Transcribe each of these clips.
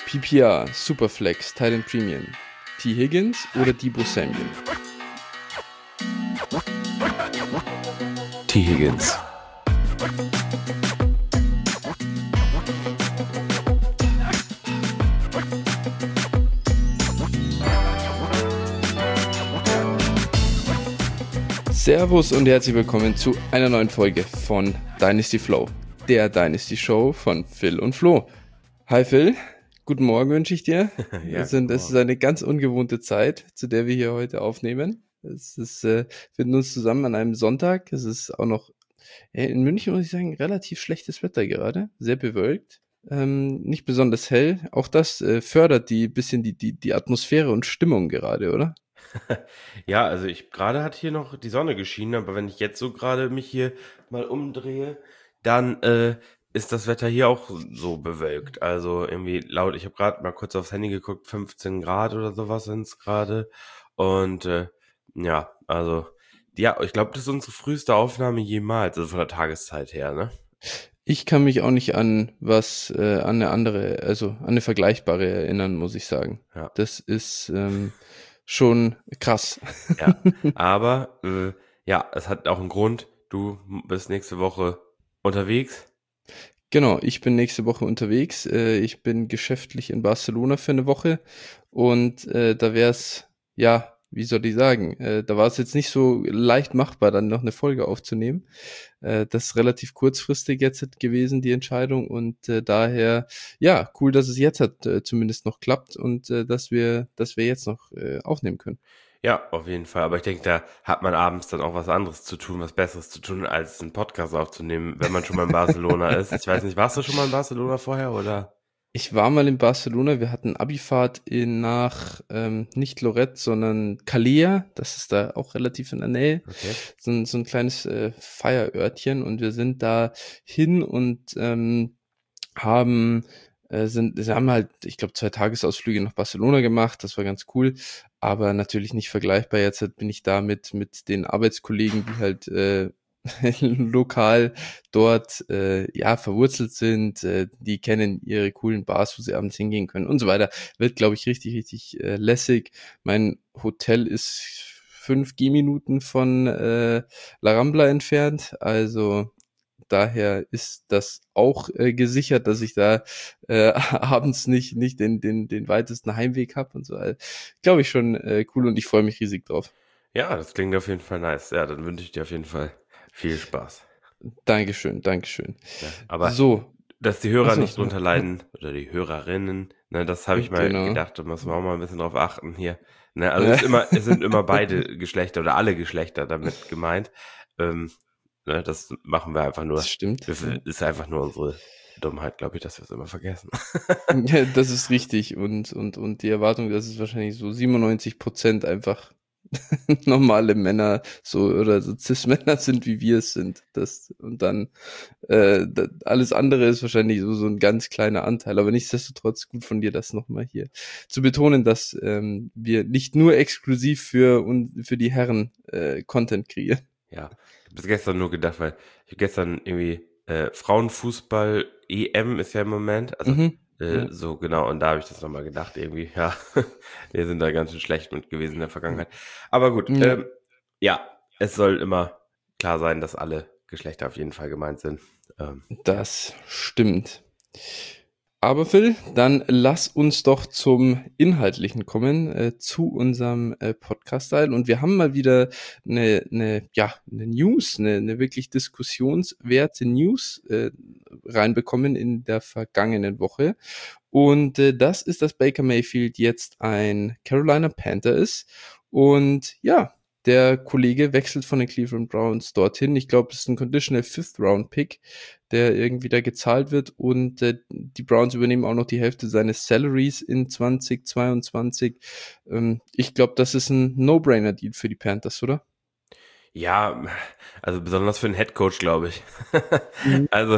PPR, Superflex, Titan Premium, T. Higgins oder Deebo Samuel? T. Higgins. Servus und herzlich willkommen zu einer neuen Folge von Dynasty Flow, der Dynasty Show von Phil und Flo. Hi Phil, guten Morgen wünsche ich dir. Ja, Es ist eine ganz ungewohnte Zeit, zu der wir hier heute aufnehmen. Wir finden uns zusammen an einem Sonntag. Es ist auch noch in München, muss ich sagen, relativ schlechtes Wetter gerade, sehr bewölkt. Nicht besonders hell. Auch das fördert die Atmosphäre und Stimmung gerade, oder? Ja, also gerade hat hier noch die Sonne geschienen, aber wenn ich jetzt so gerade mich hier mal umdrehe, dann ist das Wetter hier auch so bewölkt. Also irgendwie laut, ich habe gerade mal kurz aufs Handy geguckt, 15 Grad oder sowas sind es gerade. Und ja, also ja, ich glaube, das ist unsere früheste Aufnahme jemals, also von der Tageszeit her, ne? Ich kann mich auch nicht an an an eine vergleichbare erinnern, muss ich sagen. Ja, Das ist schon krass. ja. Aber ja, es hat auch einen Grund. Du bist nächste Woche unterwegs. Genau, ich bin nächste Woche unterwegs. Ich bin geschäftlich in Barcelona für eine Woche und da wär's, ja, wie soll ich sagen, da war es jetzt nicht so leicht machbar, dann noch eine Folge aufzunehmen. Das ist relativ kurzfristig jetzt gewesen, die Entscheidung und daher, ja, cool, dass es jetzt zumindest noch klappt und dass wir jetzt noch aufnehmen können. Ja, auf jeden Fall. Aber ich denke, da hat man abends dann auch was anderes zu tun, was Besseres zu tun, als einen Podcast aufzunehmen, wenn man schon mal in Barcelona ist. Ich weiß nicht, warst du schon mal in Barcelona vorher oder? Ich war mal in Barcelona, wir hatten Abifahrt nach nicht Lloret, sondern Calella, das ist da auch relativ in der Nähe, Okay. so ein kleines Feierörtchen und wir sind da hin und haben wir haben halt, ich glaube, 2 Tagesausflüge nach Barcelona gemacht, das war ganz cool, aber natürlich nicht vergleichbar. Jetzt bin ich da mit den Arbeitskollegen, die halt lokal dort ja verwurzelt sind, die kennen ihre coolen Bars, wo sie abends hingehen können und so weiter. Wird, glaube ich, richtig lässig. Mein Hotel ist 5 Gehminuten von La Rambla entfernt, also daher ist das auch gesichert, dass ich da abends nicht den weitesten Heimweg habe und so. Glaube ich schon cool und ich freue mich riesig drauf. Ja, das klingt auf jeden Fall nice. Ja, dann wünsche ich dir auf jeden Fall viel Spaß. Dankeschön, Dankeschön. Ja, aber So, dass die Hörer achso, nicht drunter leiden oder die Hörerinnen, ne, das habe ich mal genau. gedacht, da muss man auch mal ein bisschen drauf achten hier. Ne, also es sind immer beide Geschlechter oder alle Geschlechter damit gemeint. Ähm, ne, das machen wir einfach Das nur. stimmt. Das Ja. ist einfach nur unsere Dummheit, glaube ich, dass wir es immer vergessen. Ja, das ist richtig und die Erwartung, dass es wahrscheinlich so 97% einfach normale Männer so oder so Cis-Männer sind, wie wir es sind. Und dann alles andere ist wahrscheinlich so ein ganz kleiner Anteil, aber nichtsdestotrotz gut von dir, das nochmal hier zu betonen, dass wir nicht nur exklusiv für die Herren Content kreieren. Ja, ich habe das gestern nur gedacht, weil ich hab gestern irgendwie Frauenfußball EM ist ja im Moment, also Mhm. Ja. so genau, und da habe ich das nochmal gedacht, irgendwie, ja, wir sind da ganz schön schlecht mit gewesen in der Vergangenheit. Aber gut, Ja, ja, es soll immer klar sein, dass alle Geschlechter auf jeden Fall gemeint sind. Ja. das stimmt. Aber Phil, dann lass uns doch zum Inhaltlichen kommen, zu unserem Podcast-Teil. Und wir haben mal wieder eine News, eine wirklich diskussionswerte News reinbekommen in der vergangenen Woche. Und das ist, dass Baker Mayfield jetzt ein Carolina Panther ist. Und ja, der Kollege wechselt von den Cleveland Browns dorthin. Ich glaube, es ist ein Conditional Fifth-Round-Pick, der irgendwie da gezahlt wird. Und die Browns übernehmen auch noch die Hälfte seines Salaries in 2022. Ich glaube, das ist ein No-Brainer-Deal für die Panthers, oder? Ja, also besonders für den Headcoach, glaube ich. Mhm. Also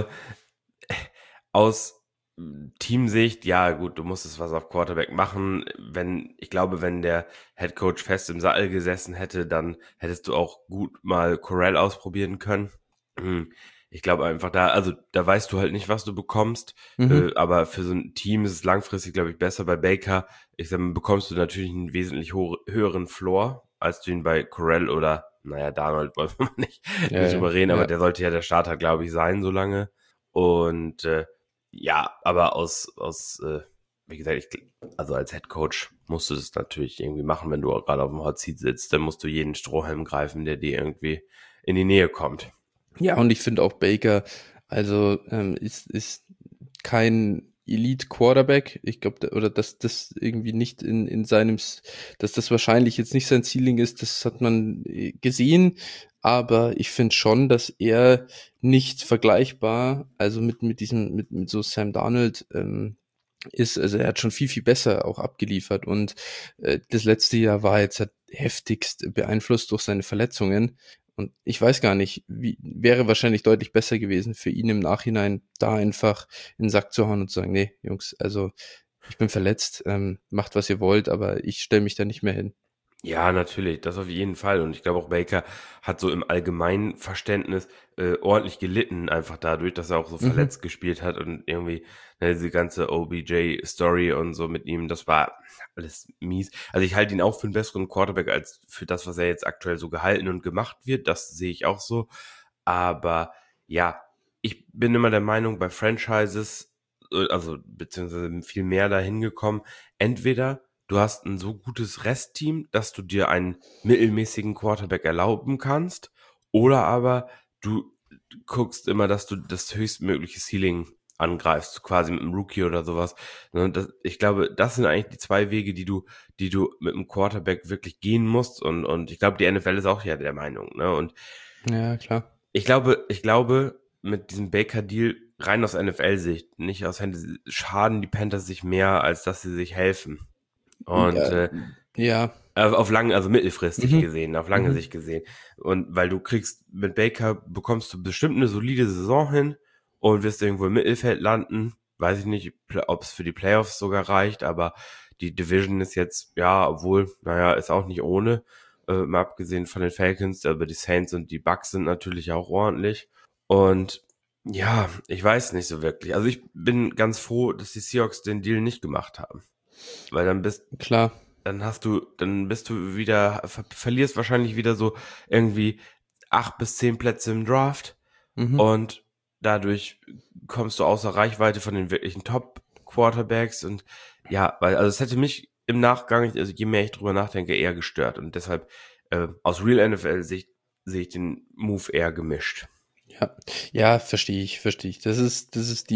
aus Teamsicht, ja gut, du musstest was auf Quarterback machen. Ich glaube, wenn der Headcoach fest im Sattel gesessen hätte, dann hättest du auch gut mal Corral ausprobieren können. Ich glaube einfach also da weißt du halt nicht, was du bekommst, Mhm. aber für so ein Team ist es langfristig, glaube ich, besser. Bei Baker, ich sag mal, bekommst du natürlich einen wesentlich höheren Floor, als du ihn bei Corell oder, naja, Darnold wollen wir mal Ja, nicht ja, drüber reden, aber ja. der sollte ja der Starter, glaube ich, sein, so lange. Und ja, aber wie gesagt, also als Head Coach musst du das natürlich irgendwie machen, wenn du gerade auf dem Hot Seat sitzt, dann musst du jeden Strohhalm greifen, der dir irgendwie in die Nähe kommt. Ja, und ich finde auch Baker, also ist kein Elite-Quarterback. Ich glaube, oder dass das irgendwie nicht in dass das wahrscheinlich jetzt nicht sein Ceiling ist, das hat man gesehen. Aber ich finde schon, dass er nicht vergleichbar, also mit so Sam Darnold, ist, also er hat schon viel, viel besser auch abgeliefert und das letzte Jahr war jetzt halt heftigst beeinflusst durch seine Verletzungen und ich weiß gar nicht, wäre wahrscheinlich deutlich besser gewesen für ihn im Nachhinein, da einfach in den Sack zu hauen und zu sagen, nee, Jungs, also ich bin verletzt, macht was ihr wollt, aber ich stelle mich da nicht mehr hin. Ja, natürlich, das auf jeden Fall. Und ich glaube auch Baker hat so im allgemeinen Verständnis ordentlich gelitten, einfach dadurch, dass er auch so Mhm. verletzt gespielt hat und irgendwie diese ganze OBJ-Story und so mit ihm, das war alles mies. Also ich halte ihn auch für einen besseren Quarterback als für das, was er jetzt aktuell so gehalten und gemacht wird. Das sehe ich auch so. Aber ja, ich bin immer der Meinung, bei Franchises, also beziehungsweise viel mehr dahin gekommen, entweder du hast ein so gutes Restteam, dass du dir einen mittelmäßigen Quarterback erlauben kannst, oder aber du guckst immer, dass du das höchstmögliche Ceiling angreifst, quasi mit einem Rookie oder sowas. Ne, ich glaube, das sind eigentlich die zwei Wege, die du mit einem Quarterback wirklich gehen musst. Und ich glaube, die NFL ist auch ja der Meinung. Ne? Und Ja, klar. ich glaube, mit diesem Baker-Deal rein aus NFL-Sicht, nicht aus Hände, schaden die Panthers sich mehr, als dass sie sich helfen. Und Ja, ja. auf lange, also mittelfristig Mhm. gesehen, auf lange Mhm. Sicht gesehen. Und weil du kriegst, mit Baker bekommst du bestimmt eine solide Saison hin und wirst irgendwo im Mittelfeld landen. Weiß ich nicht, ob es für die Playoffs sogar reicht, aber die Division ist jetzt, ja, obwohl, naja, ist auch nicht ohne. Mal abgesehen von den Falcons, aber die Saints und die Bucks sind natürlich auch ordentlich. Und ja, ich weiß nicht so wirklich. Also ich bin ganz froh, dass die Seahawks den Deal nicht gemacht haben. Weil Klar. dann bist du wieder, verlierst wahrscheinlich wieder so irgendwie 8 bis 10 Plätze im Draft Mhm. und dadurch kommst du außer Reichweite von den wirklichen Top-Quarterbacks und ja, also es hätte mich im Nachgang, also je mehr ich drüber nachdenke, eher gestört und deshalb aus Real NFL-Sicht sehe ich den Move eher gemischt. Ja, ja, verstehe ich, verstehe ich. Das ist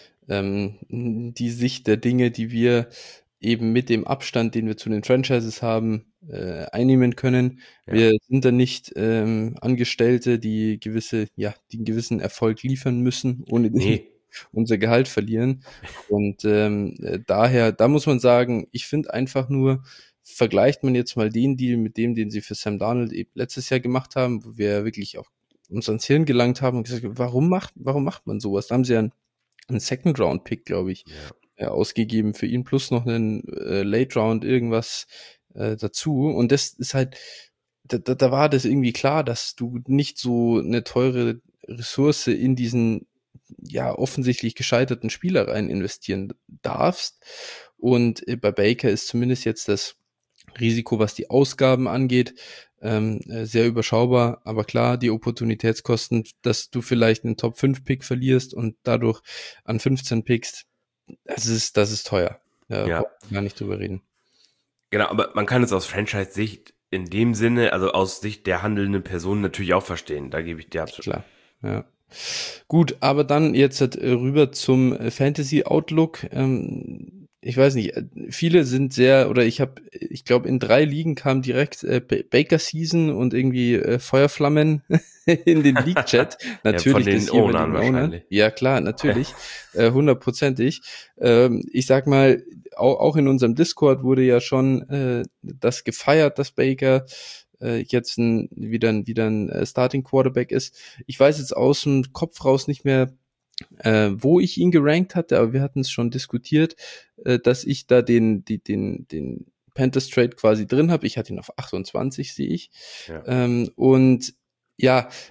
die Sicht der Dinge, die wir eben mit dem Abstand, den wir zu den Franchises haben, einnehmen können. Ja. Wir sind da nicht Angestellte, die einen gewissen Erfolg liefern müssen, ohne den wir Nee, unser Gehalt verlieren. Und daher, da muss man sagen, ich finde einfach nur, vergleicht man jetzt mal den Deal mit dem, den sie für Sam Darnold eben letztes Jahr gemacht haben, wo wir wirklich auch uns ans Hirn gelangt haben und gesagt, warum macht man sowas? Da haben sie ja einen Second Round Pick, glaube ich, ja. ausgegeben für ihn plus noch einen Late Round irgendwas dazu. Und das ist halt, da war das irgendwie klar, dass du nicht so eine teure Ressource in diesen ja offensichtlich gescheiterten Spieler rein investieren darfst. Und bei Baker ist zumindest jetzt das Risiko, was die Ausgaben angeht, sehr überschaubar. Aber klar, die Opportunitätskosten, dass du vielleicht einen Top-5-Pick verlierst und dadurch an 15 Picks, das ist teuer. Da Ja. brauchen wir gar nicht drüber reden. Genau, aber man kann es aus Franchise-Sicht in dem Sinne, also aus Sicht der handelnden Person natürlich auch verstehen. Da gebe ich dir absolut. Klar, ja. Gut, aber dann jetzt rüber zum Fantasy Outlook. Ich weiß nicht, viele sind sehr, oder ich glaube, in 3 Ligen kam direkt Baker Season und irgendwie Feuerflammen in den League-Chat. Ja, von Natürlich den das Ownern jeweilige Owner. wahrscheinlich. Ja, klar, natürlich. 100%ig. Ich sag mal, auch in unserem Discord wurde ja schon das gefeiert, dass Baker jetzt wieder ein Starting Quarterback ist. Ich weiß jetzt aus dem Kopf raus nicht mehr, wo ich ihn gerankt hatte, aber wir hatten es schon diskutiert, dass ich da den Panthers Trade quasi drin habe. Ich hatte ihn auf 28, sehe ich. Ja. Und ja,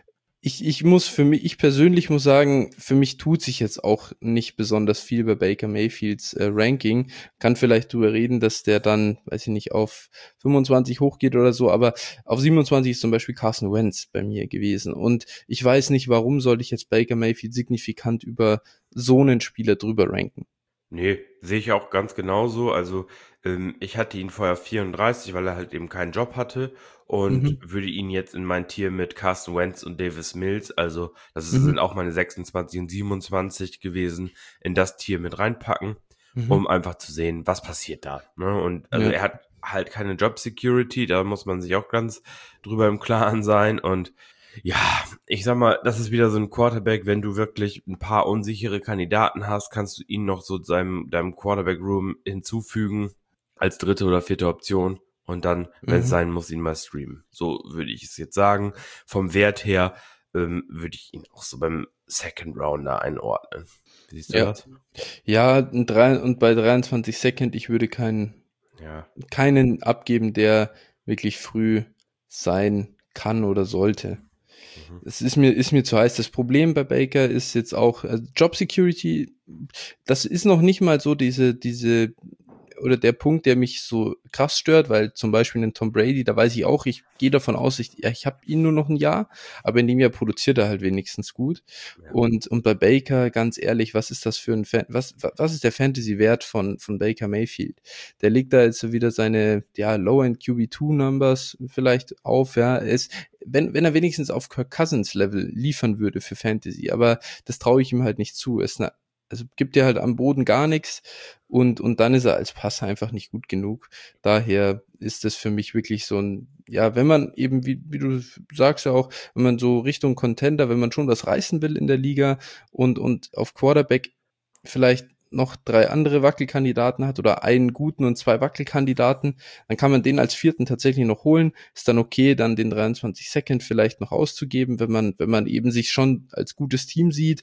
ich persönlich muss sagen, für mich tut sich jetzt auch nicht besonders viel bei Baker Mayfields Ranking. Kann vielleicht drüber reden, dass der dann, weiß ich nicht, auf 25 hochgeht oder so, aber auf 27 ist zum Beispiel Carson Wentz bei mir gewesen. Und ich weiß nicht, warum soll ich jetzt Baker Mayfield signifikant über so einen Spieler drüber ranken. Nee, sehe ich auch ganz genauso. Also, ich hatte ihn vorher 34, weil er halt eben keinen Job hatte und Mhm, würde ihn jetzt in mein Tier mit Carson Wentz und Davis Mills, also sind mhm, auch meine 26 und 27 gewesen, in das Tier mit reinpacken, mhm, um einfach zu sehen, was passiert da, ne? Und also, ja, er hat halt keine Job Security, da muss man sich auch ganz drüber im Klaren sein und ja, ich sag mal, das ist wieder so ein Quarterback, wenn du wirklich ein paar unsichere Kandidaten hast, kannst du ihn noch so deinem Quarterback-Room hinzufügen als dritte oder vierte Option und dann, wenn es mhm, sein muss, ihn mal streamen. So würde ich es jetzt sagen. Vom Wert her würde ich ihn auch so beim Second Rounder einordnen. Wie siehst du ja. das? Ja, und bei 23 Second, ich würde Ja. keinen abgeben, der wirklich früh sein kann oder sollte. Mhm. Es ist mir zu heiß. Das Problem bei Baker ist jetzt auch Job Security. Das ist noch nicht mal so diese oder der Punkt, der mich so krass stört, weil zum Beispiel einen Tom Brady, da weiß ich auch, ich gehe davon aus, ich habe ihn nur noch ein Jahr, aber in dem Jahr produziert er halt wenigstens gut. Ja. Und bei Baker, ganz ehrlich, was ist das für ein was ist der Fantasy-Wert von Baker Mayfield? Der legt da jetzt so wieder seine, ja, Low-End QB2-Numbers vielleicht auf, ja. Wenn er wenigstens auf Kirk Cousins Level liefern würde für Fantasy, aber das traue ich ihm halt nicht zu. Also gibt er halt am Boden gar nichts und dann ist er als Passer einfach nicht gut genug. Daher ist das für mich wirklich so ein, ja, wenn man eben, wie du sagst ja auch, wenn man so Richtung Contender, wenn man schon was reißen will in der Liga und auf Quarterback vielleicht noch 3 andere Wackelkandidaten hat oder einen guten und 2 Wackelkandidaten, dann kann man den als vierten tatsächlich noch holen. Ist dann okay, dann den 23 Second vielleicht noch auszugeben, wenn man eben sich schon als gutes Team sieht.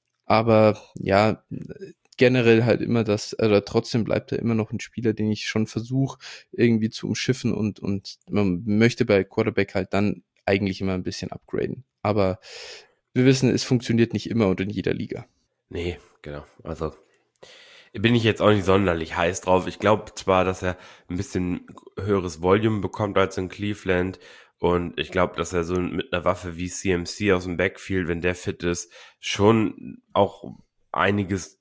Aber ja, generell halt immer oder trotzdem bleibt er immer noch ein Spieler, den ich schon versuche irgendwie zu umschiffen und man möchte bei Quarterback halt dann eigentlich immer ein bisschen upgraden. Aber wir wissen, es funktioniert nicht immer und in jeder Liga. Nee, genau. Also bin ich jetzt auch nicht sonderlich heiß drauf. Ich glaube zwar, dass er ein bisschen höheres Volume bekommt als in Cleveland und ich glaube, dass er so mit einer Waffe wie CMC aus dem Backfield, wenn der fit ist, schon auch einiges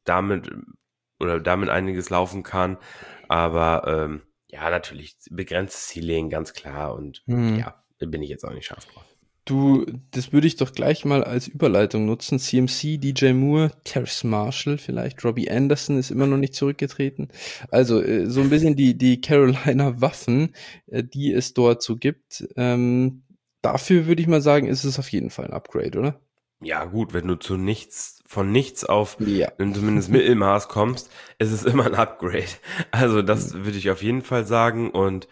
damit einiges laufen kann. Aber ja, natürlich begrenztes Ceiling, ganz klar. Und Hm. ja, da bin ich jetzt auch nicht scharf drauf. Du, das würde ich doch gleich mal als Überleitung nutzen. CMC, DJ Moore, Terrace Marshall vielleicht, Robbie Anderson ist immer noch nicht zurückgetreten. Also so ein bisschen die Carolina Waffen, die es dort so gibt. Dafür würde ich mal sagen, ist es auf jeden Fall ein Upgrade, oder? Ja, gut, wenn du von nichts auf Ja. ein zumindest Mittelmaß kommst, ist es immer ein Upgrade. Also das würde ich auf jeden Fall sagen. Und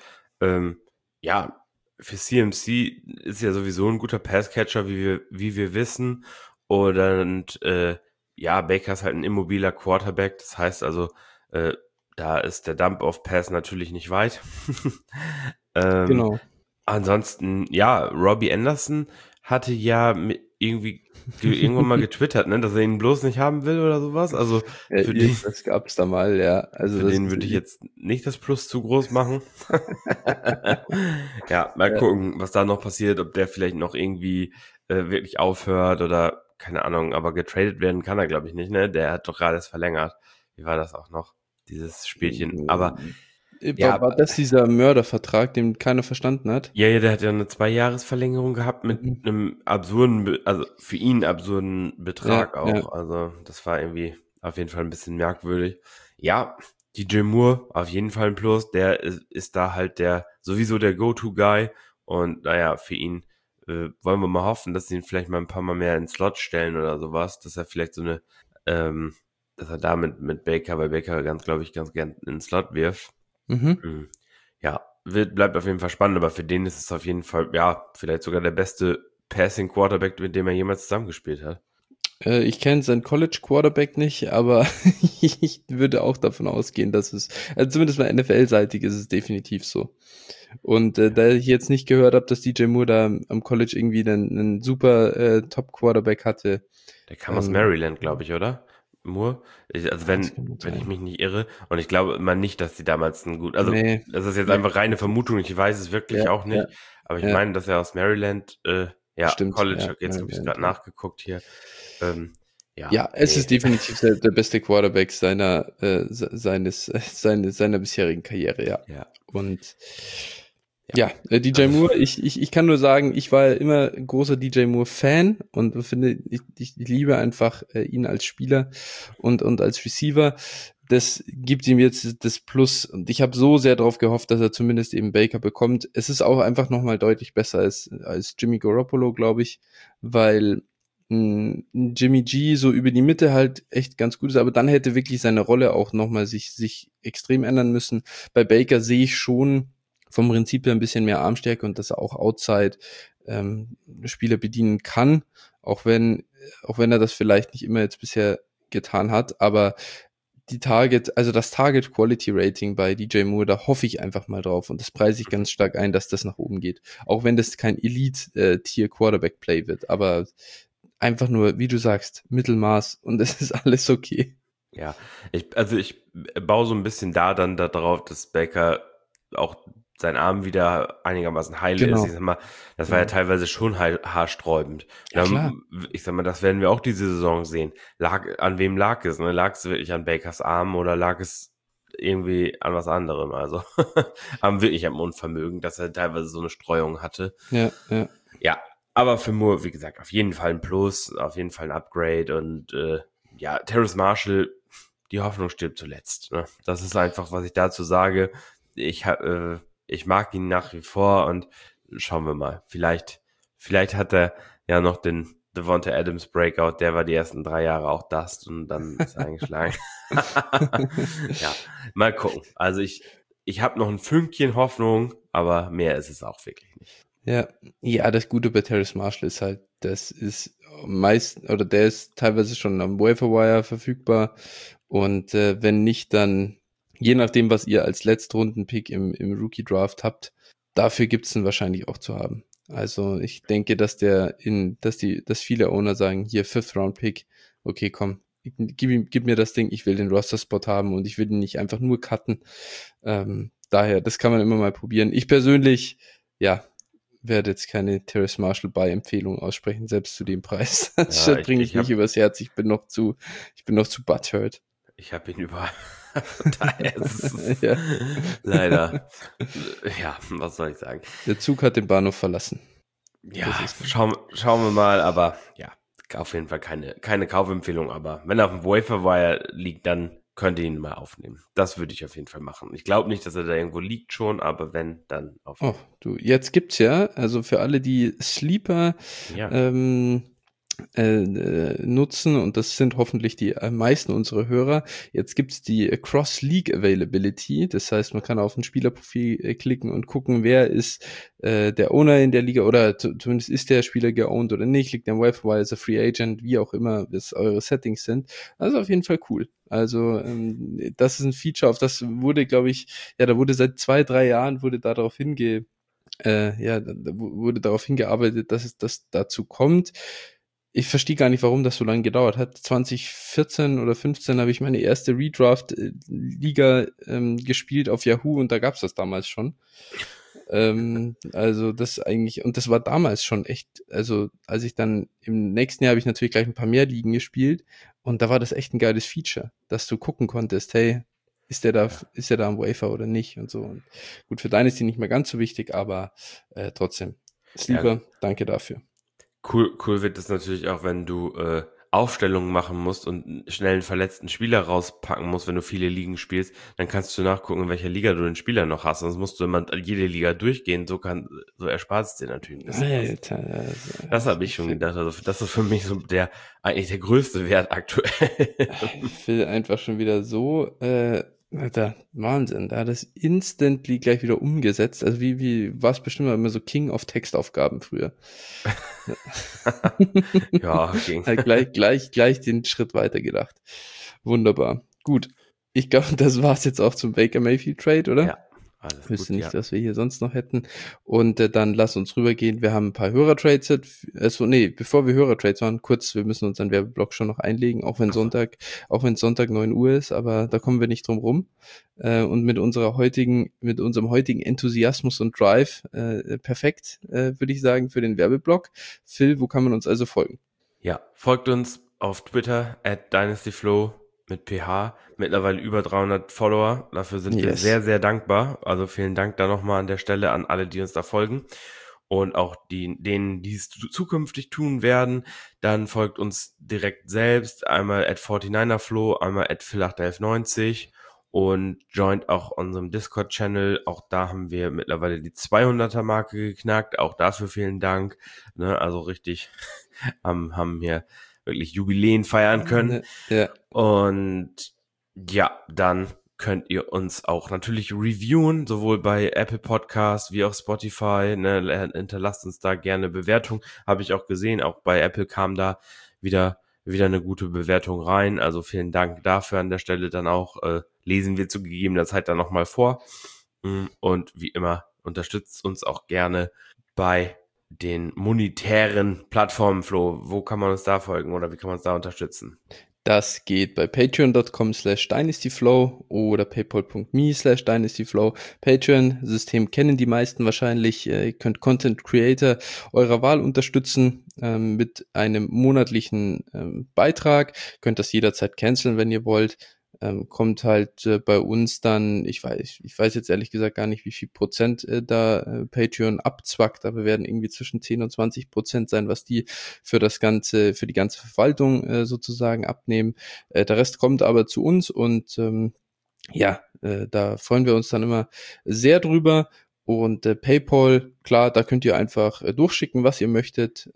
ja, für CMC ist ja sowieso ein guter Passcatcher, wie wir wissen. Und ja, Baker ist halt ein immobiler Quarterback. Das heißt also, äh, da ist der Dump-Off-Pass natürlich nicht weit. ähm, Genau. Ansonsten, ja, Robbie Anderson hatte ja irgendwann mal getwittert, ne, dass er ihn bloß nicht haben will oder sowas. Also für den, Irgendwas gab's da mal, ja. Also für das den ist würde ich jetzt nicht das Plus zu groß machen. Ja, mal ja, gucken, was da noch passiert, ob der vielleicht noch irgendwie wirklich aufhört oder keine Ahnung, aber getradet werden kann er, glaube ich, nicht, ne? Der hat doch gerade erst verlängert. Wie war das auch noch? Dieses Spielchen. Aber ja, war das dieser Mördervertrag, den keiner verstanden hat? ja, der hat ja eine 2-Jahres-Verlängerung gehabt mit Mhm. einem absurden, also für ihn absurden Ja, Betrag ja. auch. Also das war irgendwie auf jeden Fall ein bisschen merkwürdig. Ja, DJ Moore auf jeden Fall ein Plus. Der ist da halt sowieso der Go-To-Guy. Und naja, für ihn wollen wir mal hoffen, dass sie ihn vielleicht mal ein paar Mal mehr ins Slot stellen oder sowas, dass er vielleicht ähm, dass er da mit Baker, weil Baker glaube ich, ganz gern in den Slot wirft. Mhm. Mhm. Ja, bleibt auf jeden Fall spannend, aber für den ist es auf jeden Fall, ja, vielleicht sogar der beste Passing Quarterback, mit dem er jemals zusammengespielt hat. Ich kenne seinen College Quarterback nicht, aber ich würde auch davon ausgehen, dass also zumindest mal NFL-seitig ist es definitiv so. Und Ja. da ich jetzt nicht gehört habe, dass DJ Moore da am College irgendwie einen super Top-Quarterback hatte, Der kam aus ähm, Maryland, glaube ich, oder? Moore? Also ja, das kann gut wenn ich sein. mich nicht irre. Und ich glaube immer nicht, dass die damals also Nee, das ist jetzt nee, einfach reine definitiv Vermutung, nicht. ich weiß es wirklich Ja, auch ja, nicht. Aber ich ja, meine, dass er aus Maryland, ja, stimmt, College, ja, okay, jetzt habe ich es Maryland, gerade ja. nachgeguckt hier. Ähm, ja, Ja, es nee. ist definitiv der beste Quarterback seiner bisherigen Karriere, ja. Ja, Und ja. ja, DJ Also, Moore, ich kann nur sagen, ich war ja immer großer DJ Moore-Fan und finde, ich liebe einfach ihn als Spieler und als Receiver. Das gibt ihm jetzt das Plus und ich habe so sehr darauf gehofft, dass er zumindest eben Baker bekommt. Es ist auch einfach nochmal deutlich besser als Jimmy Garoppolo, glaube ich, weil Jimmy G so über die Mitte halt echt ganz gut ist, aber dann hätte wirklich seine Rolle auch nochmal sich extrem ändern müssen. Bei Baker sehe ich schon vom Prinzip her ein bisschen mehr Armstärke und dass er auch Outside Spieler bedienen kann, auch wenn er das vielleicht nicht immer jetzt bisher getan hat, aber also das Target Quality Rating bei DJ Moore, da hoffe ich einfach mal drauf und das preise ich mhm. ganz stark ein, dass das nach oben geht. Auch wenn das kein Elite Tier Quarterback Play wird, aber einfach nur, wie du sagst, Mittelmaß und es ist alles okay. Ja, also ich baue so ein bisschen dann darauf, dass Baker auch sein Arm wieder einigermaßen heile ist. Ich Genau, sag mal, das war ja genau. teilweise schon haarsträubend. Ja, klar. Ich sag mal, das werden wir auch diese Saison sehen. An wem lag es? Ne? Lag es wirklich an Bakers Arm oder lag es irgendwie an was anderem? Also wirklich am Unvermögen, dass er teilweise so eine Streuung hatte. Ja, ja. Ja, aber für Moore, wie gesagt, auf jeden Fall ein Plus, auf jeden Fall ein Upgrade und ja, Terrace Marshall, die Hoffnung stirbt zuletzt. Ne? Das ist einfach, was ich dazu sage. Ich mag ihn nach wie vor und schauen wir mal. Vielleicht hat er ja noch den Devonta Adams Breakout, der war die ersten 3 Jahre auch das und dann ist er eingeschlagen. Ja, mal gucken. Also ich habe noch ein Fünkchen Hoffnung, aber mehr ist es auch wirklich nicht. Ja, ja, das Gute bei Terrace Marshall ist halt, das ist meist oder der ist teilweise schon am Waiver verfügbar und wenn nicht, dann je nachdem, was ihr als Letztrunden-Pick im Rookie Draft habt, dafür gibt's ihn wahrscheinlich auch zu haben. Also ich denke, dass viele Owner sagen, hier Fifth Round Pick, okay, komm, gib mir das Ding, ich will den Roster Spot haben und ich will ihn nicht einfach nur cutten. Daher, das kann man immer mal probieren. Ich persönlich, ja, werde jetzt keine Terrace Marshall Buy-Empfehlung aussprechen, selbst zu dem Preis. Das Ja, bringe ich nicht übers Herz. Ich bin noch zu butthurt. ich habe ihn überall. Von daher ist es Ja, leider, ja, was soll ich sagen? der Zug hat den Bahnhof verlassen. Das Ja, ist so. schauen wir mal, aber ja, auf jeden Fall keine Kaufempfehlung, aber wenn er auf dem Waferwire liegt, dann könnt ihr ihn mal aufnehmen. Das würde ich auf jeden Fall machen. Ich glaube nicht, dass er da irgendwo liegt schon, aber wenn, dann Oh, aufnehmen. du, jetzt gibt's ja, also für alle, die Sleeper Ja, ähm, nutzen, und das sind hoffentlich die meisten unserer Hörer. Jetzt gibt's die Cross-League Availability, das heißt, man kann auf ein Spielerprofil klicken und gucken, wer ist der Owner in der Liga oder zumindest ist der Spieler geowned oder nicht, liegt der Waiver, ist er Free Agent, wie auch immer es eure Settings sind. Also auf jeden Fall cool. Also das ist ein Feature, auf das wurde, glaube ich, ja, da wurde seit 2, 3 Jahren wurde darauf da wurde darauf hingearbeitet, dass es das dazu kommt. Ich verstehe gar nicht, warum das so lange gedauert hat. 2014 oder 15 habe ich meine erste Redraft-Liga gespielt auf Yahoo und da gab's das damals schon. Also das eigentlich, und das war damals schon echt, also als ich dann im nächsten Jahr habe ich natürlich gleich ein paar mehr Ligen gespielt und da war das echt ein geiles Feature, dass du gucken konntest, hey, ja, ist der da am Wafer oder nicht und so. Und gut, für deine ist die nicht mehr ganz so wichtig, aber trotzdem. ja, Sleeper, danke dafür. cool wird es natürlich auch, wenn du Aufstellungen machen musst und schnell einen verletzten Spieler rauspacken musst, wenn du viele Ligen spielst, dann kannst du nachgucken, in welcher Liga du den Spieler noch hast. Sonst musst du immer jede Liga durchgehen. So erspart es dir natürlich ein bisschen was. Alter, Das habe ich schon gedacht. Also das ist für mich so eigentlich der größte Wert aktuell. ich will einfach schon wieder so Alter, Wahnsinn. Da hat es instantly gleich wieder umgesetzt. Also wie war es bestimmt immer so King of Textaufgaben früher. Ja, ging. Halt gleich den Schritt weiter gedacht. Wunderbar. Gut. Ich glaube, das war's jetzt auch zum Baker Mayfield Trade, oder? Ja, alles Wüsste gut, ja. nicht, was wir hier sonst noch hätten. Und dann lass uns rübergehen. Wir haben ein paar Hörertrades. Also nee, bevor wir Hörertrades machen, kurz, wir müssen unseren Werbeblock schon noch einlegen, Ach so. Auch wenn Sonntag 9 Uhr ist, aber da kommen wir nicht drum rum. Und mit unserem heutigen Enthusiasmus und Drive perfekt, würde ich sagen, für den Werbeblock. Phil, wo kann man uns also folgen? Ja, folgt uns auf Twitter @dynastyflow mit PH. Mittlerweile über 300 Follower. Dafür sind wir Yes. sehr, sehr dankbar. Also vielen Dank da nochmal an der Stelle an alle, die uns da folgen. Und auch denen, die es zukünftig tun werden. Dann folgt uns direkt selbst. Einmal @49erflow, einmal @phil81190 und joint auch unserem Discord-Channel. Auch da haben wir mittlerweile die 200er-Marke geknackt. Auch dafür vielen Dank. Ne, also richtig haben hier wirklich Jubiläen feiern können. Ja. Und ja, dann könnt ihr uns auch natürlich reviewen, sowohl bei Apple Podcasts wie auch Spotify. Ne, hinterlasst uns da gerne Bewertung. Habe ich auch gesehen, auch bei Apple kam da wieder eine gute Bewertung rein. Also vielen Dank dafür an der Stelle dann auch. Lesen wir zu gegebener Zeit dann nochmal vor. Und wie immer unterstützt uns auch gerne bei den monetären Plattformen, Flo. Wo kann man uns da folgen oder wie kann man uns da unterstützen? Das geht bei patreon.com/dynastyflow oder paypal.me/dynastyflow. Patreon-System kennen die meisten wahrscheinlich. Ihr könnt Content Creator eurer Wahl unterstützen mit einem monatlichen Beitrag. Könnt das jederzeit canceln, wenn ihr wollt. Kommt halt bei uns dann, ich weiß jetzt ehrlich gesagt gar nicht, wie viel Prozent da Patreon abzwackt, aber werden irgendwie zwischen 10 und 20% sein, was die für die ganze Verwaltung sozusagen abnehmen. Der Rest kommt aber zu uns und da freuen wir uns dann immer sehr drüber. Und PayPal, klar, da könnt ihr einfach durchschicken, was ihr möchtet.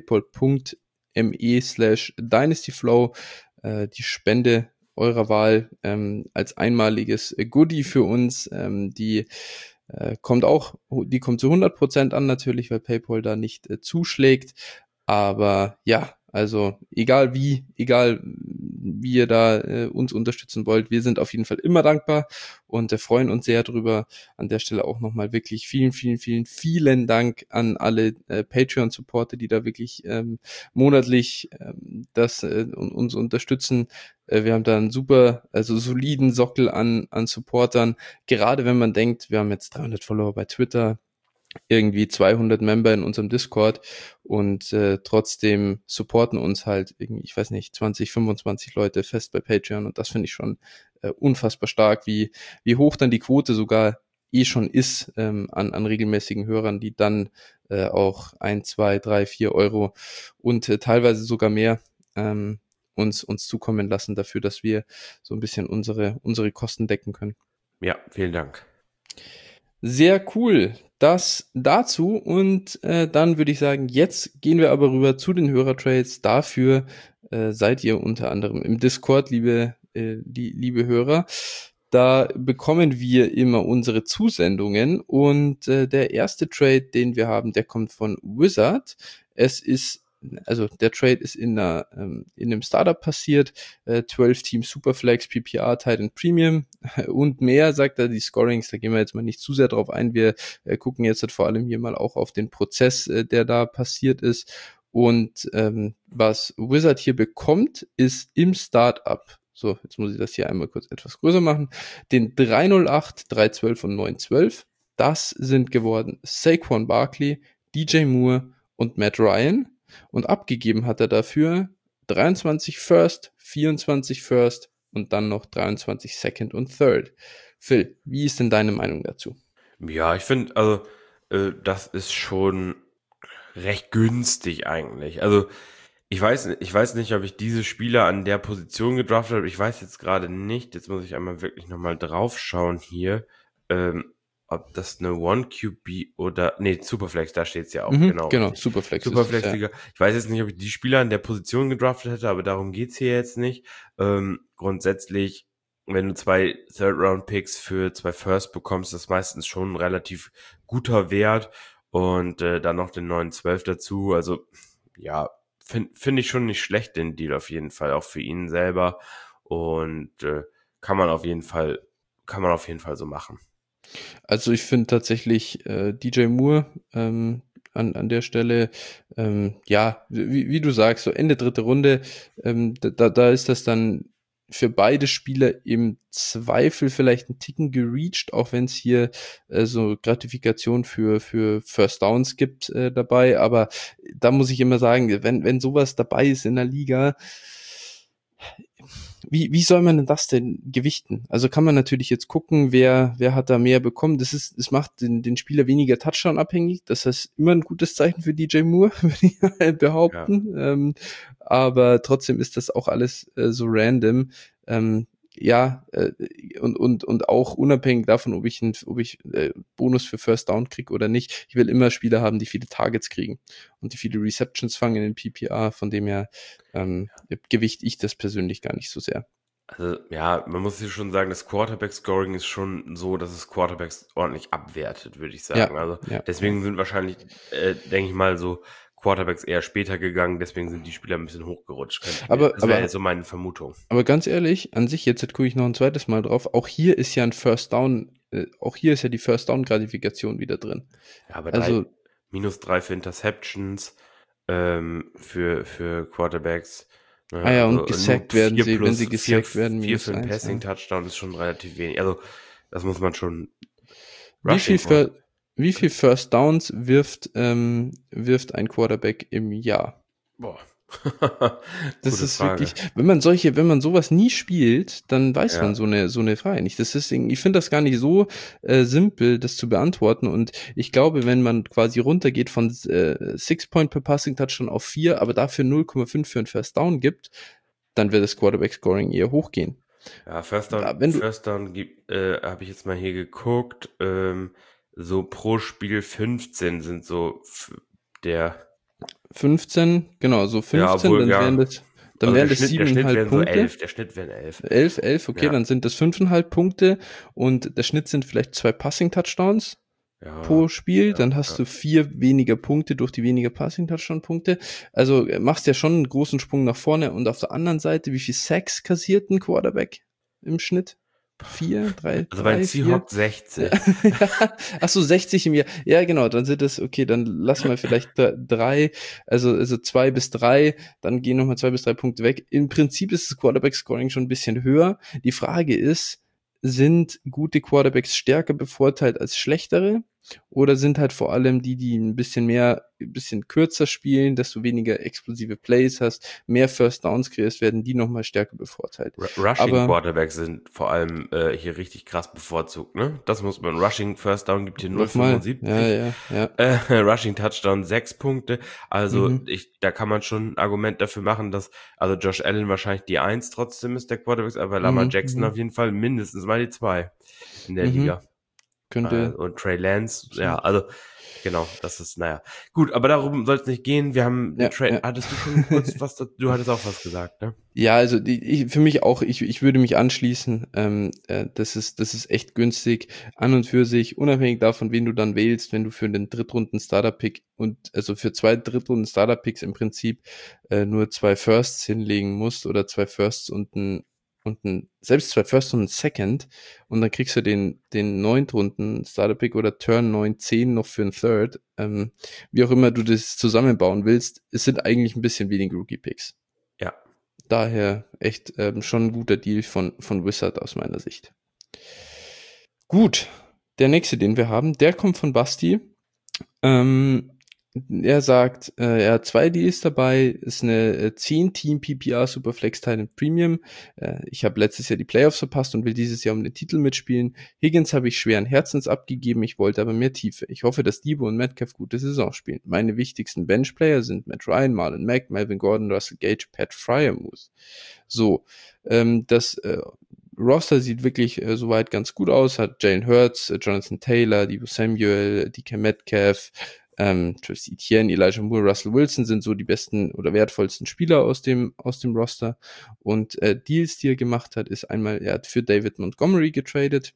paypal.me/dynastyflow, die Spende eurer Wahl als einmaliges Goodie für uns. Die kommt zu 100% an natürlich, weil PayPal da nicht zuschlägt. Aber ja, also egal wie ihr da uns unterstützen wollt, wir sind auf jeden Fall immer dankbar und freuen uns sehr drüber. An der Stelle auch nochmal wirklich vielen Dank an alle Patreon-Supporter, die da wirklich monatlich uns unterstützen. Wir haben da einen soliden Sockel an Supportern. Gerade wenn man denkt, wir haben jetzt 300 Follower bei Twitter, irgendwie 200 Member in unserem Discord und trotzdem supporten uns halt irgendwie, ich weiß nicht, 20, 25 Leute fest bei Patreon und das finde ich schon unfassbar stark, wie hoch dann die Quote sogar schon ist an regelmäßigen Hörern, die dann auch 1, 2, 3, 4 Euro und teilweise sogar mehr uns zukommen lassen dafür, dass wir so ein bisschen unsere Kosten decken können. Ja, vielen Dank. Sehr cool. Das dazu und dann würde ich sagen, jetzt gehen wir aber rüber zu den Hörertrades. Dafür seid ihr unter anderem im Discord, liebe Hörer. Da bekommen wir immer unsere Zusendungen und der erste Trade, den wir haben, der kommt von Wizard. Der Trade ist in einem Startup passiert, 12 Team Superflex, PPR, Titan Premium und mehr, sagt er, die Scorings, da gehen wir jetzt mal nicht zu sehr drauf ein, wir gucken jetzt halt vor allem hier mal auch auf den Prozess, der da passiert ist und was Wizard hier bekommt, ist im Startup, so, jetzt muss ich das hier einmal kurz etwas größer machen, den 308, 312 und 912, das sind geworden Saquon Barkley, DJ Moore und Matt Ryan. Und abgegeben hat er dafür 23 First, 24 First und dann noch 23 Second und Third. Phil, wie ist denn deine Meinung dazu? Ja, ich finde, also das ist schon recht günstig eigentlich. Also ich weiß nicht, ob ich diese Spieler an der Position gedraftet habe. Ich weiß jetzt gerade nicht. Jetzt muss ich einmal wirklich nochmal drauf schauen hier. Ob das eine One-QB oder, nee, Superflex, da steht's ja auch, genau, Genau, richtig. Superflex ist es, ja. Superflex-Liga. Ich weiß jetzt nicht, ob ich die Spieler an der Position gedraftet hätte, aber darum geht's hier jetzt nicht. Grundsätzlich wenn du 2 Third-Round-Picks für 2 First bekommst, das ist meistens schon ein relativ guter Wert und dann noch den neuen 12 dazu. Also ja, find ich schon nicht schlecht, den Deal auf jeden Fall, auch für ihn selber und kann man auf jeden Fall so machen. Also ich finde tatsächlich DJ Moore an der Stelle, ja, wie du sagst, so Ende dritte Runde, da ist das dann für beide Spieler im Zweifel vielleicht ein Ticken gereached, auch wenn es hier so Gratifikation für First Downs gibt dabei, aber da muss ich immer sagen, wenn sowas dabei ist in der Liga, wie soll man denn das denn gewichten? Also kann man natürlich jetzt gucken, wer hat da mehr bekommen. Es macht den Spieler weniger Touchdown abhängig. Das ist immer ein gutes Zeichen für DJ Moore, würde ich halt Ja. behaupten. Aber trotzdem ist das auch alles so random. Ja, und auch unabhängig davon, ob ich Bonus für First Down kriege oder nicht. Ich will immer Spieler haben, die viele Targets kriegen und die viele Receptions fangen in den PPR. Von dem her gewichte ich das persönlich gar nicht so sehr. Also ja, man muss hier schon sagen, das Quarterback-Scoring ist schon so, dass es Quarterbacks ordentlich abwertet, würde ich Ja, sagen. Also ja. deswegen sind wahrscheinlich, denke ich mal, so Quarterbacks eher später gegangen, deswegen sind die Spieler ein bisschen hochgerutscht. Das wäre jetzt so meine Vermutung. Aber ganz ehrlich, an sich, jetzt gucke ich noch ein zweites Mal drauf, auch hier ist ja ein First Down, auch hier ist ja die First Down Gratifikation wieder drin. Ja, aber Also, -3 für Interceptions, für Quarterbacks. Ne? ja, und Also nur gesackt werden 4 sie, wenn plus sie 4, gesackt werden, 4 minus für einen 1. Ja. Passing-Touchdown ist schon relativ wenig. Also das muss man schon Wie viel, Rushing Quarterback. wie viel First Downs wirft ein Quarterback im Jahr? Boah. Das Gute ist Frage. wirklich, wenn man sowas nie spielt, dann weiß man Ja. so eine Frage nicht. Ich finde das gar nicht so simpel, das zu beantworten. Und ich glaube, wenn man quasi runtergeht von 6 Point per Passing Touchdown auf 4, aber dafür 0,5 für ein First Down gibt, dann wird das Quarterback Scoring eher hochgehen. Ja, Wenn du First Down habe ich jetzt mal hier geguckt, so pro Spiel 15 sind so der, 15, genau, so ja, 15, obwohl, ja, dann also wären das Der Schnitt 7,5 wären so Punkte. 11, der Schnitt wären 11. 11, okay, Ja, dann sind das 5,5 Punkte und der Schnitt sind vielleicht 2 Passing Touchdowns ja, pro Spiel, ja, dann hast ja. du 4 weniger Punkte durch die weniger Passing-Touchdown-Punkte. Also machst ja schon einen großen Sprung nach vorne. Und auf der anderen Seite, wie viel Sacks kassiert ein Quarterback im Schnitt? 4, 3, Also bei den 3, 4? Seahawks 60. Ach so, 60 im Jahr. Ja, genau, dann sind das, okay, dann lassen wir vielleicht 3, also 2 bis 3, dann gehen nochmal 2 bis 3 Punkte weg. Im Prinzip ist das Quarterback-Scoring schon ein bisschen höher. Die Frage ist, sind gute Quarterbacks stärker bevorteilt als schlechtere? Oder sind halt vor allem die ein bisschen kürzer spielen, dass du weniger explosive Plays hast, mehr First Downs kreierst, werden die nochmal stärker bevorteilt. Rushing Aber Quarterbacks sind vor allem hier richtig krass bevorzugt, ne? Das muss man. Rushing First Down gibt hier nochmal, 0,75. ja. Rushing Touchdown 6 Punkte. Also Mhm. da kann man schon ein Argument dafür machen, dass also Josh Allen wahrscheinlich die 1 trotzdem ist der Quarterback, aber Lamar Mhm. Jackson Mhm. auf jeden Fall mindestens mal die 2 in der Mhm. Liga. Könnte. Und Trey Lance, ja, Absolut. also genau, das ist, naja. Gut, aber darum soll es nicht gehen. Wir haben den Ja, Trade. ja. Hattest du schon kurz was du hattest auch was gesagt, ne? Ja, also für mich auch, ich würde mich anschließen. Das ist echt günstig an und für sich, unabhängig davon, wen du dann wählst, wenn du für den Drittrunden Starter-Pick und also für 2 Drittrunden Starter-Picks im Prinzip nur 2 Firsts hinlegen musst oder 2 Firsts selbst 2 Firsts und ein Second und dann kriegst du den Neuntrunden Starter-Pick oder Turn 9, 10 noch für einen Third. Wie auch immer du das zusammenbauen willst, es sind eigentlich ein bisschen wenig Rookie-Picks. Ja. Daher echt schon ein guter Deal von Wizard aus meiner Sicht. Gut, der nächste, den wir haben, der kommt von Basti. Er sagt, er hat 2 Deals dabei, ist eine 10-Team PPR Superflex Titan Premium. Ich habe letztes Jahr die Playoffs verpasst und will dieses Jahr um den Titel mitspielen. Higgins habe ich schweren Herzens abgegeben, ich wollte aber mehr Tiefe. Ich hoffe, dass Debo und Metcalf gute Saison spielen. Meine wichtigsten Benchplayer sind Matt Ryan, Marlon Mack, Melvin Gordon, Russell Gage, Pat Fryermuth. So, das Roster sieht wirklich soweit ganz gut aus, hat Jalen Hurts, Jonathan Taylor, Deebo Samuel, DK Metcalf, Travis Etienne, Elijah Moore, Russell Wilson sind so die besten oder wertvollsten Spieler aus dem Roster. Und Deals, die er gemacht hat, ist einmal, er hat für David Montgomery getradet,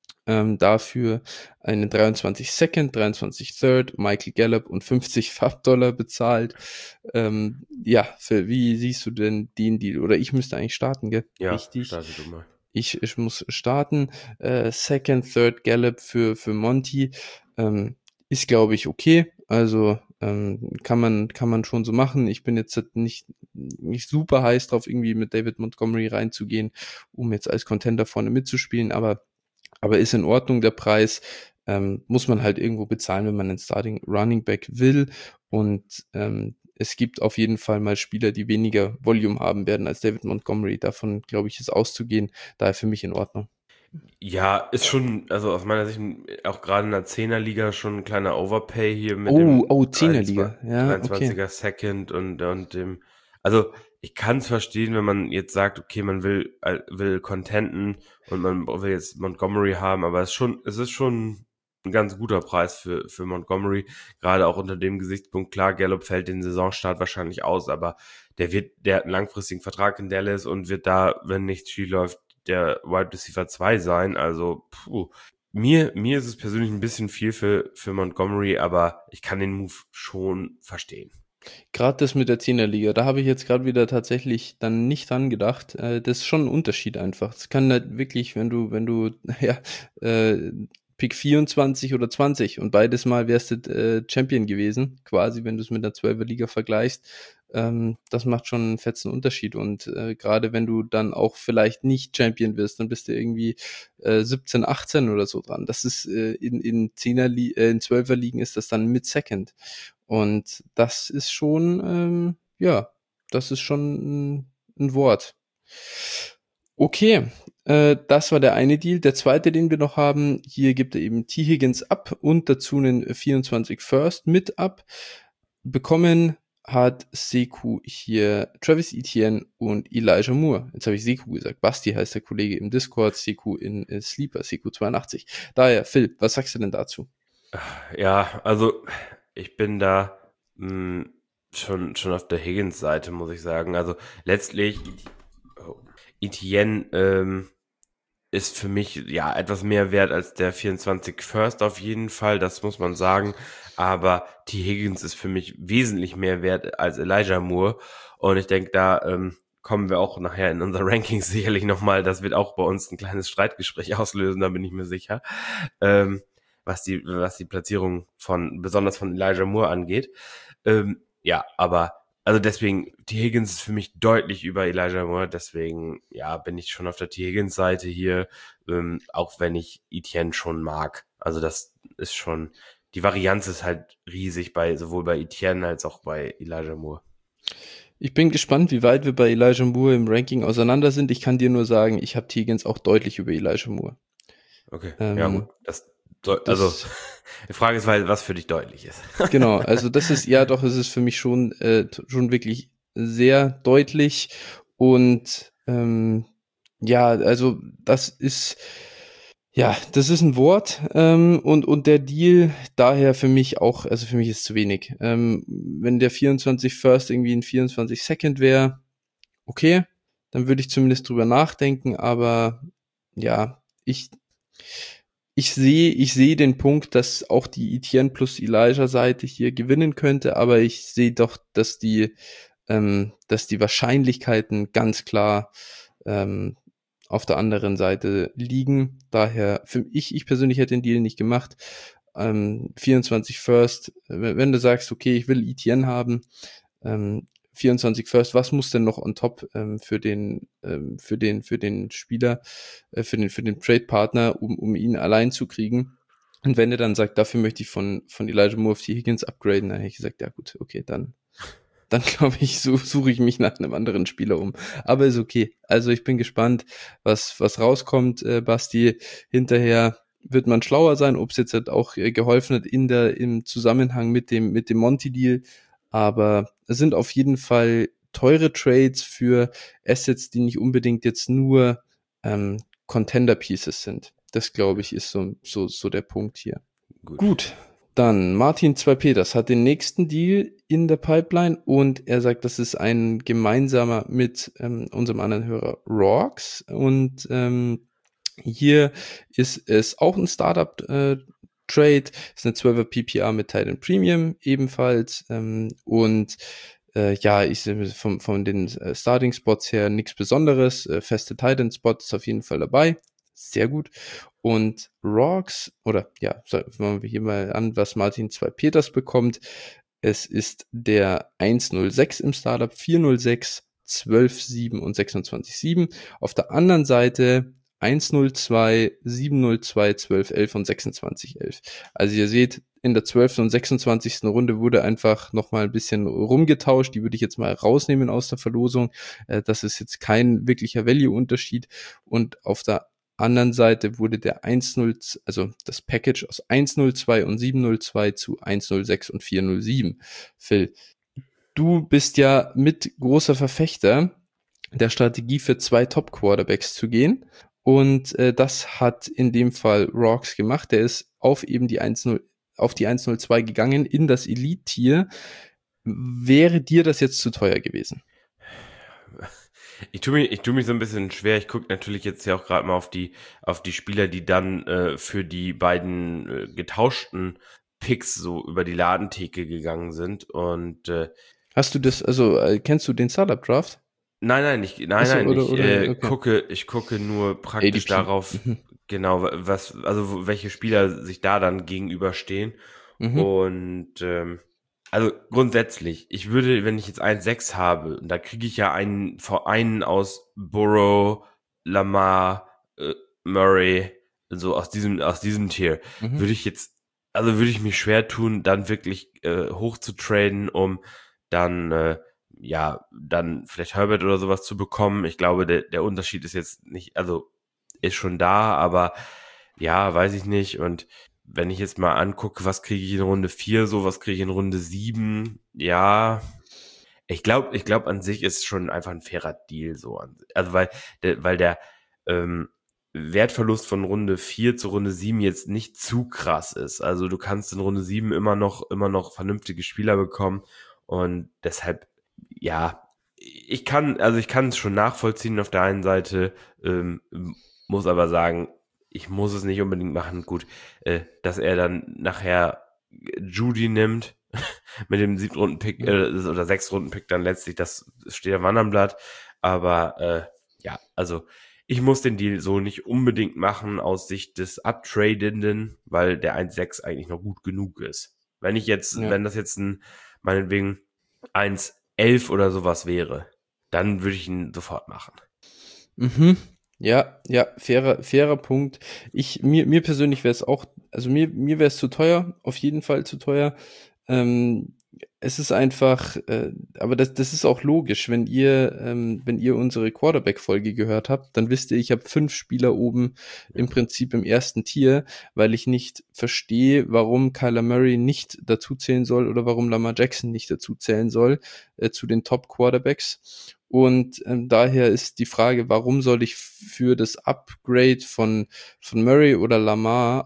dafür einen 23 Second, 23 Third, Michael Gallup und 50 Fab-Dollar bezahlt. Ja, wie siehst du denn den Deal? Oder ich müsste eigentlich starten, gell? Ja, Richtig. starte du mal. Ich muss starten. Second, Third Gallup für Monty ist, glaube ich, okay. Also kann man schon so machen. Ich bin jetzt nicht super heiß drauf, irgendwie mit David Montgomery reinzugehen, um jetzt als Contender vorne mitzuspielen, aber ist in Ordnung der Preis. Muss man halt irgendwo bezahlen, wenn man einen Starting Running Back will. Und es gibt auf jeden Fall mal Spieler, die weniger Volume haben werden als David Montgomery. Davon, glaube ich, ist auszugehen. Daher für mich in Ordnung. Ja, ist schon, also aus meiner Sicht auch gerade in der Zehnerliga schon ein kleiner Overpay hier mit dem 10er-Liga. Ja, okay. 23er Second und dem, also ich kann es verstehen, wenn man jetzt sagt, okay, man will contenten und man will jetzt Montgomery haben, aber es ist schon ein ganz guter Preis für Montgomery, gerade auch unter dem Gesichtspunkt. Klar, Gallup fällt den Saisonstart wahrscheinlich aus, aber der hat einen langfristigen Vertrag in Dallas und wird da, wenn nichts schief läuft, der Wide Receiver 2 sein. Also, mir ist es persönlich ein bisschen viel für Montgomery, aber ich kann den Move schon verstehen. Gerade das mit der Zehnerliga, da habe ich jetzt gerade wieder tatsächlich dann nicht dran gedacht. Das ist schon ein Unterschied einfach. Es kann halt wirklich, wenn du, ja, Pick 24 oder 20 und beides Mal wärst du Champion gewesen, quasi, wenn du es mit der 12er-Liga vergleichst. Das macht schon einen fetzen Unterschied. Und gerade wenn du dann auch vielleicht nicht Champion wirst, dann bist du irgendwie 17, 18 oder so dran. Das ist in 12er-Ligen ist das dann mit Second. Und das ist schon, ja, das ist schon ein Wort. Okay, das war der eine Deal. Der zweite, den wir noch haben, hier gibt er eben T. Higgins ab und dazu einen 24 First mit ab. Bekommen hat Seku hier Travis Etienne und Elijah Moore. Jetzt habe ich Seku gesagt. Basti heißt der Kollege im Discord, Seku in Sleeper, Seku82. Daher, Phil, was sagst du denn dazu? Ja, also ich bin da schon auf der Higgins-Seite, muss ich sagen. Also letztlich Etienne ist für mich ja etwas mehr wert als der 24 First auf jeden Fall, das muss man sagen. Aber T. Higgins ist für mich wesentlich mehr wert als Elijah Moore. Und ich denke, da kommen wir auch nachher in unser Rankings sicherlich nochmal. Das wird auch bei uns ein kleines Streitgespräch auslösen, da bin ich mir sicher. Was die Platzierung besonders von Elijah Moore angeht. Ja, aber also deswegen, T. Higgins ist für mich deutlich über Elijah Moore, deswegen, ja, bin ich schon auf der T. Higgins Seite hier, auch wenn ich Etienne schon mag. Also das ist schon, die Varianz ist halt riesig sowohl bei Etienne als auch bei Elijah Moore. Ich bin gespannt, wie weit wir bei Elijah Moore im Ranking auseinander sind. Ich kann dir nur sagen, ich habe T. Higgins auch deutlich über Elijah Moore. Okay, ja gut. Also, Das, die Frage ist, was für dich deutlich ist. genau, also das ist, ja doch, es ist für mich schon wirklich sehr deutlich und ja, also das ist ein Wort und der Deal daher für mich auch, also für mich ist zu wenig. Wenn der 24 First irgendwie ein 24 Second wäre, okay, dann würde ich zumindest drüber nachdenken, aber ja, ich sehe den Punkt, dass auch die Etienne plus Elijah Seite hier gewinnen könnte, aber ich sehe doch, dass die Wahrscheinlichkeiten ganz klar auf der anderen Seite liegen. Daher, ich persönlich hätte den Deal nicht gemacht. 24 First, wenn du sagst, okay, ich will Etienne haben, 24 First, was muss denn noch on top für den Spieler, für den Trade-Partner, um ihn allein zu kriegen? Und wenn er dann sagt, dafür möchte ich von Elijah Moore auf die Higgins upgraden, dann hätte ich gesagt, ja gut, okay, dann glaube ich, suche ich mich nach einem anderen Spieler um. Aber ist okay. Also ich bin gespannt, was rauskommt, Basti. Hinterher wird man schlauer sein, ob es jetzt halt auch geholfen hat im Zusammenhang mit dem Monty-Deal. Aber es sind auf jeden Fall teure Trades für Assets, die nicht unbedingt jetzt nur Contender-Pieces sind. Das, glaube ich, ist so der Punkt hier. Gut. Dann Martin 2 Peters hat den nächsten Deal in der Pipeline und er sagt, das ist ein gemeinsamer mit unserem anderen Hörer Rox und hier ist es auch ein Startup Trade, ist eine 12er PPR mit Titan Premium ebenfalls und ja, ich sehe von den Starting Spots her nichts Besonderes. Feste Titan Spot ist auf jeden Fall dabei. Sehr gut. Und Rox, oder ja, fangen wir hier mal an, was Martin 2 Peters bekommt. Es ist der 106 im Startup, 406, 12,7 und 26,7. Auf der anderen Seite 102, 702, 1211 und 2611. Also ihr seht, in der 12. und 26. Runde wurde einfach nochmal ein bisschen rumgetauscht. Die würde ich jetzt mal rausnehmen aus der Verlosung. Das ist jetzt kein wirklicher Value-Unterschied. Und auf der anderen Seite wurde der 1.0, also das Package aus 1.02 und 7.02 zu 1.06 und 4.07. Phil, du bist ja mit großer Verfechter der Strategie für 2 Top-Quarterbacks zu gehen. Und das hat in dem Fall Rox gemacht. Der ist auf eben die 1.0, auf die 1.02 gegangen in das Elite-Tier. Wäre dir das jetzt zu teuer gewesen? Ich tue mich so ein bisschen schwer. Ich gucke natürlich jetzt ja auch gerade mal auf die Spieler, die dann für die beiden getauschten Picks so über die Ladentheke gegangen sind. Und Hast du das, also kennst du den Startup Draft? Achso, okay. ich gucke nur praktisch ADP. darauf, Mhm. genau, welche Spieler sich da dann gegenüberstehen. Mhm. Und also grundsätzlich, ich würde, wenn ich jetzt 1,6 habe, und da kriege ich ja einen aus Burrow, Lamar, Murray, so aus diesem Tier, Mhm. würde ich jetzt, also würde ich mich schwer tun, dann wirklich hoch zu traden, um dann ja, dann vielleicht Herbert oder sowas zu bekommen. Ich glaube, der Unterschied ist jetzt nicht, also ist schon da, aber ja, weiß ich nicht. Und wenn ich jetzt mal angucke, was kriege ich in Runde 4 so, was kriege ich in Runde 7, ja, ich glaube an sich ist schon einfach ein fairer Deal so. Also weil der Wertverlust von Runde 4 zu Runde 7 jetzt nicht zu krass ist. Also du kannst in Runde 7 immer noch vernünftige Spieler bekommen und deshalb, ja, ich kann es schon nachvollziehen auf der einen Seite, muss aber sagen, ich muss es nicht unbedingt machen. Gut, dass er dann nachher Judy nimmt mit dem 7. Runden-Pick oder 6. Runden-Pick dann letztlich, das steht am anderen Blatt. Aber ja, also ich muss den Deal so nicht unbedingt machen aus Sicht des Uptradenden, weil der 1,6 eigentlich noch gut genug ist. Ja. Wenn das jetzt meinetwegen 1,11 oder sowas wäre, dann würde ich ihn sofort machen. Mhm. Ja, ja, fairer Punkt. Mir persönlich wäre es auch, also mir wäre es zu teuer, auf jeden Fall zu teuer. Ähm, Es ist einfach, aber das ist auch logisch, wenn ihr unsere Quarterback-Folge gehört habt, dann wisst ihr, ich habe 5 Spieler oben Ja, im Prinzip im ersten Tier, weil ich nicht verstehe, warum Kyler Murray nicht dazu zählen soll oder warum Lamar Jackson nicht dazu zählen soll, zu den Top-Quarterbacks. Und daher ist die Frage, warum soll ich für das Upgrade von Murray oder Lamar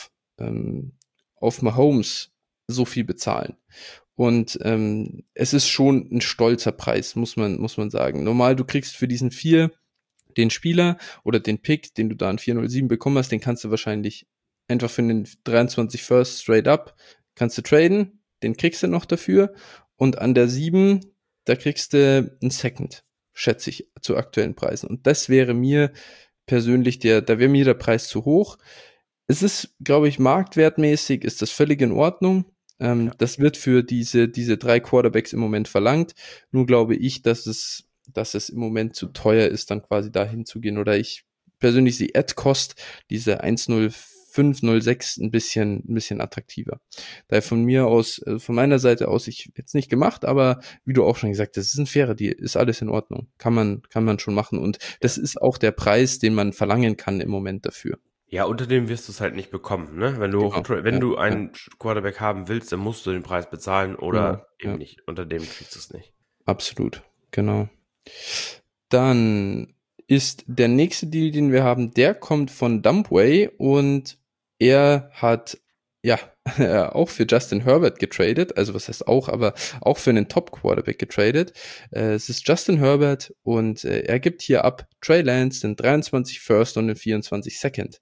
auf Mahomes so viel bezahlen? Und es ist schon ein stolzer Preis, muss man sagen. Normal, du kriegst für diesen 4 den Spieler oder den Pick, den du da an 407 bekommen hast, den kannst du wahrscheinlich einfach für den 23 First straight up, kannst du traden, den kriegst du noch dafür. Und an der 7, da kriegst du einen Second, schätze ich, zu aktuellen Preisen. Und das wäre mir persönlich da wäre mir der Preis zu hoch. Es ist, glaube ich, marktwertmäßig ist das völlig in Ordnung. ja. Das wird für diese 3 Quarterbacks im Moment verlangt. Nur glaube ich, dass es im Moment zu teuer ist, dann quasi dahin zu gehen. Oder ich persönlich sehe Ad-Cost, diese 1,05, 0,6 ein bisschen attraktiver. Daher von mir aus, von meiner Seite aus, ich jetzt nicht gemacht, aber wie du auch schon gesagt hast, das ist ein fairer Deal, ist alles in Ordnung. Kann man schon machen. Und Ja. das ist auch der Preis, den man verlangen kann im Moment dafür. Ja, unter dem wirst du es halt nicht bekommen, ne? Genau, Wenn ja, du ja, einen Quarterback haben willst, dann musst du den Preis bezahlen genau, oder eben ja, nicht. Unter dem kriegst du es nicht. absolut, genau. Dann ist der nächste Deal, den wir haben, der kommt von Dumpway und er hat ja, auch für Justin Herbert getradet, also was heißt auch, aber auch für einen Top-Quarterback getradet. Es ist Justin Herbert und er gibt hier ab Trey Lance den 23 First und den 24 Second.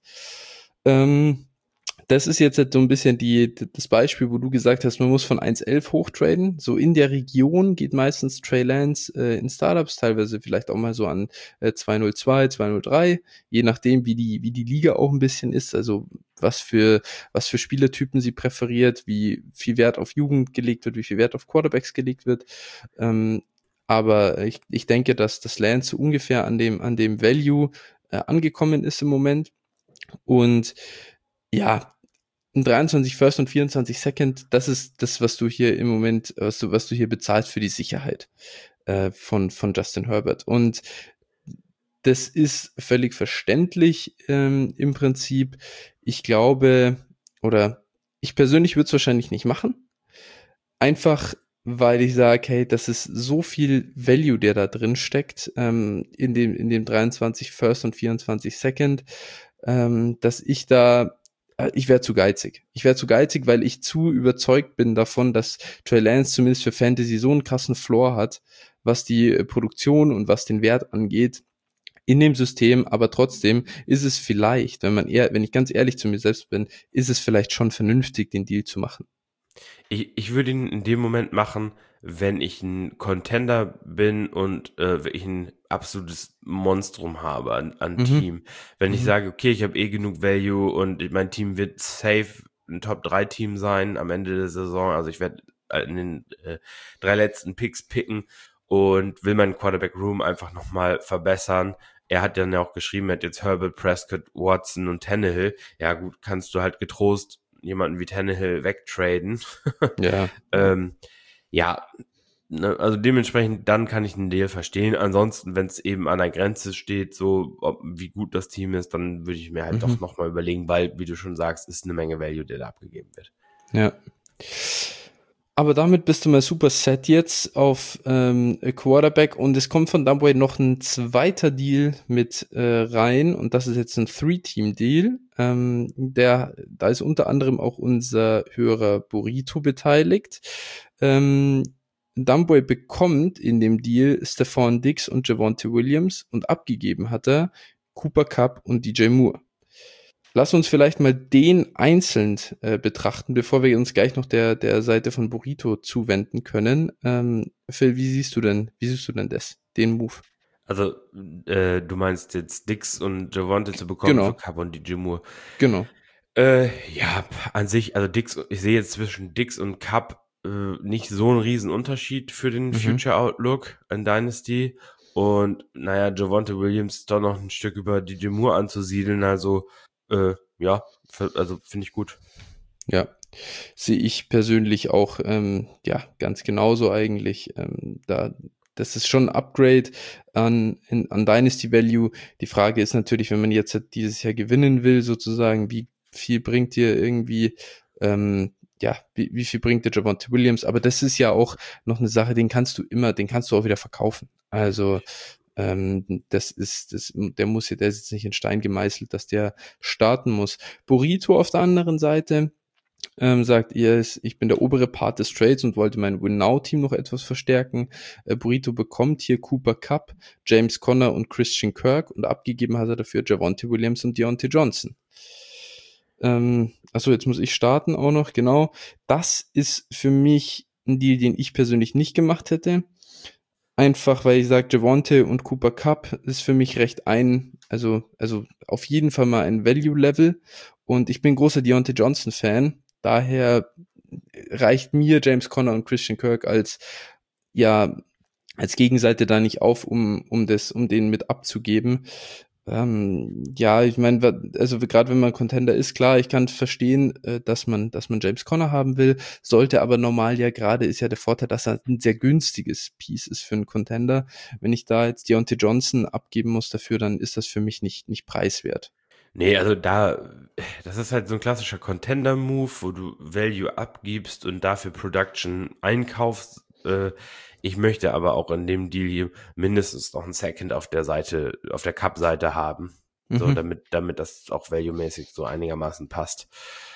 Ähm, Das ist jetzt so ein bisschen das Beispiel, wo du gesagt hast, man muss von 1,11 hochtraden. So in der Region geht meistens Trey Lance in Startups, teilweise vielleicht auch mal so an 202, 203, je nachdem, wie die Liga auch ein bisschen ist, also was für Spielertypen sie präferiert, wie viel Wert auf Jugend gelegt wird, wie viel Wert auf Quarterbacks gelegt wird. Ähm, aber ich denke, dass das Lance so ungefähr an dem Value angekommen ist im Moment. Und ja, ein 23 First und 24 Second, das ist das, was du hier im Moment, was du hier bezahlst für die Sicherheit von Justin Herbert. Und das ist völlig verständlich im Prinzip. Ich glaube, oder ich persönlich würde es wahrscheinlich nicht machen. Einfach, weil ich sage, hey, das ist so viel Value, der da drin steckt, in dem 23 First und 24 Second, dass ich wäre zu geizig. Ich wäre zu geizig, weil ich zu überzeugt bin davon, dass Trey Lance zumindest für Fantasy so einen krassen Floor hat, was die Produktion und was den Wert angeht in dem System, aber trotzdem ist es vielleicht, wenn ich ganz ehrlich zu mir selbst bin, ist es vielleicht schon vernünftig, den Deal zu machen. Ich würde ihn in dem Moment machen, wenn ich ein Contender bin und wenn ich ein absolutes Monstrum habe an Mhm. Team. Wenn ich Mhm. sage, okay, ich habe eh genug Value und mein Team wird safe ein Top-3-Team sein am Ende der Saison. Also ich werde in den 3 letzten Picks picken und will meinen Quarterback-Room einfach nochmal verbessern. Er hat dann ja auch geschrieben, er hat jetzt Herbert, Prescott, Watson und Tannehill. Ja gut, kannst du halt getrost jemanden wie Tannehill wegtraden. Ja, ja. ähm, ja, ne, also dementsprechend, dann kann ich einen Deal verstehen. Ansonsten, wenn es eben an der Grenze steht, so wie gut das Team ist, dann würde ich mir halt Mhm. doch nochmal überlegen, weil, wie du schon sagst, ist eine Menge Value, der da abgegeben wird. Ja. Aber damit bist du mal super set jetzt auf Quarterback und es kommt von Dumboy noch ein zweiter Deal mit rein und das ist jetzt ein Three-Team-Deal. Da ist unter anderem auch unser Hörer Burrito beteiligt. Ähm, Dumboy bekommt in dem Deal Stephon Diggs und Javonte Williams und abgegeben hat er Cooper Kupp und DJ Moore. Lass uns vielleicht mal den einzeln betrachten, bevor wir uns gleich noch der Seite von Burrito zuwenden können. Phil, wie siehst du denn den Move? Also, du meinst jetzt Dix und Javonte zu bekommen für Genau, Cup und DJ Moore. genau. Ja, an sich, also Dix, ich sehe jetzt zwischen Dix und Cup nicht so einen riesen Unterschied für den Mhm. Future Outlook in Dynasty. Und naja, Javonte Williams ist doch noch ein Stück über DJ Moore anzusiedeln. Also, ja, also finde ich gut. Ja, sehe ich persönlich auch ja ganz genauso eigentlich. Das ist schon ein Upgrade an Dynasty Value. Die Frage ist natürlich, wenn man jetzt halt dieses Jahr gewinnen will, sozusagen, wie viel bringt dir irgendwie, ja, wie viel bringt dir Javonte Williams? Aber das ist ja auch noch eine Sache, den kannst du auch wieder verkaufen. Also der ist jetzt nicht in Stein gemeißelt, dass der starten muss. Burrito auf der anderen Seite sagt ihr, ich bin der obere Part des Trades und wollte mein Win-Now-Team noch etwas verstärken. Burrito bekommt hier Cooper Kupp, James Conner und Christian Kirk und abgegeben hat er dafür Javonte Williams und Deontay Johnson. Achso, jetzt muss ich starten auch noch, genau. Das ist für mich ein Deal, den ich persönlich nicht gemacht hätte. Einfach, weil ich sage, Javonte und Cooper Kupp ist für mich also auf jeden Fall mal ein Value-Level. Und ich bin großer Deontay Johnson-Fan. Daher reicht mir James Conner und Christian Kirk ja, als Gegenseite da nicht auf, um den mit abzugeben. Ja, ich meine, also gerade wenn man Contender ist, klar, ich kann verstehen, dass man James Conner haben will, sollte aber normal ja gerade ist ja der Vorteil, dass er ein sehr günstiges Piece ist für einen Contender. Wenn ich da jetzt Deontay Johnson abgeben muss dafür, dann ist das für mich nicht preiswert. Nee, also das ist halt so ein klassischer Contender-Move, wo du Value abgibst und dafür Production einkaufst. Ich möchte aber auch in dem Deal hier mindestens noch ein Second auf der Seite, auf der Cup-Seite haben. So, Mhm. damit das auch value-mäßig so einigermaßen passt.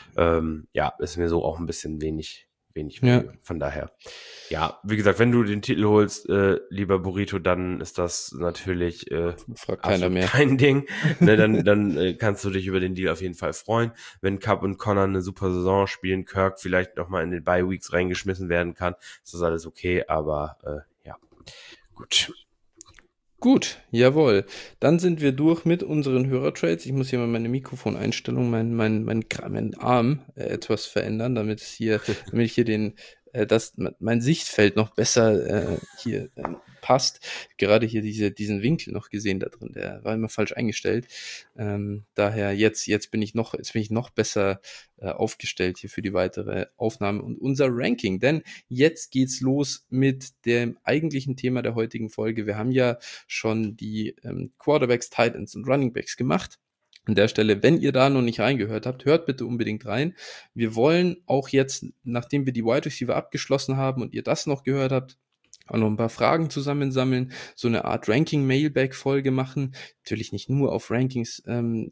Ja, ist mir so auch ein bisschen wenig Ja, Value. Von daher. Ja, wie gesagt, wenn du den Titel holst, lieber Burrito, dann ist das natürlich fragt keiner absolut mehr. kein Ding. Ne, dann kannst du dich über den Deal auf jeden Fall freuen. Wenn Cup und Connor eine super Saison spielen, Kirk vielleicht nochmal in den Bye-Weeks reingeschmissen werden kann, ist das alles okay, aber ja, gut. Gut, jawohl. Dann sind wir durch mit unseren Hörertrades. Ich muss hier mal meine Mikrofoneinstellung, mein Arm etwas verändern, damit ich hier mein Sichtfeld noch besser hier passt. Gerade hier diesen Winkel noch gesehen da drin, der war immer falsch eingestellt. Daher jetzt bin ich noch besser aufgestellt hier für die weitere Aufnahme und unser Ranking. Denn jetzt geht's los mit dem eigentlichen Thema der heutigen Folge. Wir haben ja schon die Quarterbacks, Tight Ends und Running Backs gemacht. An der Stelle, wenn ihr da noch nicht reingehört habt, hört bitte unbedingt rein. Wir wollen auch jetzt, nachdem wir die Wide Receiver abgeschlossen haben und ihr das noch gehört habt, auch noch ein paar Fragen zusammensammeln, so eine Art Ranking-Mailback-Folge machen. Natürlich nicht nur auf Rankings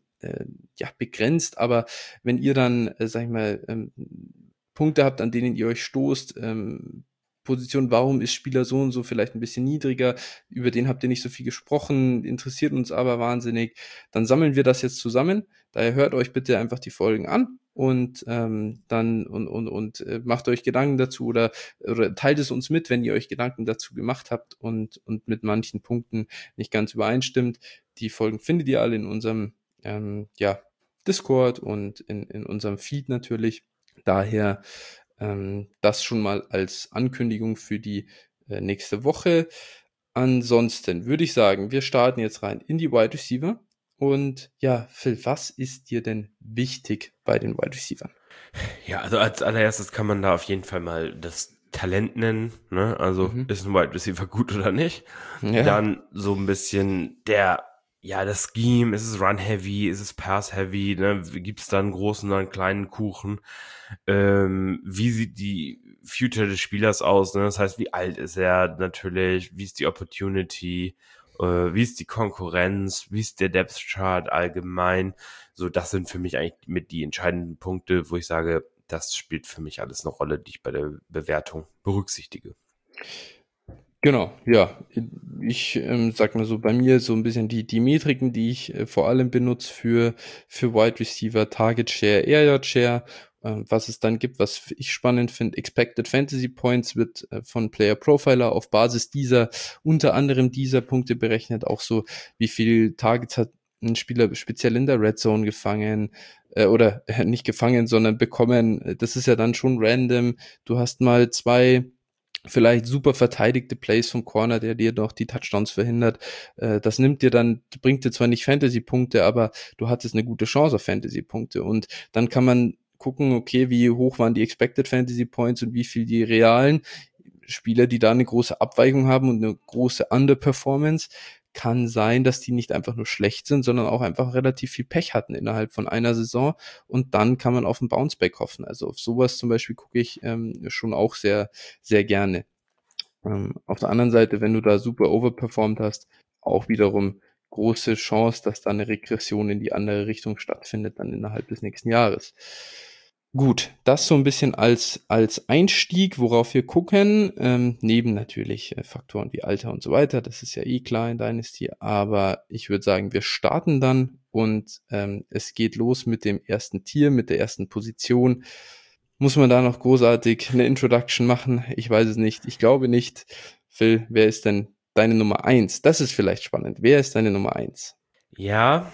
ja, begrenzt, aber wenn ihr dann, sag ich mal, Punkte habt, an denen ihr euch stoßt, Position, warum ist Spieler so und so vielleicht ein bisschen niedriger, über den habt ihr nicht so viel gesprochen, interessiert uns aber wahnsinnig, dann sammeln wir das jetzt zusammen. Daher hört euch bitte einfach die Folgen an und dann und macht euch Gedanken dazu oder teilt es uns mit, wenn ihr euch Gedanken dazu gemacht habt und mit manchen Punkten nicht ganz übereinstimmt. Die Folgen findet ihr alle in unserem ja, Discord und in unserem Feed natürlich. Daher das schon mal als Ankündigung für die nächste Woche. Ansonsten würde ich sagen, wir starten jetzt rein in die Wide Receiver. Und ja, Phil, was ist dir denn wichtig bei den Wide Receivern? Ja, also als allererstes kann man da auf jeden Fall mal das Talent nennen, ne? Also Mhm. ist ein Wide Receiver gut oder nicht? Ja. Dann so ein bisschen das Scheme, ist es Run-Heavy, ist es Pass-Heavy, ne? Gibt es da einen großen oder einen kleinen Kuchen? Wie sieht die Future des Spielers aus, ne? Das heißt, wie alt ist er natürlich? Wie ist die Opportunity? Wie ist die Konkurrenz? Wie ist der Depth Chart allgemein? So, das sind für mich eigentlich mit die entscheidenden Punkte, wo ich sage, das spielt für mich alles eine Rolle, die ich bei der Bewertung berücksichtige. Genau, ja. Ich sag mal so, bei mir so ein bisschen die Metriken, die ich vor allem benutze für Wide Receiver, Target Share, Air Yard Share, was es dann gibt, was ich spannend finde. Expected Fantasy Points wird von Player Profiler auf Basis unter anderem dieser Punkte berechnet, auch so, wie viel Targets hat ein Spieler speziell in der Red Zone gefangen, oder nicht gefangen, sondern bekommen. Das ist ja dann schon random. Du hast mal zwei vielleicht super verteidigte Plays vom Corner, der dir doch die Touchdowns verhindert. Das bringt dir zwar nicht Fantasy-Punkte, aber du hattest eine gute Chance auf Fantasy-Punkte. Und dann kann man gucken, okay, wie hoch waren die Expected Fantasy Points und wie viel die realen. Spieler, die da eine große Abweichung haben und eine große Underperformance, kann sein, dass die nicht einfach nur schlecht sind, sondern auch einfach relativ viel Pech hatten innerhalb von einer Saison und dann kann man auf ein Bounceback hoffen. Also auf sowas zum Beispiel gucke ich schon auch sehr, sehr gerne. Auf der anderen Seite, wenn du da super overperformed hast, auch wiederum große Chance, dass da eine Regression in die andere Richtung stattfindet, dann innerhalb des nächsten Jahres. Gut, das so ein bisschen als Einstieg, worauf wir gucken, neben natürlich Faktoren wie Alter und so weiter. Das ist ja eh klar in Dynasty, aber ich würde sagen, wir starten dann und es geht los mit dem ersten Tier, mit der ersten Position. Muss man da noch großartig eine Introduction machen? Ich weiß es nicht. Ich glaube nicht. Phil, wer ist denn deine Nummer eins? Das ist vielleicht spannend. Wer ist deine Nummer eins? Ja,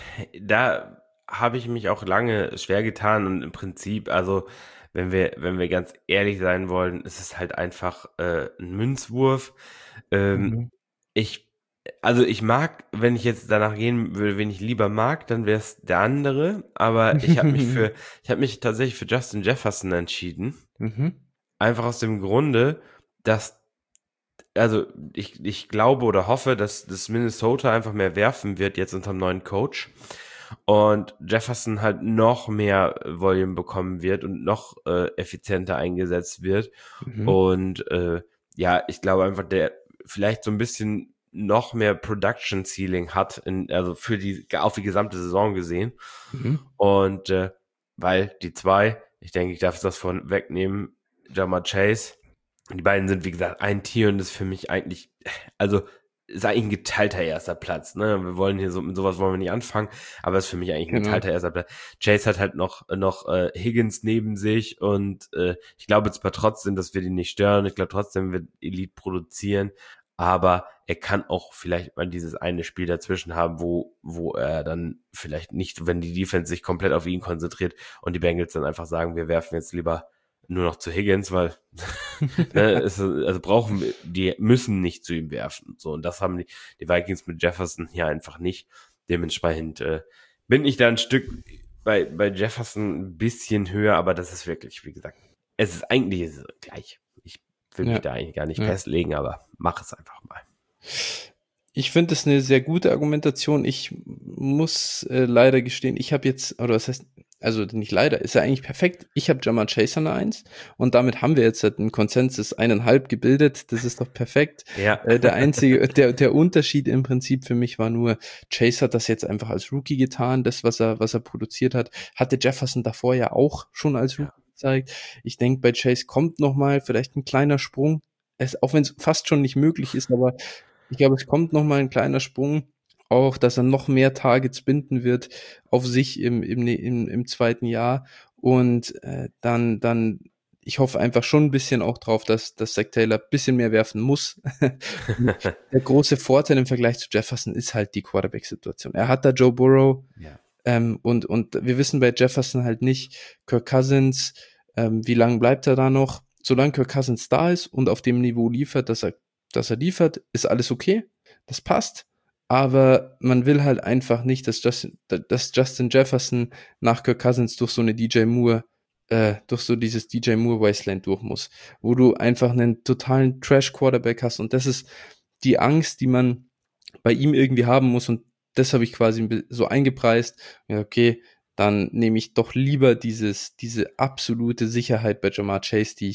da habe ich mich auch lange schwer getan und im Prinzip, also wenn wir ganz ehrlich sein wollen, ist es halt einfach ein Münzwurf. Ähm, Mhm. ich, also ich mag, wenn ich jetzt danach gehen würde, wen ich lieber mag, dann wäre es der andere. Aber ich habe mich tatsächlich für Justin Jefferson entschieden. Mhm. Einfach aus dem Grunde, dass also ich glaube oder hoffe, dass das Minnesota einfach mehr werfen wird jetzt unter dem neuen Coach und Jefferson halt noch mehr Volume bekommen wird und noch effizienter eingesetzt wird. Mhm. Und ja, ich glaube einfach, der vielleicht so ein bisschen noch mehr Production Ceiling hat, also auf die gesamte Saison gesehen. Und weil die zwei, ich denke, ich darf das von wegnehmen, Ja'Marr Chase, die beiden sind, wie gesagt, ein Tier und das ist für mich eigentlich, also ist eigentlich ein geteilter erster Platz. Ne? Wir wollen hier mit sowas wollen wir nicht anfangen, aber ist für mich eigentlich ein geteilter erster Platz. Chase hat halt noch Higgins neben sich und ich glaube zwar trotzdem, dass wir die nicht stören. Ich glaube trotzdem, wir Elite produzieren, aber er kann auch vielleicht mal dieses eine Spiel dazwischen haben, wo er dann vielleicht nicht, wenn die Defense sich komplett auf ihn konzentriert und die Bengals dann einfach sagen, wir werfen jetzt lieber nur noch zu Higgins, weil die müssen nicht zu ihm werfen. So, und das haben die Vikings mit Jefferson hier einfach nicht. Dementsprechend bin ich da ein Stück bei Jefferson ein bisschen höher, aber das ist wirklich, wie gesagt, es ist eigentlich gleich. Ich will mich da eigentlich gar nicht festlegen, aber mach es einfach mal. Ich finde es eine sehr gute Argumentation. Ich muss leider gestehen, ich habe jetzt, oder was heißt, also nicht leider, ist ja eigentlich perfekt. Ich habe Ja'Marr Chase an der 1 und damit haben wir jetzt halt einen Konsensus 1,5 gebildet. Das ist doch perfekt. Ja. Der einzige, der Unterschied im Prinzip für mich war nur, Chase hat das jetzt einfach als Rookie getan, das, was er produziert hat, hatte Jefferson davor ja auch schon als Rookie gezeigt. Ich denke, bei Chase kommt nochmal vielleicht ein kleiner Sprung. Auch wenn es fast schon nicht möglich ist, aber ich glaube, es kommt noch mal ein kleiner Sprung, auch, dass er noch mehr Targets binden wird auf sich im zweiten Jahr. Und dann, ich hoffe einfach schon ein bisschen auch drauf, dass Zach Taylor ein bisschen mehr werfen muss. Der große Vorteil im Vergleich zu Jefferson ist halt die Quarterback-Situation. Er hat da Joe Burrow und wir wissen bei Jefferson halt nicht, Kirk Cousins, wie lange bleibt er da noch? Solange Kirk Cousins da ist und auf dem Niveau liefert, dass er liefert, ist alles okay, das passt, aber man will halt einfach nicht, dass Justin Jefferson nach Kirk Cousins durch so eine durch so dieses DJ Moore Wasteland durch muss, wo du einfach einen totalen Trash-Quarterback hast und das ist die Angst, die man bei ihm irgendwie haben muss und das habe ich quasi so eingepreist, ja okay, dann nehme ich doch lieber diese absolute Sicherheit bei Ja'Marr Chase, die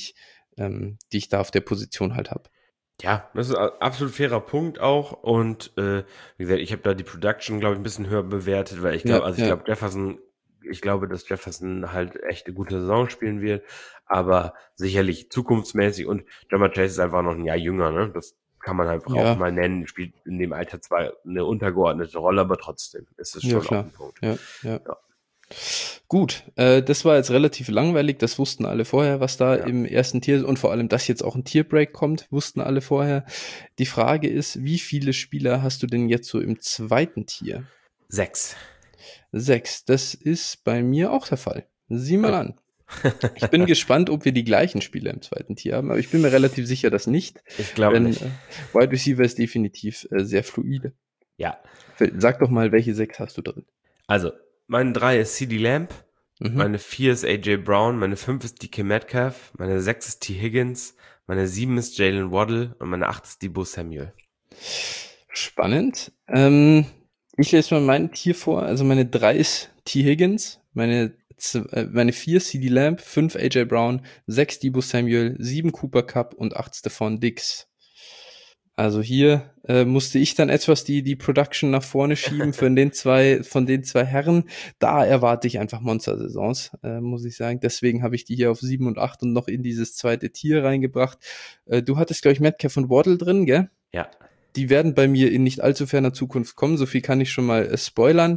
ich da auf der Position halt habe. Ja, das ist ein absolut fairer Punkt auch. Und wie gesagt, ich habe da die Production, glaube ich, ein bisschen höher bewertet, weil ich glaube, ich glaube, dass Jefferson halt echt eine gute Saison spielen wird, aber sicherlich zukunftsmäßig und Ja'Marr Chase ist einfach noch ein Jahr jünger, ne? Das kann man einfach auch mal nennen, spielt in dem Alter zwar eine untergeordnete Rolle, aber trotzdem ist es schon auch ein Punkt. Ja. Gut, das war jetzt relativ langweilig, das wussten alle vorher, was da im ersten Tier ist und vor allem, dass jetzt auch ein Tierbreak kommt, wussten alle vorher. Die Frage ist, wie viele Spieler hast du denn jetzt so im zweiten Tier? 6. 6, das ist bei mir auch der Fall. Sieh mal an. Ich bin gespannt, ob wir die gleichen Spieler im zweiten Tier haben, aber ich bin mir relativ sicher, dass nicht. Ich glaube nicht. Wide Receiver ist definitiv sehr fluide. Ja. Sag doch mal, welche 6 hast du drin? Also, meine 3 ist CeeDee Lamb, meine 4 ist AJ Brown, meine 5 ist DK Metcalf, meine 6 ist T. Higgins, meine 7 ist Jalen Waddle und meine 8 ist Deebo Samuel. Spannend. Ich lese mal mein Tier vor. Also meine 3 ist T. Higgins, meine 4 CeeDee Lamb, 5 AJ Brown, 6 Deebo Samuel, 7 Cooper Kupp und 8 Stephon Diggs. Also hier musste ich dann etwas die Production nach vorne schieben von den zwei Herren. Da erwarte ich einfach Monster-Saisons, muss ich sagen. Deswegen habe ich die hier auf 7 und 8 und noch in dieses zweite Tier reingebracht. Du hattest, glaube ich, Metcalf und Waddle drin, gell? Ja. Die werden bei mir in nicht allzu ferner Zukunft kommen. So viel kann ich schon mal spoilern.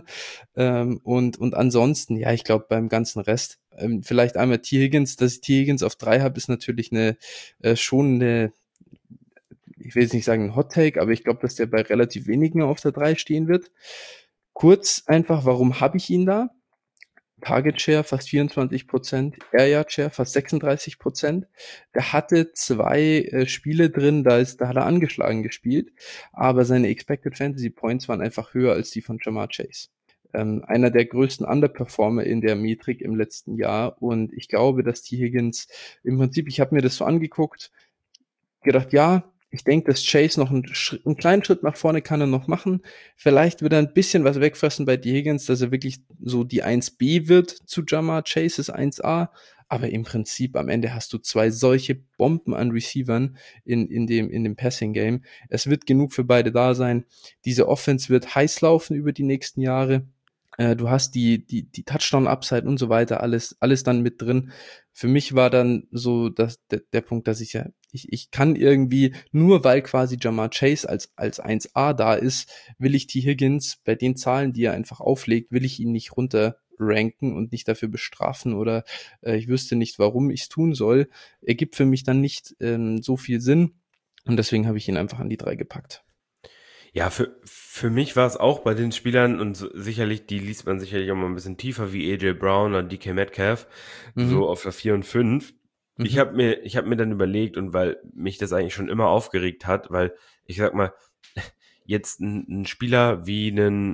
Und ansonsten, ja, ich glaube beim ganzen Rest, vielleicht einmal T. Higgins, dass ich T. Higgins auf 3 habe, ist natürlich schon eine, ich will jetzt nicht sagen ein Hot Take, aber ich glaube, dass der bei relativ wenigen auf der 3 stehen wird. Kurz einfach, warum habe ich ihn da? Target Share fast 24%, Air Yard Share fast 36%. Der hatte 2 Spiele drin, da hat er angeschlagen gespielt, aber seine Expected Fantasy Points waren einfach höher als die von Ja'Marr Chase. Einer der größten Underperformer in der Metrik im letzten Jahr und ich glaube, dass T. Higgins im Prinzip, ich habe mir das so angeguckt, gedacht, ja, ich denke, dass Chase noch einen kleinen Schritt nach vorne kann er noch machen. Vielleicht wird er ein bisschen was wegfressen bei T. Higgins, dass er wirklich so die 1B wird zu Ja'Marr Chases 1A. aber im Prinzip am Ende hast du zwei solche Bomben an Receivern in dem Passing-Game. Es wird genug für beide da sein. Diese Offense wird heiß laufen über die nächsten Jahre. Du hast die Touchdown-Upside und so weiter, alles dann mit drin. Für mich war dann so der Punkt, dass ich kann irgendwie, nur weil quasi Jamar Chase als 1A da ist, will ich T. Higgins bei den Zahlen, die er einfach auflegt, will ich ihn nicht runter ranken und nicht dafür bestrafen oder ich wüsste nicht, warum ich es tun soll. Ergibt für mich dann nicht so viel Sinn und deswegen habe ich ihn einfach an die 3 gepackt. Ja, für mich war es auch bei den Spielern und sicherlich, die liest man sicherlich auch mal ein bisschen tiefer wie AJ Brown oder DK Metcalf, so Mhm. auf der 4 und 5. Ich Mhm. habe mir dann überlegt und weil mich das eigentlich schon immer aufgeregt hat, weil ich sag mal, jetzt ein Spieler wie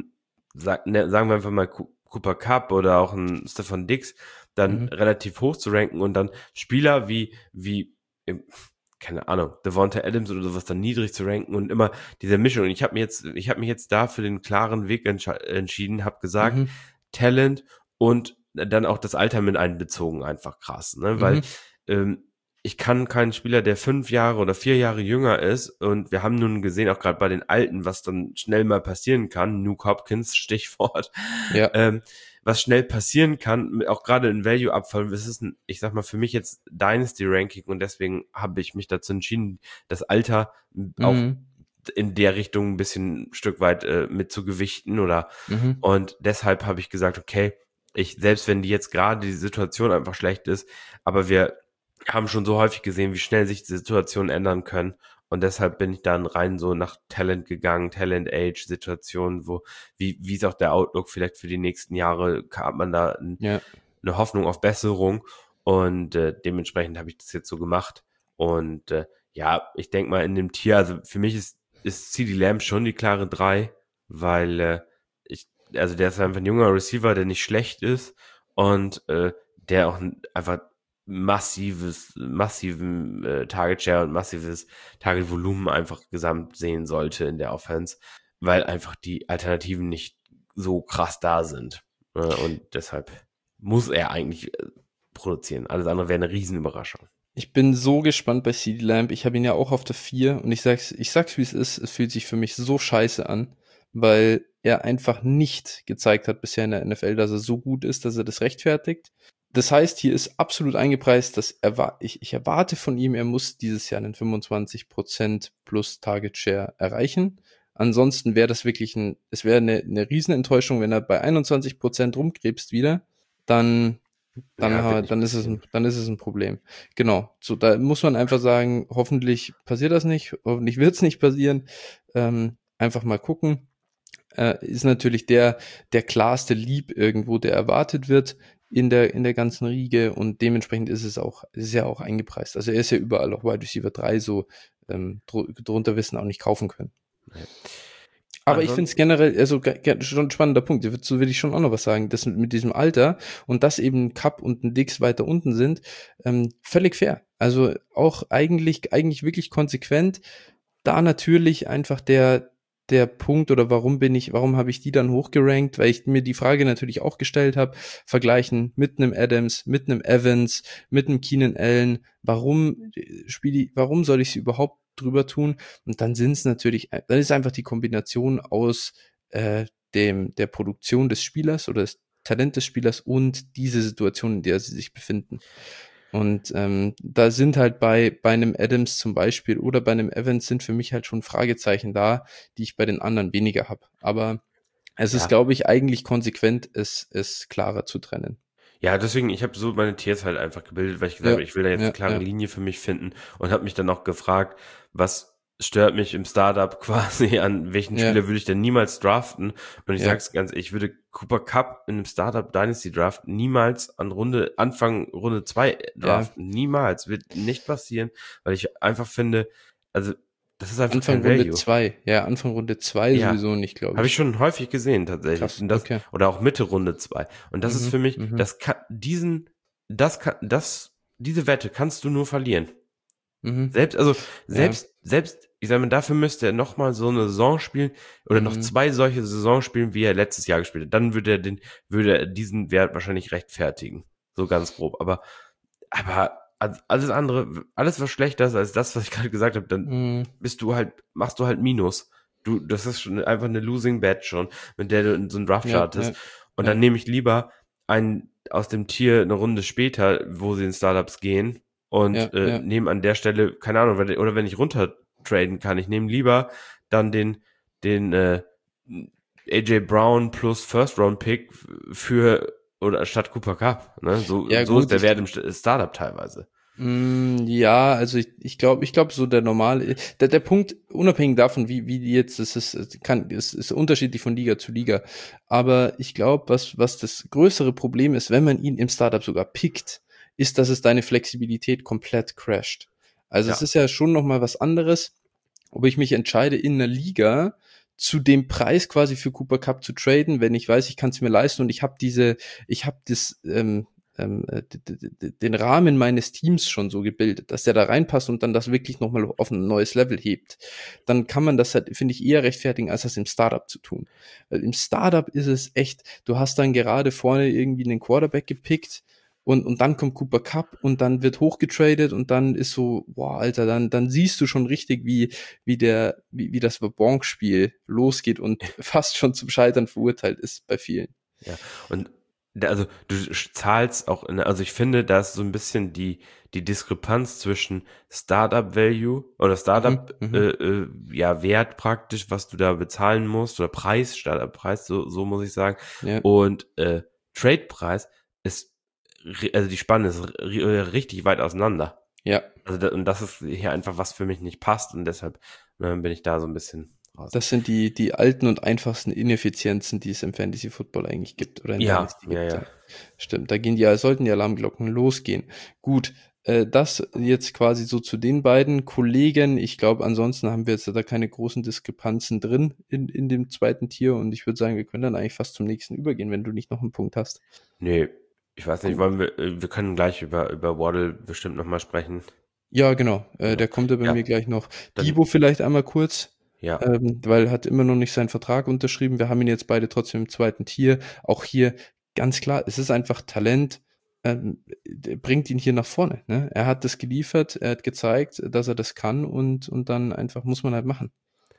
sagen wir einfach mal Cooper Kupp oder auch ein Stefan Diggs dann Mhm. relativ hoch zu ranken und dann Spieler wie keine Ahnung, Devonta Adams oder sowas dann niedrig zu ranken und immer diese Mischung. Und ich habe mich jetzt da für den klaren Weg entschieden, habe gesagt, Mhm. Talent und dann auch das Alter mit einbezogen, einfach krass, ne? Weil Mhm. ich kann keinen Spieler, der 5 Jahre oder 4 Jahre jünger ist, und wir haben nun gesehen, auch gerade bei den Alten, was dann schnell mal passieren kann, Nuke Hopkins, Stichwort, Ja. ähm, was schnell passieren kann, auch gerade in Value-Abfall, das ist ich sag mal, für mich jetzt Dynasty-Ranking und deswegen habe ich mich dazu entschieden, das Alter auch Mhm. in der Richtung ein bisschen ein Stück weit mit zu gewichten Mhm. und deshalb habe ich gesagt, okay, selbst wenn die jetzt gerade die Situation einfach schlecht ist, aber wir haben schon so häufig gesehen, wie schnell sich die Situationen ändern können. Und deshalb bin ich dann rein so nach Talent gegangen, Talent Age Situationen, wie ist auch der Outlook vielleicht für die nächsten Jahre, hat man da Ja. eine Hoffnung auf Besserung und dementsprechend habe ich das jetzt so gemacht. Und ja, ich denke mal in dem Tier, also für mich ist CeeDee Lamb schon die klare 3, weil also der ist einfach ein junger Receiver, der nicht schlecht ist und der auch einfach massiven Target Share und massives Target Volumen einfach gesamt sehen sollte in der Offense, weil einfach die Alternativen nicht so krass da sind. Und deshalb muss er eigentlich produzieren. Alles andere wäre eine Riesenüberraschung. Ich bin so gespannt bei CeeDee Lamb. Ich habe ihn ja auch auf der 4 und ich sag's wie es ist. Es fühlt sich für mich so scheiße an, weil er einfach nicht gezeigt hat bisher in der NFL, dass er so gut ist, dass er das rechtfertigt. Das heißt, hier ist absolut eingepreist, dass ich erwarte von ihm, er muss dieses Jahr einen 25% plus Target Share erreichen. Ansonsten wäre das wirklich es wäre eine Riesenenttäuschung, wenn er bei 21% rumkrebst wieder, dann Ja, wird nicht dann ist es passieren. dann ist es ein Problem. Genau. So, da muss man einfach sagen, hoffentlich passiert das nicht, hoffentlich wird es nicht passieren. Einfach mal gucken. Ist natürlich der klarste Leap irgendwo, der erwartet wird in der ganzen Riege und dementsprechend ist es ja auch eingepreist. Also er ist ja überall auch Wide Receiver 3 so drunter wissen auch nicht kaufen können. Ja. Aber ich finde es Ansonsten, generell, also schon ein spannender Punkt. Dazu will ich schon auch noch was sagen. Das mit diesem Alter und dass eben Cup und ein Dix weiter unten sind, völlig fair. Also auch eigentlich wirklich konsequent. Da natürlich einfach der Punkt oder warum habe ich die dann hochgerankt? Weil ich mir die Frage natürlich auch gestellt habe, vergleichen mit einem Adams, mit einem Evans, mit einem Keenan Allen. Warum soll ich sie überhaupt drüber tun? Und dann dann ist einfach die Kombination aus der Produktion des Spielers oder des Talent des Spielers und diese Situation, in der sie sich befinden. Und da sind halt bei einem Adams zum Beispiel oder bei einem Evans sind für mich halt schon Fragezeichen da, die ich bei den anderen weniger habe. Aber es ist, ja, glaube ich, eigentlich konsequent, es klarer zu trennen. ja, deswegen, ich habe so meine Tiers halt einfach gebildet, weil ich gesagt Ja, habe, ich will da jetzt eine ja, klare ja, Linie für mich finden und habe mich dann auch gefragt, was stört mich im Startup quasi an, welchen ja, Spieler würde ich denn niemals draften? Und ich ja, sag's ganz, ich würde Cooper Cup in einem Startup Dynasty Draft niemals Anfang Runde 2 ja. draften. Niemals. Wird nicht passieren, weil ich einfach finde, also, das ist einfach Anfang kein Runde Value. 2. Ja, Anfang Runde 2 Ja, sowieso nicht, glaube habe ich ich. schon häufig gesehen tatsächlich. Krass, Und okay. oder auch Mitte Runde 2. Und das ist Mhm, für mich, mhm, diese Wette kannst du nur verlieren. mhm. Ja, Ich sage mal, dafür müsste er nochmal so eine Saison spielen oder noch mhm, 2 solche Saisons spielen, wie er letztes Jahr gespielt hat. Dann würde er diesen Wert wahrscheinlich rechtfertigen. So ganz grob. Aber Aber alles andere, alles was schlechter ist als das, was ich gerade gesagt habe, dann Mm, machst du halt Minus. Das ist schon einfach eine Losing Bet schon, mit der du in so einen Draft ja, startest. ja, Und dann ja, nehme ich lieber einen aus dem Tier eine Runde später, wo sie in Startups gehen und ja, ja, nehme an der Stelle, keine Ahnung, oder wenn ich runter traden kann, ich nehme lieber dann den AJ Brown plus First Round Pick für oder statt Cooper Cup. Ne? ja, So ist gut, der Wert im Startup teilweise. Ja, also ich glaube, so der normale, der Punkt, unabhängig davon, wie die jetzt, es ist unterschiedlich von Liga zu Liga. Aber ich glaube, was das größere Problem ist, wenn man ihn im Startup sogar pickt, ist, dass es deine Flexibilität komplett crasht. Also es Ja. ist ja schon nochmal was anderes, ob ich mich entscheide, in einer Liga zu dem Preis quasi für Cooper Cup zu traden, wenn ich weiß, ich kann es mir leisten und ich habe den Rahmen meines Teams schon so gebildet, dass der da reinpasst und dann das wirklich nochmal auf ein neues Level hebt, dann kann man das halt, finde ich, eher rechtfertigen, als das im Startup zu tun. Weil im Startup ist es echt, du hast dann gerade vorne irgendwie einen Quarterback gepickt, und dann kommt Cooper Cup und dann wird hochgetradet und dann ist so, boah, Alter, dann siehst du schon richtig, wie das Bonk-Spiel losgeht und fast schon zum Scheitern verurteilt ist bei vielen. Ja, und also du zahlst auch, also ich finde, da ist so ein bisschen die Diskrepanz zwischen Startup Value oder Startup Mhm, mhm. ja Wert praktisch, was du da bezahlen musst oder Preis, Startup Preis, so muss ich sagen, Ja, und Trade Preis ist, also die Spanne ist richtig weit auseinander. ja. Also und das ist hier einfach was für mich nicht passt und deshalb bin ich da so ein bisschen raus. Das sind die alten und einfachsten Ineffizienzen, die es im Fantasy Football eigentlich gibt oder in Ja, Dynasty ja, gibt, ja. ja. Stimmt, sollten die Alarmglocken losgehen. Gut, das jetzt quasi so zu den beiden Kollegen. Ich glaube, ansonsten haben wir jetzt da keine großen Diskrepanzen drin in dem zweiten Tier und ich würde sagen, wir können dann eigentlich fast zum nächsten übergehen, wenn du nicht noch einen Punkt hast. Nee, ich weiß nicht, Gut. wir können gleich über Waddle bestimmt nochmal sprechen. Ja, genau. Genau. Der kommt ja bei Ja, mir gleich noch. dann, Debo vielleicht einmal kurz, ja, weil er hat immer noch nicht seinen Vertrag unterschrieben. Wir haben ihn jetzt beide trotzdem im zweiten Tier. Auch hier ganz klar, es ist einfach Talent, der bringt ihn hier nach vorne. Ne? Er hat das geliefert, er hat gezeigt, dass er das kann und dann einfach muss man halt machen.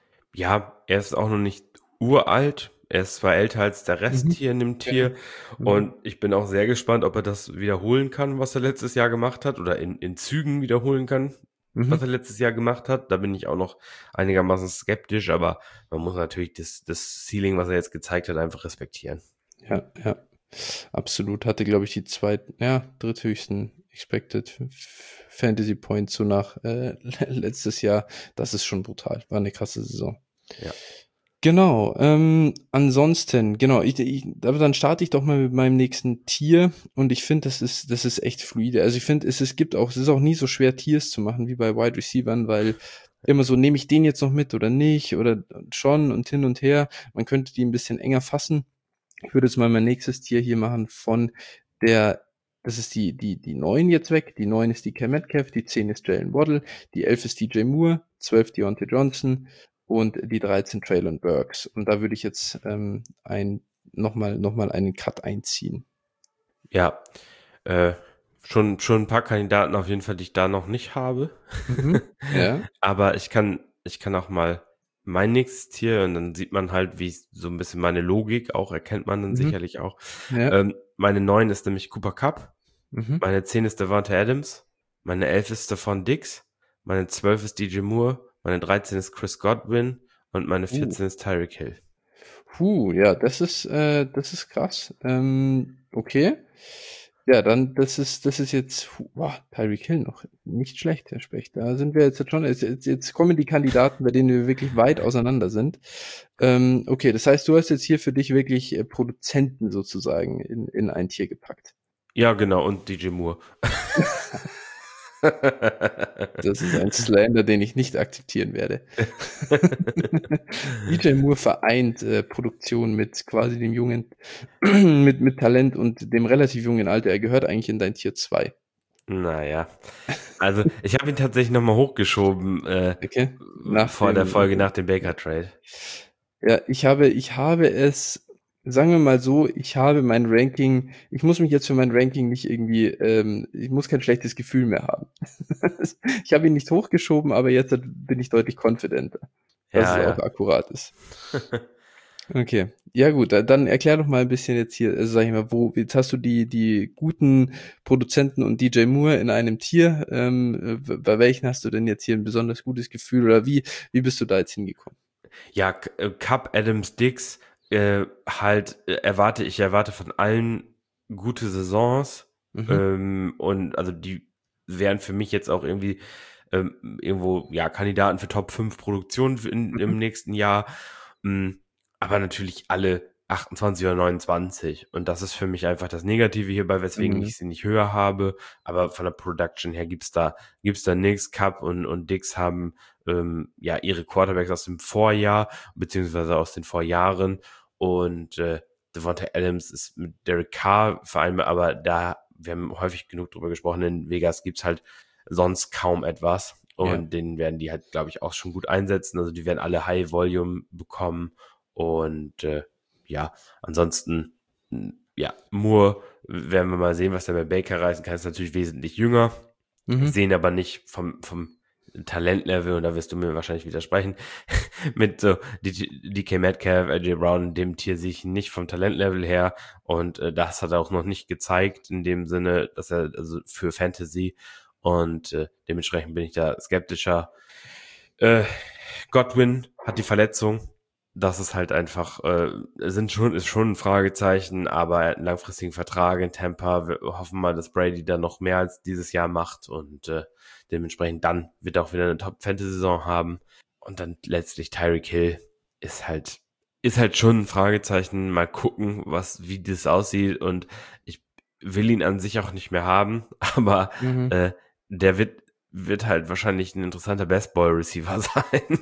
ja, er ist auch noch nicht uralt. Er ist zwar älter als der Rest Mhm. hier in dem Genau. Tier Mhm. und ich bin auch sehr gespannt, ob er das wiederholen kann, was er letztes Jahr gemacht hat oder in Zügen wiederholen kann, was er Mhm. letztes Jahr gemacht hat. Da bin ich auch noch einigermaßen skeptisch, aber man muss natürlich das Ceiling, was er jetzt gezeigt hat, einfach respektieren. Ja, ja. Absolut. Hatte, glaube ich, die dritthöchsten Expected Fantasy Points so nach letztes Jahr. Das ist schon brutal. War eine krasse Saison. Ja. Genau, ansonsten, genau, aber dann starte ich doch mal mit meinem nächsten Tier und ich finde, das ist echt fluide. Also ich finde, es ist auch nie so schwer, Tiers zu machen wie bei Wide Receivern, weil immer so, nehme ich den jetzt noch mit oder nicht oder schon und hin und her. Man könnte die ein bisschen enger fassen. Ich würde jetzt mal mein nächstes Tier hier machen von der, das ist die 9 jetzt weg. Die 9 ist die Cam Metcalf, die 10 ist Jalen Waddle, die 11 ist DJ Moore, 12 Deontay Johnson und die 13 Traylon Burks. Und da würde ich jetzt nochmal einen Cut einziehen. Ja, äh, schon ein paar Kandidaten auf jeden Fall, die ich da noch nicht habe. Mhm. Ja. Aber ich kann auch mal mein nächstes Tier und dann sieht man halt, wie so ein bisschen meine Logik auch, erkennt man dann Mhm. sicherlich auch. Ja. Meine 9 ist nämlich Cooper Cup, Mhm. meine 10 ist Davante Adams, meine 11 ist Stephon Diggs, meine 12 ist DJ Moore, meine 13 ist Chris Godwin und meine Uh. 14 ist Tyreek Hill. Ja, das ist krass. Okay. Ja, dann, das ist jetzt, boah, Tyreek Hill noch nicht schlecht, Herr Specht. Da sind wir jetzt schon, jetzt kommen die Kandidaten, bei denen wir wirklich weit auseinander sind. Okay, das heißt, du hast jetzt hier für dich wirklich Produzenten sozusagen in ein Tier gepackt. Ja, genau, und DJ Moore. Das ist ein Slander, den ich nicht akzeptieren werde. DJ Moore vereint Produktion mit quasi dem jungen, mit Talent und dem relativ jungen Alter. Er gehört eigentlich in dein Tier 2. Naja, also ich habe ihn tatsächlich nochmal hochgeschoben Okay? Nach vor der dem, Folge nach dem Baker Trade. ja, ich habe es. sagen wir mal so, ich habe mein Ranking, ich muss mich jetzt für mein Ranking nicht irgendwie, ich muss kein schlechtes Gefühl mehr haben. Ich habe ihn nicht hochgeschoben, aber jetzt bin ich deutlich confidenter, dass es Ja, auch ja. akkurat ist. Okay, ja gut, dann erklär doch mal ein bisschen jetzt hier, also sag ich mal, jetzt hast du die guten Produzenten und DJ Moore in einem Tier, bei welchen hast du denn jetzt hier ein besonders gutes Gefühl oder wie bist du da jetzt hingekommen? Ja, Cup, Adams, Dix, halt, ich erwarte von allen gute Saisons. Mhm, Und also die wären für mich jetzt auch irgendwie irgendwo, ja, Kandidaten für Top 5 Produktionen im mhm, nächsten Jahr. Mm, aber natürlich alle 28 oder 29. Und das ist für mich einfach das Negative hierbei, weswegen mhm, ich sie nicht höher habe. Aber von der Production her gibt's da nichts. Cup und Dix haben ja ihre Quarterbacks aus dem Vorjahr, beziehungsweise aus den Vorjahren. Und Devonta Adams ist mit Derek Carr vereinbart, aber wir haben häufig genug drüber gesprochen, in Vegas gibt's halt sonst kaum etwas. ja, Und den werden die halt, glaube ich, auch schon gut einsetzen. Also die werden alle High Volume bekommen. Und ja, ansonsten, ja, Moore werden wir mal sehen, was der bei Baker reißen kann. Ist natürlich wesentlich jünger. Ich mhm, sehe ihn aber nicht vom Talentlevel, und da wirst du mir wahrscheinlich widersprechen, mit so DK Metcalf, AJ Brown, dem Tier sehe ich ihn nicht vom Talentlevel her, und das hat er auch noch nicht gezeigt in dem Sinne, dass er also für Fantasy, und dementsprechend bin ich da skeptischer. Äh, Godwin hat die Verletzung. Das ist halt einfach, ist schon ein Fragezeichen, aber er hat einen langfristigen Vertrag in Tampa. Wir hoffen mal, dass Brady da noch mehr als dieses Jahr macht, und dementsprechend dann wird er auch wieder eine Top-Fantasy-Saison haben. Und dann letztlich Tyreek Hill ist halt, ist halt schon ein Fragezeichen. Mal gucken, wie das aussieht, und ich will ihn an sich auch nicht mehr haben, aber mhm. der wird halt wahrscheinlich ein interessanter Best-Ball-Receiver sein.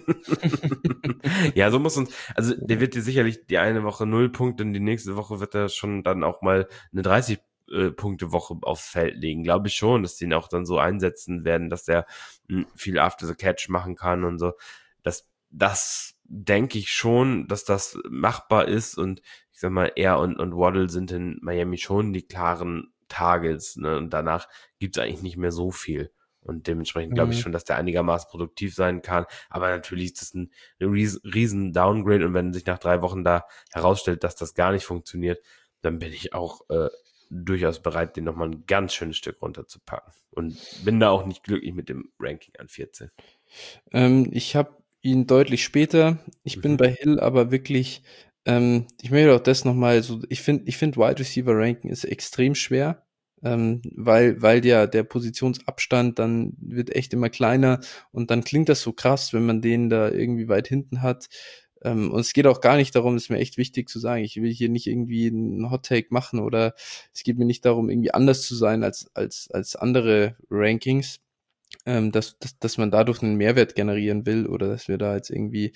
Ja, so muss uns, also der wird dir sicherlich die eine Woche 0 Punkte, und die nächste Woche wird er schon dann auch mal eine 30 Punkte Woche aufs Feld legen. Glaube ich schon, dass die ihn auch dann so einsetzen werden, dass der viel After the Catch machen kann und so. Das denke ich schon, dass das machbar ist, und ich sag mal, er und Waddle sind in Miami schon die klaren Targets, ne? Und danach gibt's eigentlich nicht mehr so viel. Und dementsprechend glaube ich Mhm. schon, dass der einigermaßen produktiv sein kann. Aber natürlich ist das ein riesen Downgrade, und wenn sich nach 3 Wochen da herausstellt, dass das gar nicht funktioniert, dann bin ich auch durchaus bereit, den nochmal ein ganz schönes Stück runterzupacken. Und bin da auch nicht glücklich mit dem Ranking an 14. Ich habe ihn deutlich später. Ich bin Mhm. bei Hill aber wirklich, ich möchte auch das nochmal so, ich finde Wide Receiver Ranking ist extrem schwer, weil der Positionsabstand dann wird echt immer kleiner und dann klingt das so krass, wenn man den da irgendwie weit hinten hat. Und es geht auch gar nicht darum, ist mir echt wichtig zu sagen, ich will hier nicht irgendwie einen Hot Take machen oder es geht mir nicht darum, irgendwie anders zu sein als andere Rankings, dass man dadurch einen Mehrwert generieren will oder dass wir da jetzt irgendwie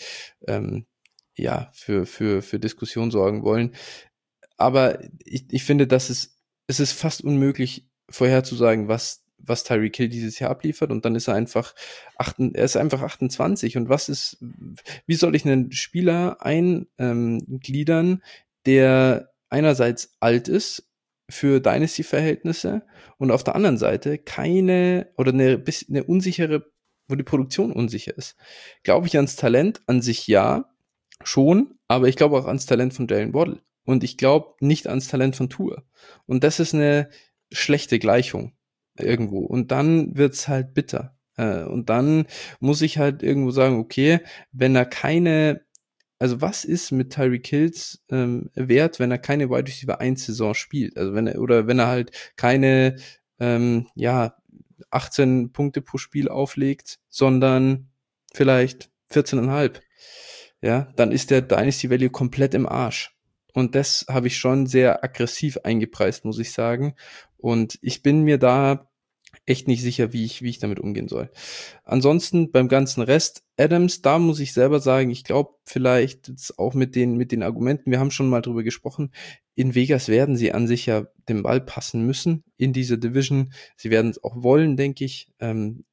ja für Diskussion sorgen wollen. Aber ich finde, es ist fast unmöglich vorherzusagen, was Tyreek Hill dieses Jahr abliefert und dann ist er ist einfach 28 und wie soll ich einen Spieler eingliedern, der einerseits alt ist für Dynasty-Verhältnisse und auf der anderen Seite keine oder eine unsichere, wo die Produktion unsicher ist. Glaube ich ans Talent an sich ja, schon, aber ich glaube auch ans Talent von Jalen Waddle. Und ich glaube nicht ans Talent von Tour. Und das ist eine schlechte Gleichung Ja. irgendwo. Und dann wird's halt bitter. Und dann muss ich halt irgendwo sagen, okay, wenn er keine, also was ist mit Tyreek Hills Wert, wenn er keine Wide Receiver 1 Saison spielt? Also wenn er halt keine, ja, 18 Punkte pro Spiel auflegt, sondern vielleicht 14,5, ja, dann ist der Dynasty Value komplett im Arsch. Und das habe ich schon sehr aggressiv eingepreist, muss ich sagen. Und ich bin mir da echt nicht sicher, wie ich damit umgehen soll. Ansonsten beim ganzen Rest, Adams, da muss ich selber sagen, ich glaube vielleicht jetzt auch mit den Argumenten, wir haben schon mal drüber gesprochen, in Vegas werden sie an sich ja den Ball passen müssen in dieser Division. Sie werden es auch wollen, denke ich.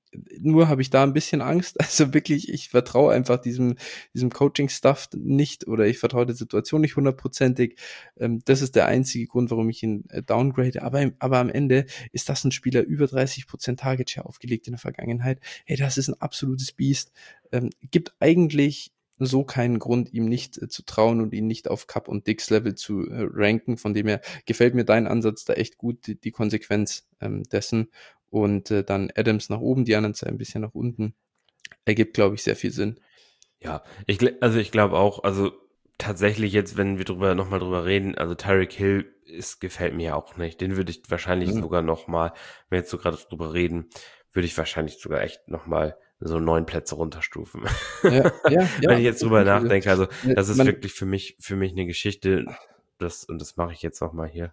Nur habe ich da ein bisschen Angst. Also wirklich, ich vertraue einfach diesem Coaching-Stuff nicht oder ich vertraue der Situation nicht hundertprozentig. Das ist der einzige Grund, warum ich ihn downgrade. Aber am Ende ist das ein Spieler über 30% Target Share aufgelegt in der Vergangenheit. Hey, das ist ein absolutes Biest. Gibt eigentlich so keinen Grund, ihm nicht zu trauen und ihn nicht auf Cup und Dix Level zu ranken. Von dem her gefällt mir dein Ansatz da echt gut, die Konsequenz dessen. Und dann Adams nach oben, die anderen zwei ein bisschen nach unten. Ergibt, glaube ich, sehr viel Sinn. Ja, also ich glaube auch, also tatsächlich jetzt, wenn wir nochmal drüber reden, also Tyreek Hill gefällt mir ja auch nicht. Den würde ich wahrscheinlich Ja, sogar nochmal, wenn wir jetzt so gerade drüber reden, würde ich wahrscheinlich sogar echt nochmal so 9 Plätze runterstufen. ja, ja, Wenn ja, ich jetzt drüber definitiv. nachdenke, also das ist Man, wirklich für mich eine Geschichte, und das mache ich jetzt nochmal hier.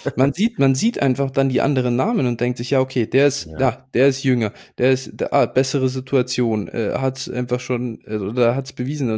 man sieht einfach dann die anderen Namen und denkt sich, ja, okay, Ja, der ist jünger, bessere Situation, hat einfach schon, oder hat es bewiesen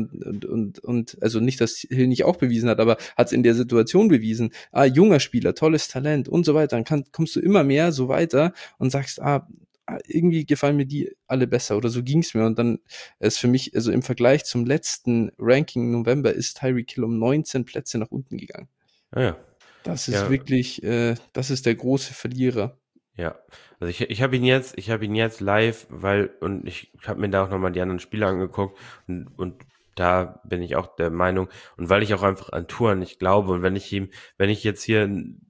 und also nicht, dass Hill nicht auch bewiesen hat, aber hat es in der Situation bewiesen. Junger Spieler, tolles Talent und so weiter. Dann kommst du immer mehr so weiter und sagst, irgendwie gefallen mir die alle besser oder so ging's mir und dann ist für mich, also im Vergleich zum letzten Ranking im November ist Tyreek Hill um 19 Plätze nach unten gegangen. ja, ja. Das ist Ja, wirklich, das ist der große Verlierer. ja, also ich habe ihn jetzt live, und ich habe mir da auch nochmal die anderen Spiele angeguckt und da bin ich auch der Meinung und weil ich auch einfach an Tour nicht glaube und wenn ich jetzt hier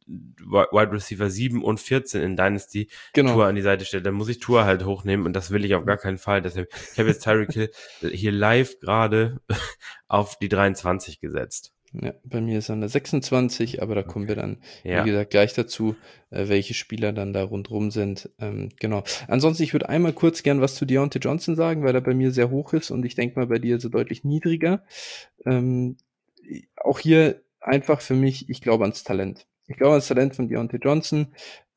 Wide Receiver 7 und 14 in Dynasty Genau. Tour an die Seite stelle, dann muss ich Tour halt hochnehmen und das will ich auf gar keinen Fall. Deshalb, ich habe jetzt Tyreek Hill hier live gerade auf die 23 gesetzt. Ja, bei mir ist er an der 26, aber da kommen wir Okay. dann, wie Ja, gesagt, gleich dazu, welche Spieler dann da rundrum sind. Genau. Ansonsten, ich würde einmal kurz gern was zu Deontay Johnson sagen, weil er bei mir sehr hoch ist und ich denke mal bei dir so deutlich niedriger. Ähm, Auch hier einfach für mich, ich glaube ans Talent. Ich glaube ans Talent von Deontay Johnson.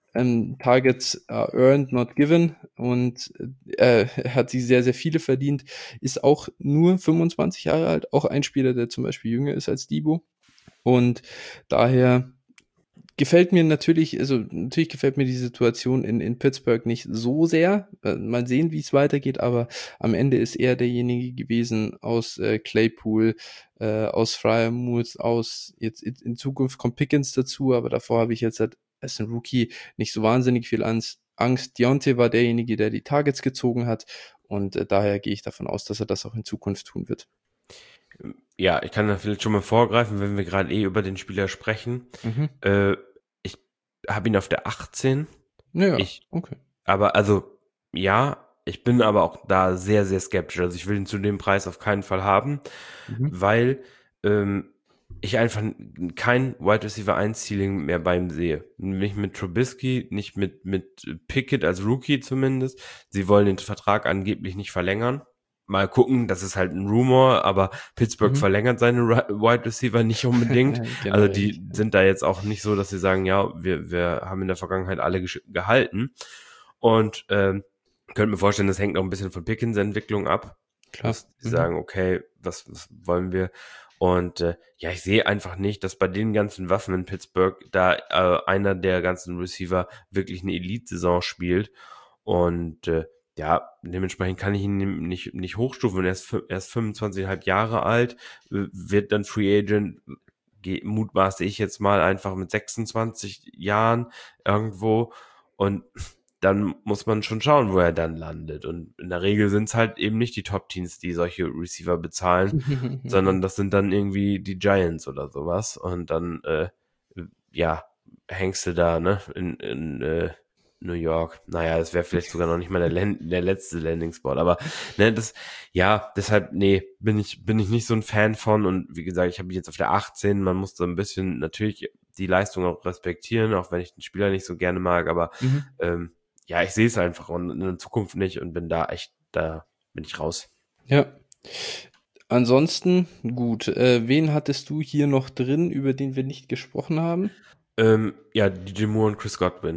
Targets are earned, not given. Und er hat sie sehr, sehr viele verdient. Ist auch nur 25 Jahre alt. Auch ein Spieler, der zum Beispiel jünger ist als Debo. Und daher gefällt mir natürlich, also natürlich gefällt mir die Situation in Pittsburgh nicht so sehr. Mal sehen, wie es weitergeht, aber am Ende ist er derjenige gewesen aus Claypool, aus Freiermuth, aus jetzt in Zukunft kommt Pickens dazu, aber davor habe ich jetzt halt als ein Rookie nicht so wahnsinnig viel Angst. Deontay war derjenige, der die Targets gezogen hat und daher gehe ich davon aus, dass er das auch in Zukunft tun wird. ja, ich kann da vielleicht schon mal vorgreifen, wenn wir gerade über den Spieler sprechen. Mhm. Äh, ich habe ihn auf der 18. Ja, Ich, okay. aber also, ja, ich bin aber auch da sehr, sehr skeptisch. Also ich will ihn zu dem Preis auf keinen Fall haben, Mhm. weil ich einfach kein Wide Receiver 1 Ceiling mehr bei ihm sehe. Nicht mit Trubisky, nicht mit Pickett als Rookie zumindest. Sie wollen den Vertrag angeblich nicht verlängern. Mal gucken, das ist halt ein Rumor, aber Pittsburgh Mhm. verlängert seine Wide Receiver nicht unbedingt. Also Generell nicht. die sind da jetzt auch nicht so, dass sie sagen, ja, wir haben in der Vergangenheit alle gehalten. Und könnte mir vorstellen, das hängt auch ein bisschen von Pickens Entwicklung ab, Klar. dass die Mhm. sagen, okay, was wollen wir? Und ja, ich sehe einfach nicht, dass bei den ganzen Waffen in Pittsburgh da einer der ganzen Receiver wirklich eine Elite-Saison spielt. Und ja, dementsprechend kann ich ihn nicht hochstufen. Er ist 25,5 Jahre alt, wird dann Free Agent, mutmaße ich jetzt mal einfach mit 26 Jahren irgendwo. Und dann muss man schon schauen, wo er dann landet. Und in der Regel sind es halt eben nicht die Top-Teams, die solche Receiver bezahlen, sondern das sind dann irgendwie die Giants oder sowas. Und dann, ja, hängst du da, ne, in New York. Naja, das wäre vielleicht sogar noch nicht mal der letzte Landing-Spot. Aber, ne, ja, deshalb, nee, bin ich nicht so ein Fan von. Und wie gesagt, ich habe jetzt auf der 18. Man muss so ein bisschen natürlich die Leistung auch respektieren, auch wenn ich den Spieler nicht so gerne mag. Aber, Mhm. ja, ich sehe es einfach und in der Zukunft nicht und da bin ich raus. Ja. Ansonsten, gut. Wen hattest du hier noch drin, über den wir nicht gesprochen haben? Ja, DJ Moore und Chris Godwin.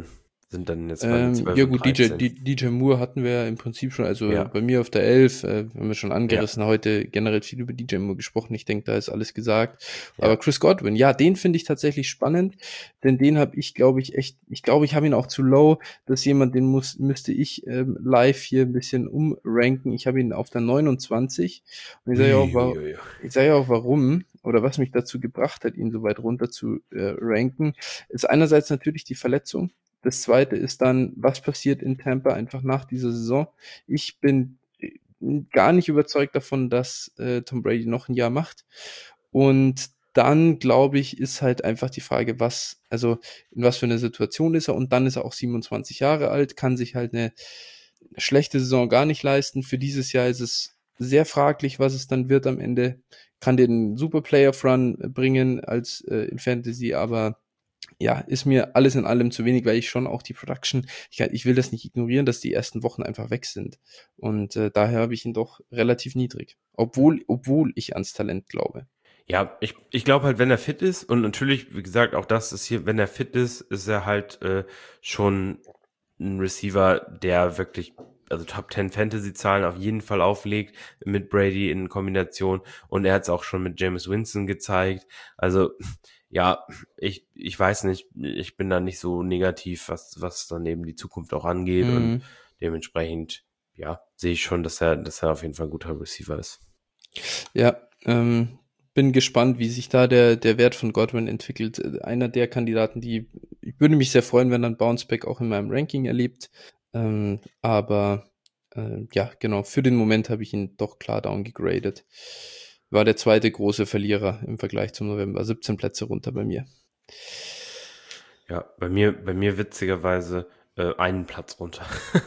sind dann jetzt bei mir 12 Ja und gut, 13. DJ Moore hatten wir ja im Prinzip schon, also Ja, bei mir auf der 11, haben wir schon ja, angerissen, heute generell viel über DJ Moore gesprochen, ich denke, da ist alles gesagt. ja. Aber Chris Godwin, ja, den finde ich tatsächlich spannend, denn den habe ich, glaube ich, echt, ich glaube, ich habe ihn auch zu low, dass jemand, müsste ich live hier ein bisschen umranken. Ich habe ihn auf der 29 und Uiuiui. ich sage ja auch warum oder was mich dazu gebracht hat, ihn so weit runter zu ranken, ist einerseits natürlich die Verletzung. Das zweite ist dann, was passiert in Tampa einfach nach dieser Saison? Ich bin gar nicht überzeugt davon, dass Tom Brady noch ein Jahr macht. Und dann, glaube ich, ist halt einfach die Frage, also in was für eine Situation ist er? Und dann ist er auch 27 Jahre alt, kann sich halt eine schlechte Saison gar nicht leisten. Für dieses Jahr ist es sehr fraglich, was es dann wird am Ende. Kann den Super Playoff Run bringen als in Fantasy, aber ja, ist mir alles in allem zu wenig, weil ich schon auch die Production, ich will das nicht ignorieren, dass die ersten Wochen einfach weg sind. Und daher habe ich ihn doch relativ niedrig. Obwohl ich ans Talent glaube. Ja, ich glaube halt, wenn er fit ist, und natürlich, wie gesagt, auch das ist hier, wenn er fit ist er halt schon ein Receiver, der wirklich, also Top 10 Fantasy-Zahlen auf jeden Fall auflegt mit Brady in Kombination. Und er hat es auch schon mit Jameis Winston gezeigt. Also, ja, ich weiß nicht, ich bin da nicht so negativ, was dann eben die Zukunft auch angeht. Und Mhm. dementsprechend, ja, sehe ich schon, dass er auf jeden Fall ein guter Receiver ist. Ja, bin gespannt, wie sich da der Wert von Godwin entwickelt. Einer der Kandidaten, ich würde mich sehr freuen, wenn er ein Bounceback auch in meinem Ranking erlebt. Aber ja, genau, für den Moment habe ich ihn doch klar downgegradet. War der zweite große Verlierer im Vergleich zum November. 17 Plätze runter bei mir. Ja, bei mir witzigerweise einen Platz runter.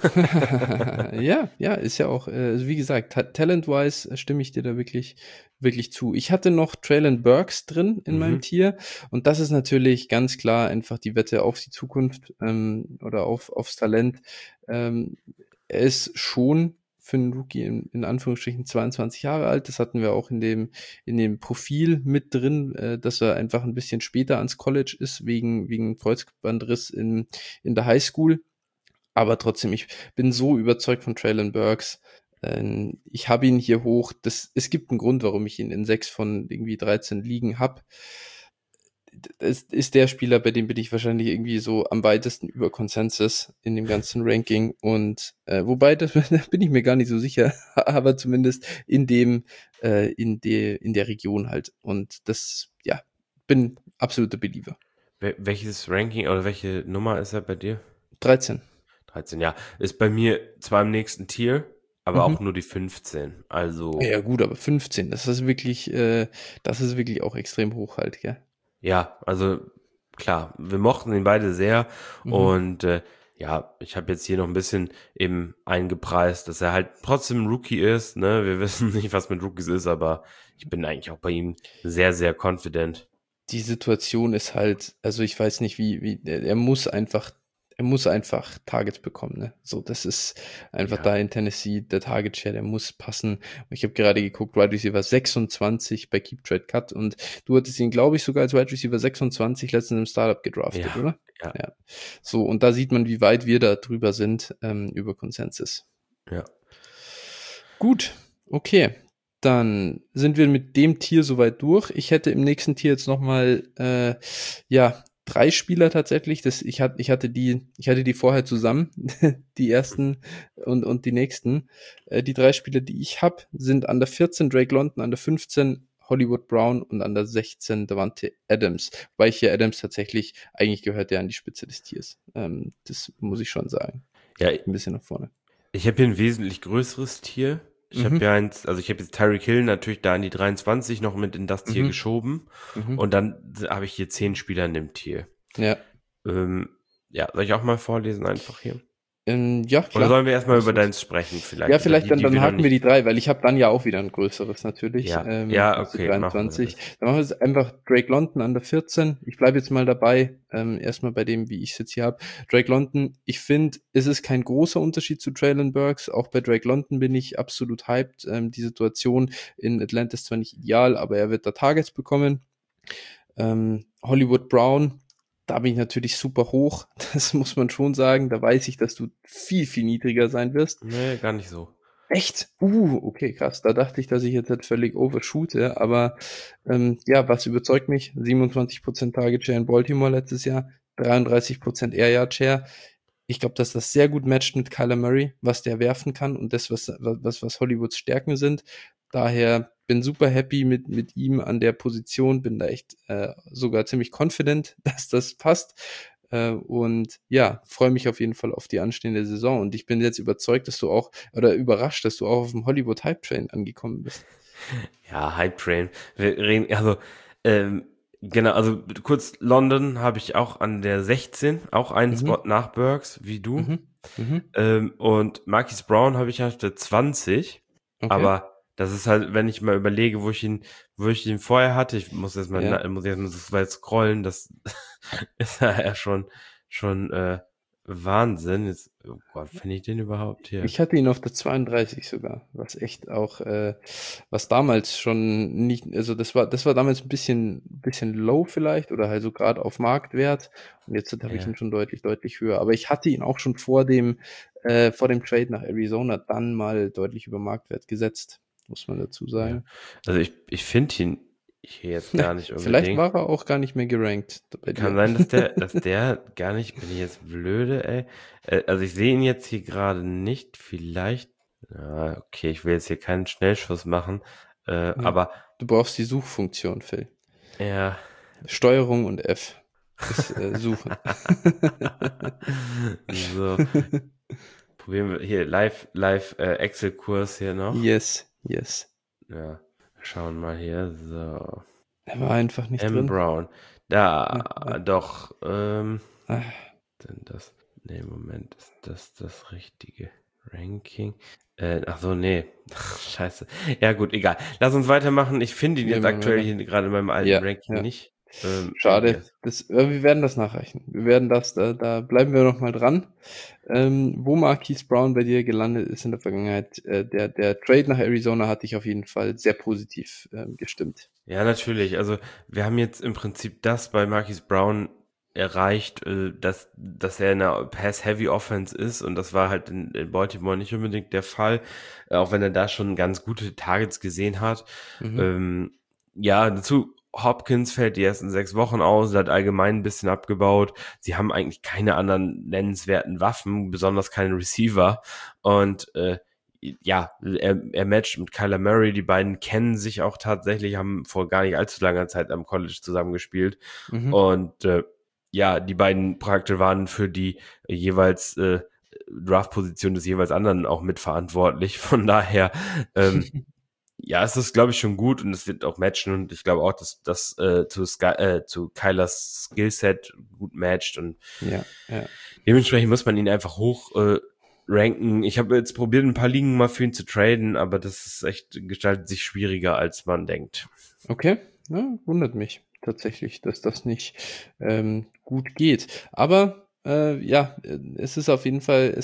Ja, ist ja auch, also wie gesagt, talent-wise stimme ich dir da wirklich, wirklich zu. Ich hatte noch Traylon Burks drin in meinem Mhm. Tier und das ist natürlich ganz klar einfach die Wette auf die Zukunft oder aufs Talent. Er ist schon für einen Rookie in Anführungsstrichen 22 Jahre alt. Das hatten wir auch in dem Profil mit drin, dass er einfach ein bisschen später ans College ist, wegen Kreuzbandriss in der Highschool. Aber trotzdem, ich bin so überzeugt von Traylon Burks. Ich habe ihn hier hoch. Es gibt einen Grund, warum ich ihn in 6 von irgendwie 13 Ligen habe. Es ist der Spieler, bei dem bin ich wahrscheinlich irgendwie so am weitesten über Consensus in dem ganzen Ranking. Und wobei, da bin ich mir gar nicht so sicher, aber zumindest in der Region halt. Und das, ja, bin absoluter Believer. Welches Ranking oder welche Nummer ist er bei dir? 13. 13, ja. Ist bei mir zwar im nächsten Tier, aber auch Mhm. nur die 15. Also, Ja gut, aber 15, das ist wirklich auch extrem hoch halt, gell? ja, also klar, wir mochten ihn beide sehr. Mhm. Und ja, ich habe jetzt hier noch ein bisschen eben eingepreist, dass er halt trotzdem ein Rookie ist. Ne? Wir wissen nicht, was mit Rookies ist, aber ich bin eigentlich auch bei ihm sehr, sehr confident. Die Situation ist halt, also ich weiß nicht, er muss einfach Targets bekommen, ne? So, das ist einfach Ja, da in Tennessee, der Target Share, der muss passen. Und ich habe gerade geguckt, Wide Receiver 26 bei Keep Trade Cut und du hattest ihn, glaube ich, sogar als Wide Receiver 26 letztens im Startup gedraftet, ja, oder? ja, Ja. So, und da sieht man, wie weit wir da drüber sind, über Consensus. ja. Gut, okay. Dann sind wir mit dem Tier soweit durch. Ich hätte im nächsten Tier jetzt nochmal, ja, 3 Spieler tatsächlich. Ich hatte die vorher zusammen, die ersten und die nächsten. Die 3 Spieler, die ich habe, sind an der 14 Drake London, an der 15 Hollywood Brown und an der 16 Davante Adams. Weil hier Adams tatsächlich, eigentlich gehört der an die Spitze des Tiers. Das muss ich schon sagen. Ja, Ein bisschen nach vorne. ich habe hier ein wesentlich größeres Tier. Ich habe Mhm, ja eins, also ich habe jetzt Tyreek Hill natürlich da in die 23 noch mit in das Tier mhm, geschoben. mhm. Und dann habe ich hier 10 Spieler in dem Tier. Ja. Ähm, ja, soll ich auch mal vorlesen einfach hier? Ja, Oder klar. sollen wir erstmal Alles über los. deins sprechen, Ja, vielleicht, über vielleicht die, die dann wir noch haken wir nicht. die 3, weil ich habe dann ja auch wieder ein größeres natürlich, Ja, ja, als die okay, machen wir 23. das. Dann machen wir jetzt einfach Drake London an der 14. Ich bleibe jetzt mal dabei, erstmal bei dem, wie ich es jetzt hier habe. Drake London, ich finde, es ist kein großer Unterschied zu Traylon Burks. Auch bei Drake London bin ich absolut hyped. Die Situation in Atlanta ist zwar nicht ideal, aber er wird da Targets bekommen. Hollywood Brown, da bin ich natürlich super hoch. Das muss man schon sagen. Da weiß ich, dass du viel, viel niedriger sein wirst. Nee, gar nicht so. Echt? Okay, krass. Da dachte ich, dass ich jetzt halt völlig overshoote, aber ja, was überzeugt mich? 27% Target Share in Baltimore letztes Jahr, 33% Air Yard Share. Ich glaube, dass das sehr gut matcht mit Kyler Murray, was der werfen kann und das, was Hollywoods Stärken sind. Daher bin super happy mit ihm an der Position, bin da echt sogar ziemlich confident, dass das passt. Und ja, freue mich auf jeden Fall auf die anstehende Saison. Und ich bin jetzt überzeugt, dass du auch, oder überrascht, dass du auch auf dem Hollywood Hype Train angekommen bist. Ja, Hype Train. Wir reden, also, genau, also kurz London habe ich auch an der 16, auch einen Spot Mhm, nach Burks, wie du. mhm, mhm. Und Marquise Brown habe ich auf der 20, Okay. aber das ist halt, wenn ich mal überlege, wo ich ihn vorher hatte, ich muss jetzt mal, Ja. muss jetzt mal so weit scrollen, das ist ja schon Wahnsinn. Jetzt, oh Gott, finde ich den überhaupt hier? Ich hatte ihn auf der 32 sogar, was echt auch, was damals schon nicht, also das war damals ein bisschen low vielleicht oder halt so gerade auf Marktwert und jetzt habe ich ihn Ja, schon deutlich, deutlich höher. Aber ich hatte ihn auch schon vor dem Trade nach Arizona dann mal deutlich über Marktwert gesetzt, muss man dazu ja. sagen. Also ich finde ihn hier jetzt gar nicht Vielleicht unbedingt. war er auch gar nicht mehr gerankt bei Kann dir. sein, dass der gar nicht, bin ich jetzt blöde, ey. Also ich sehe ihn jetzt hier gerade nicht. Vielleicht, ja, okay, ich will jetzt hier keinen Schnellschuss machen. Ja. Aber Du brauchst die Suchfunktion, Phil. ja. Steuerung und F ist suchen. So, probieren wir hier live Excel-Kurs hier noch. Yes, yes. Ja, schauen mal hier. So, Er war einfach nicht M. drin. Brown. Da, Ja, ja. doch, Ah, denn das, nee, Moment, ist das richtige Ranking? Ach so, nee. Scheiße. Ja, gut, egal. Lass uns weitermachen. Ich finde ihn wir jetzt machen aktuell weiter. hier gerade in meinem alten Ja, Ranking ja. nicht. Irgendwie Schade. ist. Wir werden das nachreichen. Wir werden das, da bleiben wir noch mal dran. Wo Marquise Brown bei dir gelandet ist in der Vergangenheit, der Trade nach Arizona hat dich auf jeden Fall sehr positiv gestimmt. Ja, natürlich. Also, wir haben jetzt im Prinzip das bei Marquise Brown erreicht, dass er in einer Pass-Heavy Offense ist und das war halt in Baltimore nicht unbedingt der Fall, auch wenn er da schon ganz gute Targets gesehen hat. Mhm. Ähm, ja, dazu Hopkins fällt die ersten 6 Wochen aus, hat allgemein ein bisschen abgebaut. Sie haben eigentlich keine anderen nennenswerten Waffen, besonders keine Receiver und ja, er matcht mit Kyler Murray, die beiden kennen sich auch tatsächlich, haben vor gar nicht allzu langer Zeit am College zusammengespielt Mhm. und ja, die beiden Charaktere waren für die jeweils Draft-Position des jeweils anderen auch mitverantwortlich. Von daher, ja, es ist, glaube ich, schon gut und es wird auch matchen und ich glaube auch, dass das zu Kylers Skillset gut matcht und Ja, ja. dementsprechend muss man ihn einfach hoch ranken. Ich habe jetzt probiert, ein paar Ligen mal für ihn zu traden, aber das ist echt, gestaltet sich schwieriger, als man denkt. Okay, ja, wundert mich tatsächlich, dass das nicht gut geht. Aber ja, es ist auf jeden Fall,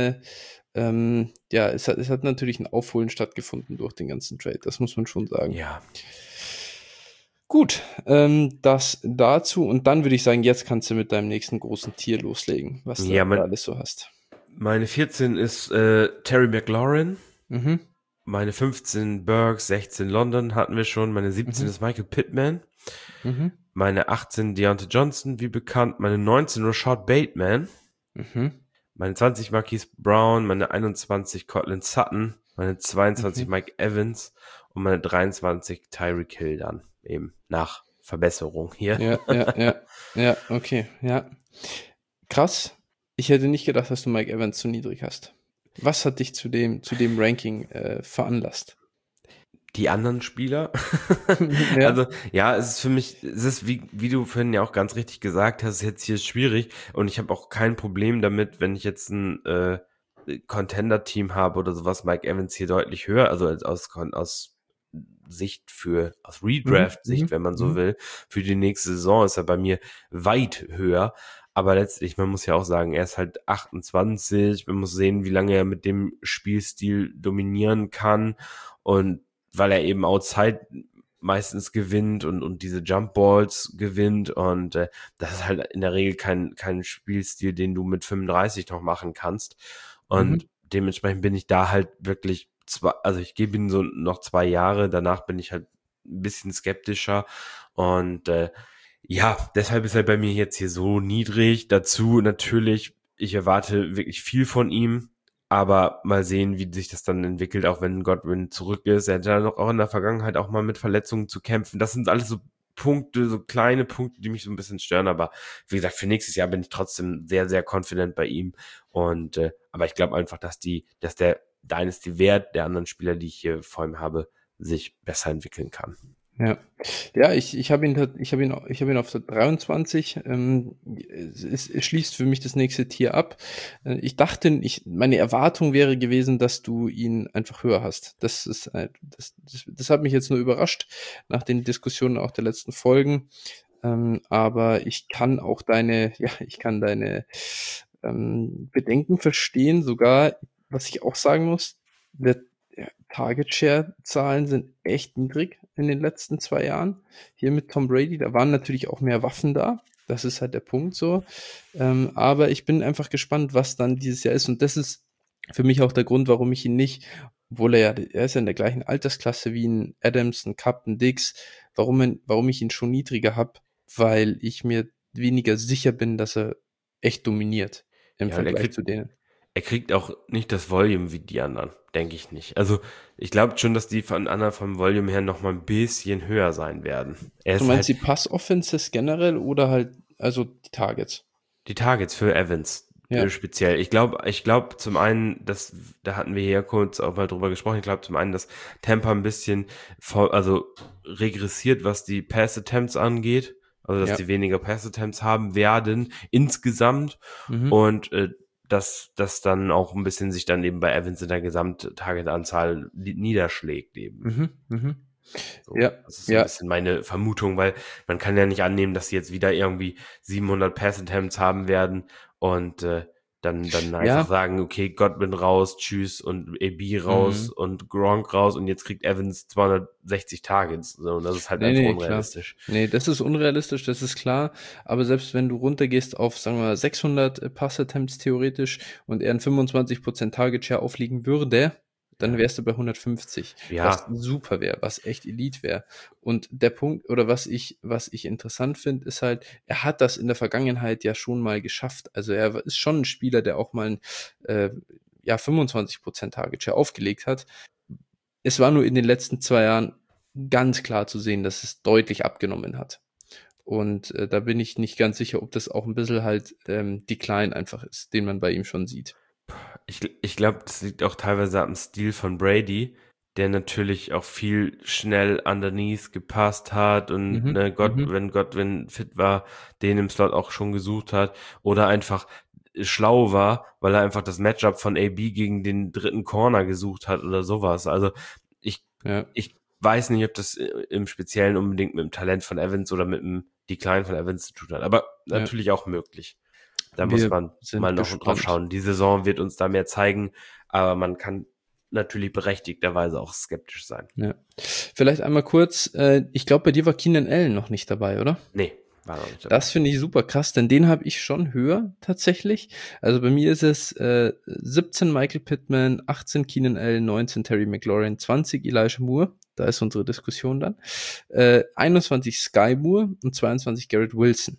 ja, es hat natürlich ein Aufholen stattgefunden durch den ganzen Trade. Das muss man schon sagen. Ja. Gut, das dazu. Und dann würde ich sagen, jetzt kannst du mit deinem nächsten großen Tier loslegen, was du Ja, da alles so hast. meine 14 ist Terry McLaurin, Mhm, meine 15 Burks, 16 London hatten wir schon, meine 17 mhm, ist Michael Pittman, mhm, meine 18 Deontay Johnson, wie bekannt, meine 19 Rashad Bateman, mhm, meine 20 Marquise Brown, meine 21 Cortland Sutton, meine 22 mhm. Mike Evans und meine 23 Tyreek Hill dann eben nach Verbesserung hier. Ja, ja, ja, ja, okay, ja. Krass. Ich hätte nicht gedacht, dass du Mike Evans zu niedrig hast. Was hat dich zu dem Ranking veranlasst? Die anderen Spieler. Ja. Also, ja, es ist für mich, es ist, wie du vorhin ja auch ganz richtig gesagt hast, jetzt hier schwierig und ich habe auch kein Problem damit, wenn ich jetzt ein Contender-Team habe oder sowas, Mike Evans hier deutlich höher, also aus aus Mhm, Redraft-Sicht, mhm, wenn man so mhm, will, für die nächste Saison ist er bei mir weit höher. Aber letztlich, man muss ja auch sagen, er ist halt 28, man muss sehen, wie lange er mit dem Spielstil dominieren kann und weil er eben outside meistens gewinnt und diese Jump Balls gewinnt und das ist halt in der Regel kein Spielstil, den du mit 35 noch machen kannst und Mhm. dementsprechend bin ich da halt wirklich also ich gebe ihm so noch 2 Jahre, danach bin ich halt ein bisschen skeptischer und ja, deshalb ist er bei mir jetzt hier so niedrig. Dazu natürlich, ich erwarte wirklich viel von ihm, aber mal sehen, wie sich das dann entwickelt, auch wenn Godwin zurück ist. Er hat ja noch auch in der Vergangenheit auch mal mit Verletzungen zu kämpfen. Das sind alles so Punkte, so kleine Punkte, die mich so ein bisschen stören, aber wie gesagt, für nächstes Jahr bin ich trotzdem sehr, sehr confident bei ihm und aber ich glaube einfach, dass der Dynasty-Wert der anderen Spieler, die ich hier vor ihm habe, sich besser entwickeln kann. Ja. Ja, ich habe ihn, ich habe ihn auf der 23. Es schließt für mich das nächste Tier ab. Meine Erwartung wäre gewesen, dass du ihn einfach höher hast. Das hat mich jetzt nur überrascht nach den Diskussionen auch der letzten Folgen. Aber ich kann deine Bedenken verstehen. Sogar, was ich auch sagen muss, der Target Share Zahlen sind echt niedrig in den letzten 2 Jahren. Hier mit Tom Brady, da waren natürlich auch mehr Waffen da. Das ist halt der Punkt so. Aber ich bin einfach gespannt, was dann dieses Jahr ist. Und das ist für mich auch der Grund, warum ich ihn nicht, obwohl er ist ja in der gleichen Altersklasse wie ein Adams, ein Cup, ein Diggs, warum ich ihn schon niedriger habe, weil ich mir weniger sicher bin, dass er echt dominiert im Ja, und Vergleich zu denen. er kriegt auch nicht das Volume wie die anderen, denke ich nicht. Also ich glaube schon, dass die von anderen vom Volume her noch mal ein bisschen höher sein werden. Er Du ist meinst halt die Pass-Offenses generell oder halt, also die Targets? die Targets für Evans Ja, speziell. Ich glaube zum einen, da hatten wir ja kurz auch mal drüber gesprochen. Ich glaube zum einen, dass Tampa ein bisschen also regressiert, was die Pass Attempts angeht. Also dass ja. die weniger Pass Attempts haben werden insgesamt Mhm. und dass das dann auch ein bisschen sich dann eben bei Evans in der Gesamt-Target-Anzahl niederschlägt eben. Mhm. Mhm. So, Ja, das ist so ein ja. bisschen meine Vermutung, weil man kann ja nicht annehmen, dass sie jetzt wieder irgendwie 700 Pass-Attempts haben werden und dann einfach Ja. sagen, okay, Godwin raus, tschüss und AB raus Mhm. und Gronk raus und jetzt kriegt Evans 260 Targets. So, und das ist halt Ne, einfach ne, klar. unrealistisch. Ne, das ist unrealistisch, das ist klar. Aber selbst wenn du runtergehst auf, sagen wir mal, 600 Pass-Attempts theoretisch und er 'n 25% Target Share aufliegen würde, dann Ja, wärst du bei 150, was ja, super wäre, was echt Elite wäre. Und der Punkt oder was ich interessant finde, ist halt, er hat das in der Vergangenheit ja schon mal geschafft. Also, er ist schon 'n Spieler, der auch mal 'n, äh, ja, 25% Target Share aufgelegt hat. Es war nur in den letzten 2 Jahren ganz klar zu sehen, dass es deutlich abgenommen hat. Und, da bin ich nicht ganz sicher, ob das auch ein bisschen halt, Decline einfach ist, den man bei ihm schon sieht. ich glaube, das liegt auch teilweise am Stil von Brady, der natürlich auch viel schnell underneath gepasst hat und Mhm, ne, mhm, Wenn Godwin fit war, den im Slot auch schon gesucht hat oder einfach schlau war, weil er einfach das Matchup von AB gegen den dritten Corner gesucht hat oder sowas. Also ich, ja, ich weiß nicht, ob das im Speziellen unbedingt mit dem Talent von Evans oder mit dem Decline von Evans zu tun hat, aber ja. natürlich auch möglich. Da muss Wir man mal sind noch drauf gespannt. schauen. Die Saison wird uns da mehr zeigen, aber man kann natürlich berechtigterweise auch skeptisch sein. Ja. Vielleicht einmal kurz, ich glaube, bei dir war Keenan Allen noch nicht dabei, oder? Nee, war noch nicht dabei. Das finde ich super krass, denn den habe ich schon höher tatsächlich. Also bei mir ist es 17 Michael Pittman, 18 Keenan Allen, 19 Terry McLaurin, 20 Elijah Moore. Da ist unsere Diskussion dann. 21 Sky Moore und 22 Garrett Wilson.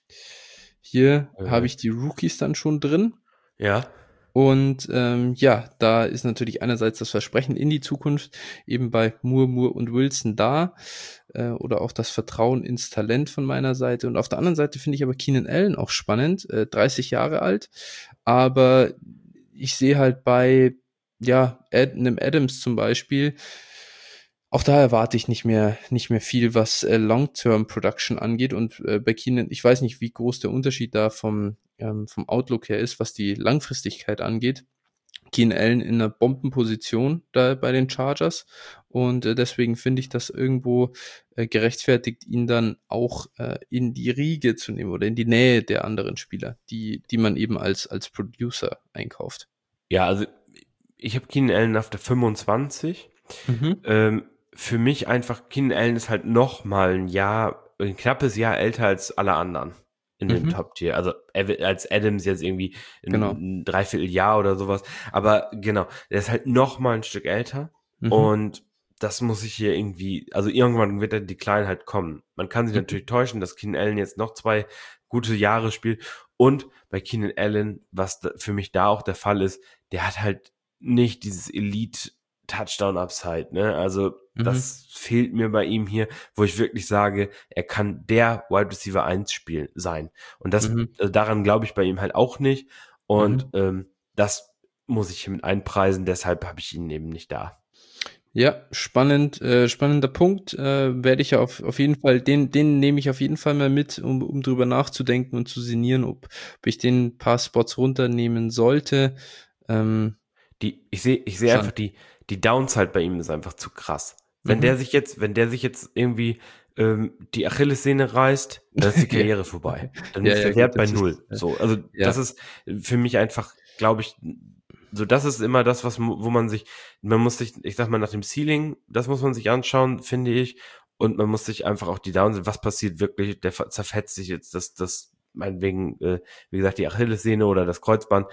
Hier habe Äh, ich die Rookies dann schon drin. ja, Und ja, da ist natürlich einerseits das Versprechen in die Zukunft eben bei Moore und Wilson da oder auch das Vertrauen ins Talent von meiner Seite. Und auf der anderen Seite finde ich aber Keenan Allen auch spannend, 30 Jahre alt, aber ich sehe halt bei ja, einem Adams zum Beispiel, auch da erwarte ich nicht mehr viel, was Long-Term Production angeht. Und bei Keenan, ich weiß nicht, wie groß der Unterschied da vom Outlook her ist, was die Langfristigkeit angeht. Keenan Allen in einer Bombenposition da bei den Chargers. Und deswegen finde ich das irgendwo gerechtfertigt, ihn dann auch in die Riege zu nehmen oder in die Nähe der anderen Spieler, die man eben als Producer einkauft. ja, also ich habe Keenan Allen auf der 25. Mhm. Ähm, für mich einfach, Keenan Allen ist halt noch mal ein knappes Jahr älter als alle anderen in dem Mhm, Top-Tier. Also als Adams jetzt irgendwie genau. ein Dreivierteljahr oder sowas. Aber genau, der ist halt noch mal ein Stück älter Mhm, und das muss ich hier irgendwie, also irgendwann wird der Decline halt kommen. Man kann sich mhm, natürlich täuschen, dass Keenan Allen jetzt noch 2 gute Jahre spielt. Und bei Keenan Allen, was für mich da auch der Fall ist, der hat halt nicht dieses Elite Touchdown-Upside, ne? Also, mhm, das fehlt mir bei ihm hier, wo ich wirklich sage, er kann der Wide Receiver 1 sein. Und das, mhm, daran glaube ich bei ihm halt auch nicht. Und mhm. das muss ich mit einpreisen, deshalb habe ich ihn eben nicht da. Ja, spannend, spannender Punkt. Werde ich ja auf jeden Fall, den nehme ich auf jeden Fall mal mit, um drüber nachzudenken und zu sinnieren, ob ich den ein paar Spots runternehmen sollte. Ähm, Ich sehe einfach Spannend. die Downside bei ihm ist einfach zu krass. Mhm. Wenn der sich jetzt irgendwie die Achillessehne reißt, dann ist die Ja. Karriere vorbei. Dann Ja, ist ja, der gut, Wert bei das ist, null. So, also das ja, ist für mich einfach, glaube ich, so das ist immer das, wo man muss sich, ich sag mal, nach dem Ceiling, das muss man sich anschauen, finde ich. Und man muss sich einfach auch die Downside, was passiert wirklich, der zerfetzt sich jetzt das meinetwegen, wie gesagt, die Achillessehne oder das Kreuzband,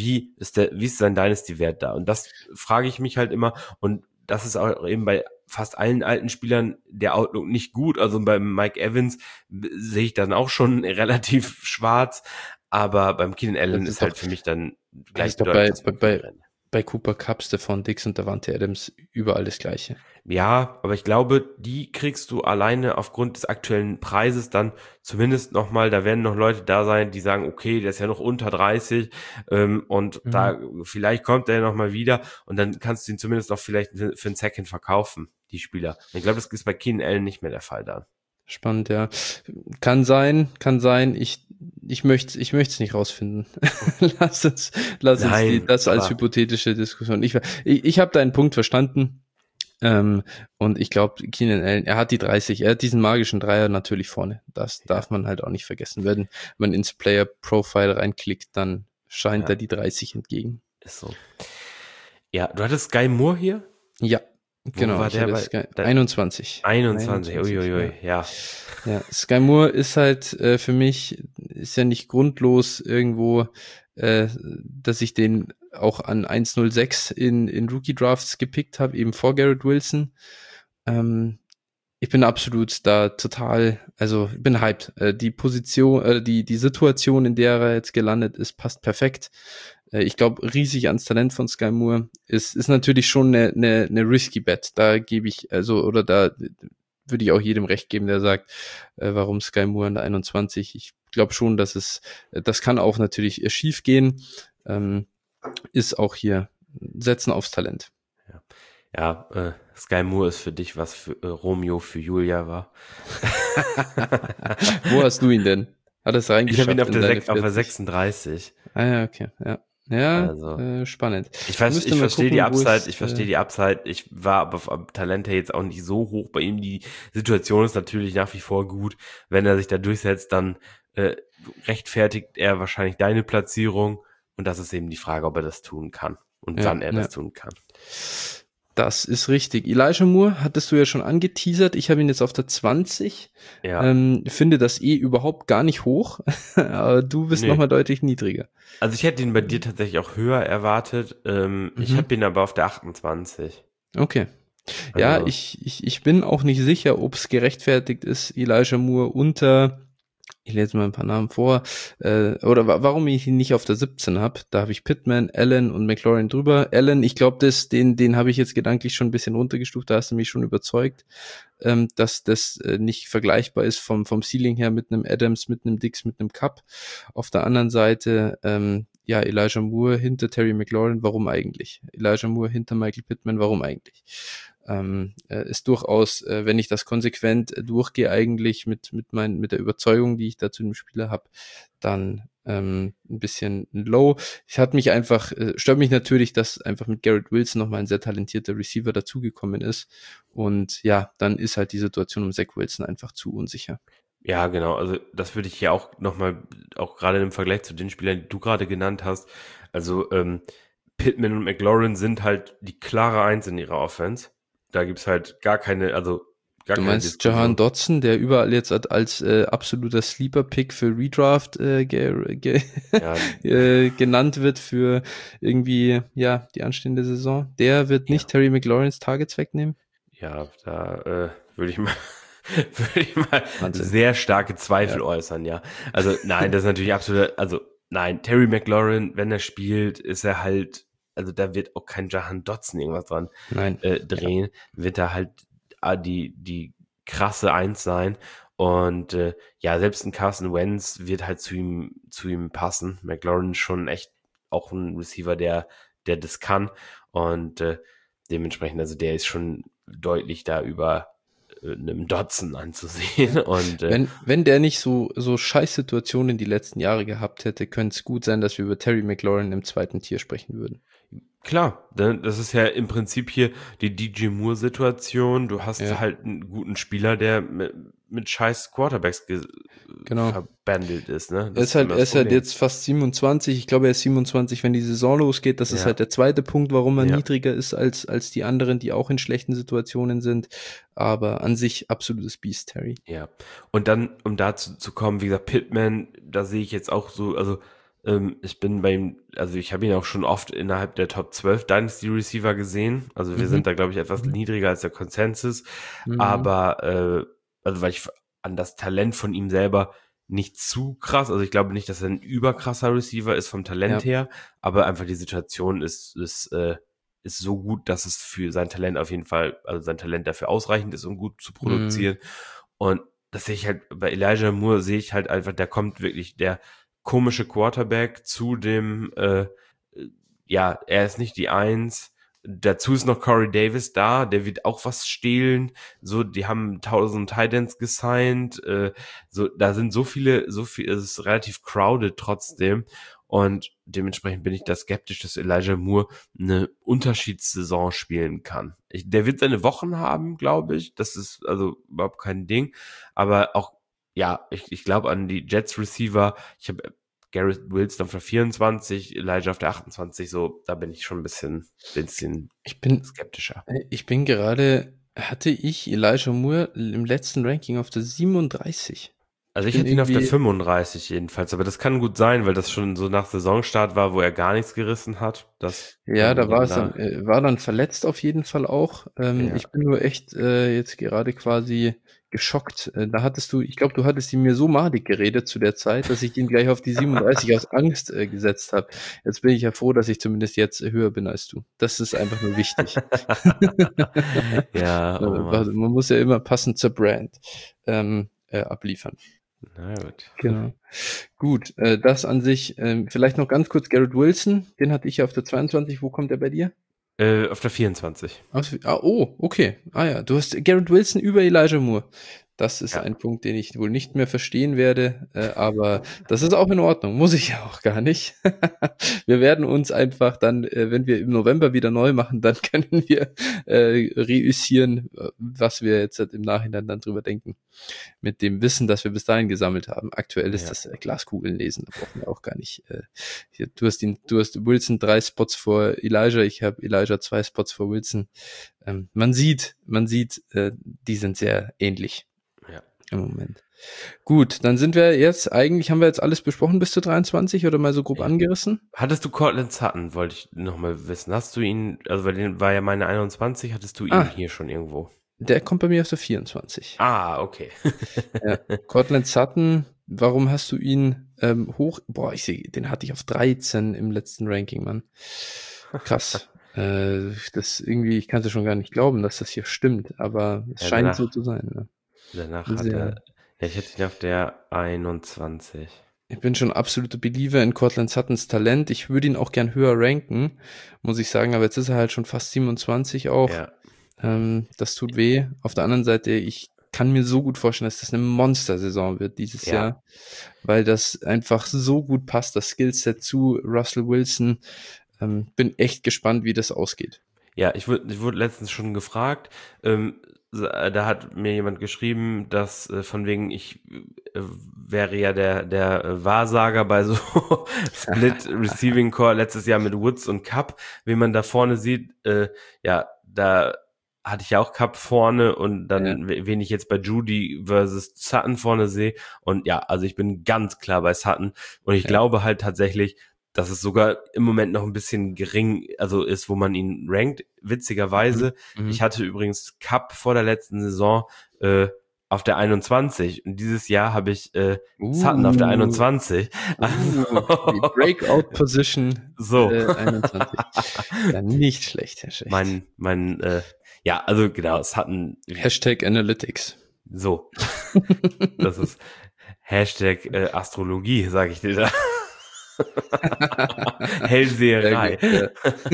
wie ist sein Dynasty-Wert da? Und das frage ich mich halt immer. Und das ist auch eben bei fast allen alten Spielern der Outlook nicht gut. Also beim Mike Evans sehe ich dann auch schon relativ schwarz. Aber beim Keenan Allen das ist ist doch, halt für mich dann ich glaube, gleichbedeutend fast mit Karriere. bei Cooper Kupp, Stephon Diggs und Davante Adams überall das Gleiche. Ja, aber ich glaube, die kriegst du alleine aufgrund des aktuellen Preises dann zumindest nochmal, da werden noch Leute da sein, die sagen, okay, der ist ja noch unter 30 und Mhm. da vielleicht kommt er nochmal wieder und dann kannst du ihn zumindest noch vielleicht für einen Second verkaufen, die Spieler. Und ich glaube, das ist bei Keenan Allen nicht mehr der Fall dann. Spannend, ja. Kann sein, kann sein. Ich möchte es nicht rausfinden. Lass uns, Nein, das als aber hypothetische Diskussion. Ich habe deinen Punkt verstanden. Ähm, und ich glaube, Keenan Allen, er hat die 30, er hat diesen magischen Dreier natürlich vorne. Das ja, darf man halt auch nicht vergessen. Wenn man ins Player Profile reinklickt, dann scheint er ja, die 30 entgegen. ist so. Ja, du hattest Sky Moore hier? Ja, Wo genau. war Ich der hatte bei? 21. 21, 21, uiuiui, ja. ja. Ja, Sky Moore ist halt für mich, ist ja nicht grundlos irgendwo, dass ich den auch an 1,06 in Rookie Drafts gepickt habe, eben vor Garrett Wilson. Ähm, Ich bin absolut da total, also ich bin hyped. Die Position, die Situation, in der er jetzt gelandet ist, passt perfekt. Ich glaube, riesig ans Talent von Sky Moore ist natürlich schon eine risky Bet. Da gebe ich, also, oder da würde ich auch jedem recht geben, der sagt, warum Sky Moore an der 21. Ich glaube schon, dass das kann auch natürlich schief gehen. Ähm, Ist auch hier setzen aufs Talent. Ja, ja Sky Moore ist für dich, was für, Romeo für Julia war. Wo hast du ihn denn? Hat es Ich habe ihn reingeschafft in deine Auf der 40? 36. Ah ja, okay, ja. Ja, Also, spannend. Ich müsste ich mal verstehe die gucken, wo Upside, es, ich verstehe die Upside. Ich war aber vom Talent her jetzt auch nicht so hoch bei ihm. Die Situation ist natürlich nach wie vor gut. Wenn er sich da durchsetzt, dann äh, rechtfertigt er wahrscheinlich deine Platzierung. Und das ist eben die Frage, ob er das tun kann und ja, wann er ja. das tun kann. Das ist richtig. Elijah Moore hattest du ja schon angeteasert. Ich habe ihn jetzt auf der 20. Ja, Finde das überhaupt gar nicht hoch. Aber du bist nee. nochmal deutlich niedriger. Also ich hätte ihn bei dir tatsächlich auch höher erwartet. Ich Mhm. habe ihn aber auf der 28. Okay. Ja, Also, ich bin auch nicht sicher, ob es gerechtfertigt ist, Elijah Moore unter, ich lese mal ein paar Namen vor, oder warum ich ihn nicht auf der 17 habe. Da habe ich Pittman, Allen und McLaurin drüber. Allen, ich glaube, den habe ich jetzt gedanklich schon ein bisschen runtergestuft, da hast du mich schon überzeugt, dass das nicht vergleichbar ist vom Ceiling her mit einem Adams, mit einem Dix, mit einem Cup. Auf der anderen Seite, ja, Elijah Moore hinter Terry McLaurin, warum eigentlich? Elijah Moore hinter Michael Pittman, warum eigentlich? Ist durchaus, wenn ich das konsequent durchgehe, eigentlich mit der Überzeugung, die ich da zu dem Spieler habe, dann ein bisschen low. Ich hatte mich einfach, stört mich natürlich, dass einfach mit Garrett Wilson nochmal ein sehr talentierter Receiver dazugekommen ist. Und ja, dann ist halt die Situation um Zach Wilson einfach zu unsicher. ja, genau. Also das würde ich hier auch nochmal, auch gerade im Vergleich zu den Spielern, die du gerade genannt hast. Also Pittman und McLaurin sind halt die klare Eins in ihrer Offense. Da gibt's halt gar keine Du meinst Jahan Diskussion. Dotson, der überall jetzt als absoluter Sleeper-Pick für Redraft Ja, genannt wird für irgendwie, ja, die anstehende Saison. Der wird nicht ja, Terry McLaurins Targets wegnehmen. ja, da würde ich mal würde ich mal Wahnsinn. sehr starke Ja, Zweifel äußern, ja. Also nein, das ist natürlich absolut, also nein, Terry McLaurin, wenn er spielt, ist er halt, also da wird auch kein Jahan Dotson irgendwas dran nein. Ja. drehen, wird er halt die krasse Eins sein. Und ja, selbst ein Carson Wentz wird halt zu ihm passen. McLaurin ist schon echt auch ein Receiver, der das kann. Und dementsprechend, also der ist schon deutlich da über einem Dotson anzusehen. Ja. Und Wenn der nicht so scheiß Situationen die letzten Jahre gehabt hätte, könnte es gut sein, dass wir über Terry McLaurin im zweiten Tier sprechen würden. klar, das ist ja im Prinzip hier die DJ Moore-Situation. Du hast Ja, halt einen guten Spieler, der mit scheiß Quarterbacks genau. verbandelt ist, ne? Das ist immer Er das ist halt Problem. jetzt fast 27. Ich glaube, er ist 27, wenn die Saison losgeht. Das ist Ja, halt der zweite Punkt, warum er ja, niedriger ist als die anderen, die auch in schlechten Situationen sind. Aber an sich absolutes Biest, Terry. ja. Und dann, um dazu zu kommen, wie gesagt, Pittman, da sehe ich jetzt auch so, also ich bin bei ihm, also ich habe ihn auch schon oft innerhalb der Top 12 Dynasty Receiver gesehen. Also wir sind Mhm. da, glaube ich, etwas Mhm. niedriger als der Konsensus. Mhm. Aber, also weil ich an das Talent von ihm selber nicht zu krass, also ich glaube nicht, dass er ein überkrasser Receiver ist vom Talent Ja. her, aber einfach die Situation ist so gut, dass es für sein Talent auf jeden Fall, also sein Talent dafür ausreichend ist, um gut zu Mhm. produzieren. Und das sehe ich halt, bei Elijah Moore sehe ich halt einfach, der kommt wirklich, der komische Quarterback zu dem, ja, er ist nicht die Eins. Dazu ist noch Corey Davis da, der wird auch was stehlen. So, die haben 1000 Titans gesigned. So, da sind so viel, es ist relativ crowded trotzdem. Und dementsprechend bin ich da skeptisch, dass Elijah Moore eine Unterschiedssaison spielen kann. Der wird seine Wochen haben, glaube ich. Das ist also überhaupt kein Ding. Aber auch, ja, ich glaube an die Jets Receiver. Ich habe Garrett Wilson auf der 24, Elijah auf der 28, so, da bin ich schon ein bisschen Ich bin, skeptischer. ich bin gerade, hatte ich Elijah Moore im letzten Ranking auf der 37. Also Ich ich bin hätte ihn auf der irgendwie, 35 jedenfalls, aber das kann gut sein, weil das schon so nach Saisonstart war, wo er gar nichts gerissen hat. Das ja, könnte da mich war jetzt es dann, nach. war dann verletzt auf jeden Fall auch. Ja. Ich bin nur echt jetzt gerade quasi geschockt. Da hattest du, ich glaube, du hattest ihn mir so madig geredet zu der Zeit, dass ich ihn gleich auf die 37 aus Angst gesetzt habe. Jetzt bin ich ja froh, dass ich zumindest jetzt höher bin als du. Das ist einfach nur wichtig. Ja, oh Mann. Man muss ja immer passend zur Brand abliefern. Na gut. Genau. Gut, das an sich, vielleicht noch ganz kurz Garrett Wilson, den hatte ich ja auf der 22. Wo kommt er bei dir? Auf der 24. Oh, okay. Ah ja, du hast Garrett Wilson über Elijah Moore. Das ist Ja. ein Punkt, den ich wohl nicht mehr verstehen werde, aber das ist auch in Ordnung, muss ich ja auch gar nicht. Wir werden uns einfach dann, wenn wir im November wieder neu machen, dann können wir reüssieren, was wir jetzt im Nachhinein dann drüber denken. Mit dem Wissen, das wir bis dahin gesammelt haben. Aktuell ist Ja. das Glaskugeln lesen, da brauchen wir auch gar nicht. Hier, du hast Wilson 3 Spots vor Elijah, ich habe Elijah 2 Spots vor Wilson. Man sieht, die sind sehr ähnlich Ja. im Moment. Gut, dann sind wir jetzt, eigentlich haben wir jetzt alles besprochen bis zu 23 oder mal so grob Ja. angerissen. Hattest du Cortland Sutton, wollte ich nochmal wissen. Hast du ihn, also weil den war ja meine 21, hattest du ihn Ah, hier schon irgendwo? der kommt bei mir auf der 24. Ah, okay. Ja. Cortland Sutton, warum hast du ihn hoch? Boah, ich sehe, den hatte ich auf 13 im letzten Ranking, Mann. Krass. Das irgendwie, ich kann es ja schon gar nicht glauben, dass das hier stimmt, aber es Ja, scheint so zu sein. Ne? danach hat Sehr. er, ja, ich hätte ihn auf der 21. Ich bin schon absoluter Believer in Cortland Suttons Talent. Ich würde ihn auch gern höher ranken, muss ich sagen, aber jetzt ist er halt schon fast 27 auch. Ja, Das tut weh. Auf der anderen Seite, ich kann mir so gut vorstellen, dass das eine Monster-Saison wird dieses ja, Jahr, weil das einfach so gut passt, das Skillset zu Russell Wilson. Bin echt gespannt, wie das ausgeht. ja, ich wurde letztens schon gefragt, da hat mir jemand geschrieben, dass von wegen ich wäre ja der Wahrsager bei so Split Receiving Core letztes Jahr mit Woods und Cup, wie man da vorne sieht, ja, da hatte ich ja auch Cup vorne und Ja, dann, wen ich jetzt bei Judy versus Sutton vorne sehe. Und ja, also ich bin ganz klar bei Sutton. Und ich ja. glaube halt tatsächlich, dass es sogar im Moment noch ein bisschen gering, also ist, wo man ihn rankt. Mhm. Witzigerweise, ich Mhm. hatte übrigens Cup vor der letzten Saison äh, auf der 21 und dieses Jahr habe ich Sutton auf der Uh, 21. die Also, Breakout Position so. 21. Ja, nicht schlecht, Herr Schecht. Ja, also genau, Sutton, Hashtag Analytics. so. Das ist Hashtag Astrologie, sage ich dir da. Sehr gut, Hellseherei. ja.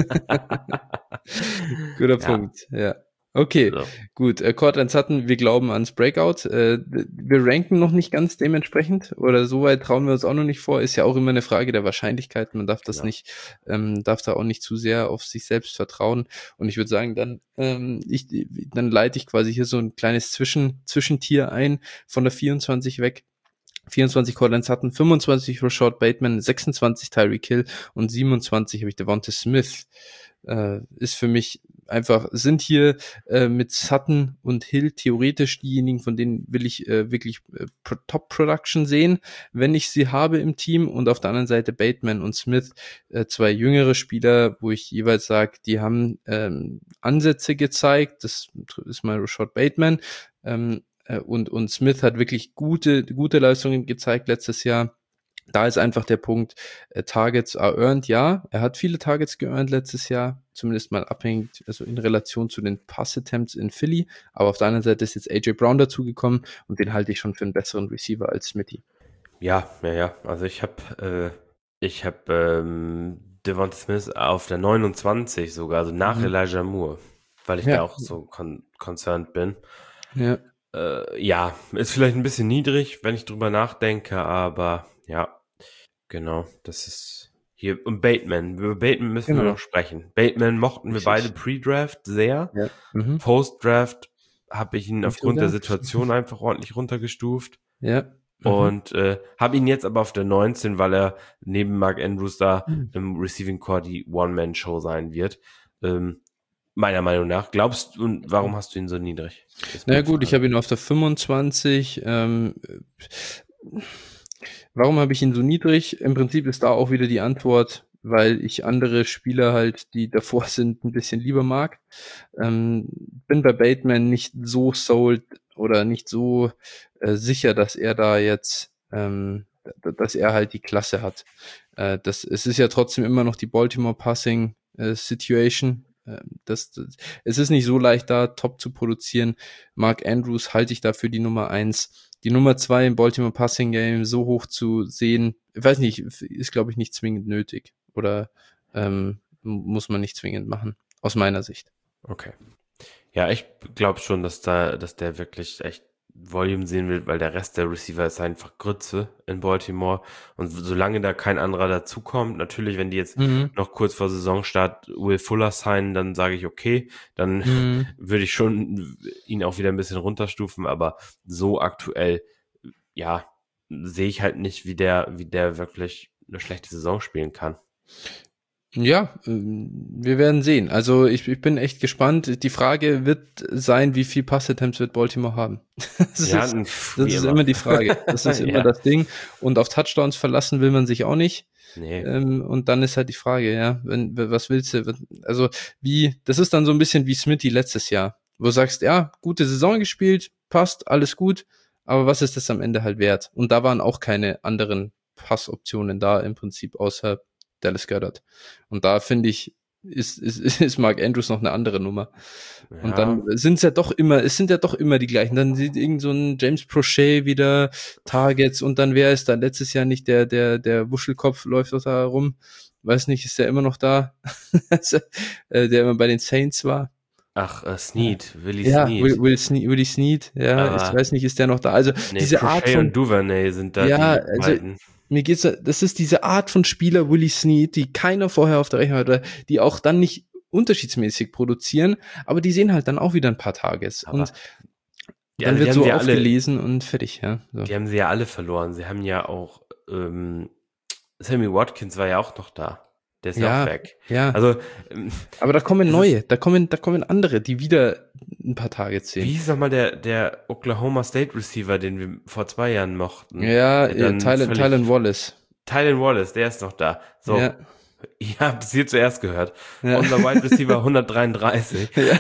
Guter Ja, Punkt, ja. Okay, so, gut. Cortland Sutton, wir glauben ans Breakout. Wir ranken noch nicht ganz dementsprechend oder so weit trauen wir uns auch noch nicht vor. Ist ja auch immer eine Frage der Wahrscheinlichkeit. Man darf das genau. nicht, darf da auch nicht zu sehr auf sich selbst vertrauen. Und ich würde sagen, dann leite ich quasi hier so ein kleines Zwischentier ein von der 24 weg. 24 Cortland Sutton, 25 Rashad Bateman, 26 Tyreek Hill und 27 habe ich Devonta Smith. Ist für mich einfach, sind hier mit Sutton und Hill theoretisch diejenigen, von denen will ich wirklich Top-Production sehen, wenn ich sie habe im Team. Und auf der anderen Seite Bateman und Smith, zwei jüngere Spieler, wo ich jeweils sage, die haben Ansätze gezeigt. Das ist mal Rashad Bateman. Und Smith hat wirklich gute Leistungen gezeigt letztes Jahr. Da ist einfach der Punkt, Targets are earned, ja. Er hat viele Targets geearned letztes Jahr, zumindest mal abhängig, also in Relation zu den Pass-Attempts in Philly. Aber auf der anderen Seite ist jetzt AJ Brown dazugekommen und den halte ich schon für einen besseren Receiver als Smitty. Ja, ja, ja. Also ich habe Devonta Smith auf der 29 sogar, also nach Mhm. Elijah Moore, weil ich da Ja, auch so concerned bin. ja, Ja, ist vielleicht ein bisschen niedrig, wenn ich drüber nachdenke, aber ja, genau, das ist hier. Und Bateman, über Bateman müssen wir genau, noch sprechen. Bateman mochten wir beide richtig. Pre-Draft sehr. Ja, mhm. Post-Draft habe ich ihn Nicht so aufgrund der sehr. Situation einfach ordentlich runtergestuft. Ja, mhm. Und habe ihn jetzt aber auf der 19, weil er neben Mark Andrews da Mhm. im Receiving Core die One-Man-Show sein wird. Ähm, meiner Meinung nach. Glaubst du, und warum hast du ihn so niedrig? Ist Na ja, meine gut, ich Frage. habe ihn auf der 25. Warum habe ich ihn so niedrig? Im Prinzip ist da auch wieder die Antwort, weil ich andere Spieler halt, die davor sind, ein bisschen lieber mag. Bin bei Bateman nicht so sold oder nicht so sicher, dass er da jetzt, dass er halt die Klasse hat. Es ist ja trotzdem immer noch die Baltimore Passing Situation. Es ist nicht so leicht, da top zu produzieren. Mark Andrews halte ich dafür die Nummer eins. Die Nummer zwei im Baltimore Passing Game so hoch zu sehen, ich weiß nicht, ist glaube ich nicht zwingend nötig oder muss man nicht zwingend machen, aus meiner Sicht. Okay. Ja, ich glaube schon, dass der wirklich echt Volume sehen will, weil der Rest der Receiver ist einfach Grütze in Baltimore. Und solange da kein anderer dazukommt, natürlich, wenn die jetzt Mhm. noch kurz vor Saisonstart Will Fuller signen, dann sage ich okay, dann Mhm. würde ich schon ihn auch wieder ein bisschen runterstufen, aber so aktuell, ja, sehe ich halt nicht, wie der wirklich eine schlechte Saison spielen kann. Ja, wir werden sehen. Also ich bin echt gespannt. Die Frage wird sein, wie viel Passattempts wird Baltimore haben? Das Ja, ist, das wie ist immer. immer die Frage. Das ist immer Ja, das Ding. Und auf Touchdowns verlassen will man sich auch nicht. nee. Und dann ist halt die Frage, ja, was willst du? Also das ist dann so ein bisschen wie Smitty letztes Jahr, wo du sagst, ja, gute Saison gespielt, passt, alles gut, aber was ist das am Ende halt wert? Und da waren auch keine anderen Passoptionen da im Prinzip außer Dallas Goedert. Und da finde ich, ist Mark Andrews noch eine andere Nummer. Und dann Ja, es sind ja doch immer die gleichen. Dann sieht irgend so ein James Prochet wieder Targets und dann wer ist da letztes Jahr nicht der Wuschelkopf läuft doch da rum. Weiß nicht, ist der immer noch da? Der immer bei den Saints war. ach, Snead, Willie Ja, Snead. Willie Snead, ja, ich Aber weiß nicht, ist der noch da? Also nee, diese Art Prochet und von, Duvernay sind da ja, die also beiden. mir geht's, das ist diese Art von Spieler, Willie Snead, die keiner vorher auf der Rechnung hat, oder die auch dann nicht unterschiedsmäßig produzieren, aber die sehen halt dann auch wieder ein paar Tages und Aber dann die wird haben so sie ja alle, aufgelesen und fertig, ja. So. die haben sie ja alle verloren. Sie haben ja auch Sammy Watkins war ja auch noch da. Der ist ja auch weg. Ja. Also, Aber da kommen neue, da kommen andere, die wieder ein paar Targets wie sehen. hieß nochmal der Oklahoma State Receiver, den wir vor 2 Jahren mochten? Ja, Der dann Tylen Wallace. Tylen Wallace, der ist noch da. So, Ja, ihr habt es hier zuerst gehört. ja. Unser Wide Receiver 133. Ja.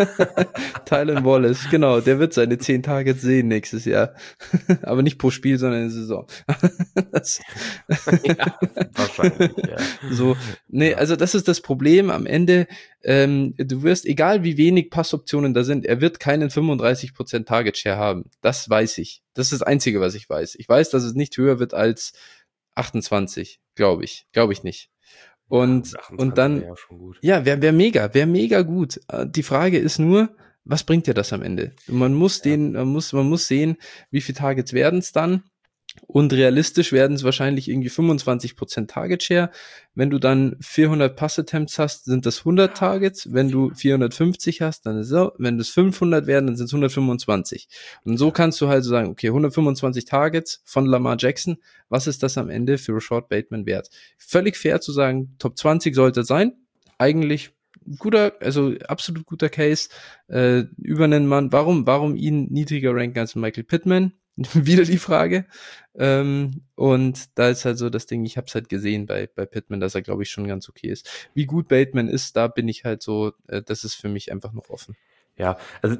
Tylen Wallace, genau, der wird seine 10 Targets sehen nächstes Jahr. Aber nicht pro Spiel, sondern in der Saison. Das, Ja, wahrscheinlich, ja. so, nee, also das ist das Problem am Ende. Du wirst, egal wie wenig Passoptionen da sind, er wird keinen 35% Target Share haben. Das weiß ich. Das ist das Einzige, was ich weiß. Ich weiß, dass es nicht höher wird als 28, glaube ich. Glaube ich nicht. Und dann, wäre ja schon gut. ja, wäre mega gut. Die Frage ist nur, was bringt dir das am Ende? Man muss man muss sehen, wie viele Targets werden es dann. Und realistisch werden es wahrscheinlich irgendwie 25% Target Share. Wenn du dann 400 Pass-Attempts hast, sind das 100 Targets. Wenn du 450 hast, dann ist es so. Wenn es 500 werden, dann sind es 125. Und so kannst du halt so sagen, okay, 125 Targets von Lamar Jackson. Was ist das am Ende für Rashad Bateman wert? Völlig fair zu sagen, Top 20 sollte sein. Eigentlich guter, also absolut guter Case. Über einen Mann. Warum ihn niedriger ranken als Michael Pittman? Wieder die Frage. Und da ist halt so das Ding, ich habe es halt gesehen bei Pittman, dass er, glaube ich, schon ganz okay ist. Wie gut Bateman ist, da bin ich halt so, das ist für mich einfach noch offen. Ja, also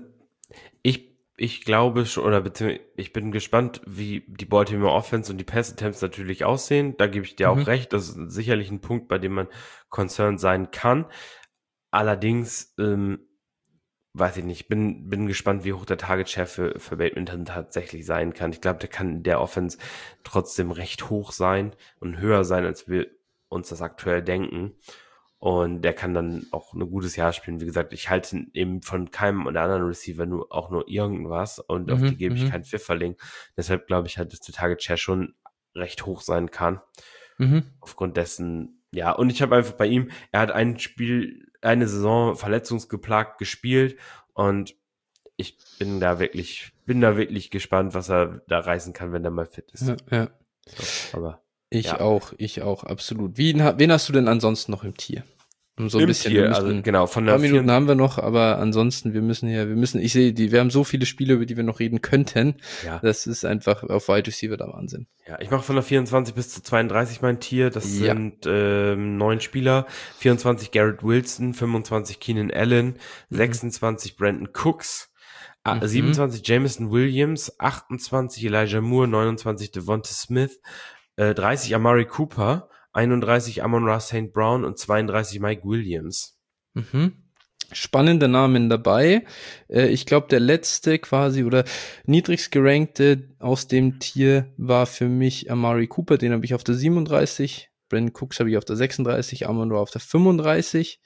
ich glaube schon, oder beziehungsweise ich bin gespannt, wie die Baltimore Offense und die Pass-Attempts natürlich aussehen. Da gebe ich dir auch recht. Das ist sicherlich ein Punkt, bei dem man concerned sein kann. Allerdings, weiß ich nicht, bin gespannt, wie hoch der Target Share für Bateman dann tatsächlich sein kann. Ich glaube, der kann in der Offense trotzdem recht hoch sein und höher sein, als wir uns das aktuell denken. Und der kann dann auch ein gutes Jahr spielen. Wie gesagt, ich halte eben von keinem oder anderen Receiver auch nur irgendwas und auf die gebe ich keinen Pfifferling. Deshalb glaube ich halt, dass der Target Share schon recht hoch sein kann. Aufgrund dessen, ja, und ich habe einfach bei ihm, er hat eine Saison verletzungsgeplagt gespielt und ich bin da wirklich gespannt, was er da reißen kann, wenn er mal fit ist. Ja. So, aber ich auch, absolut. Wen hast du denn ansonsten noch im Tier? So ein bisschen, Tier, also genau, von der 4 Minuten haben wir noch, aber ansonsten, ich sehe, wir haben so viele Spiele, über die wir noch reden könnten. Ja. Das ist einfach auf Wide Receiver der Wahnsinn. Ja, ich mache von der 24 bis zu 32 mein Tier. Das sind 9 Spieler. 24 Garrett Wilson, 25 Keenan Allen, 26 Brandon Cooks, 27 Jameson Williams, 28 Elijah Moore, 29 Devonta Smith, 30 Amari Cooper, 31 Amon-Ra St. Brown und 32 Mike Williams. Spannende Namen dabei. Ich glaube, der letzte quasi oder niedrigst gerankte aus dem Tier war für mich Amari Cooper. Den habe ich auf der 37. Brandon Cooks habe ich auf der 36. Amon-Ra auf der 35.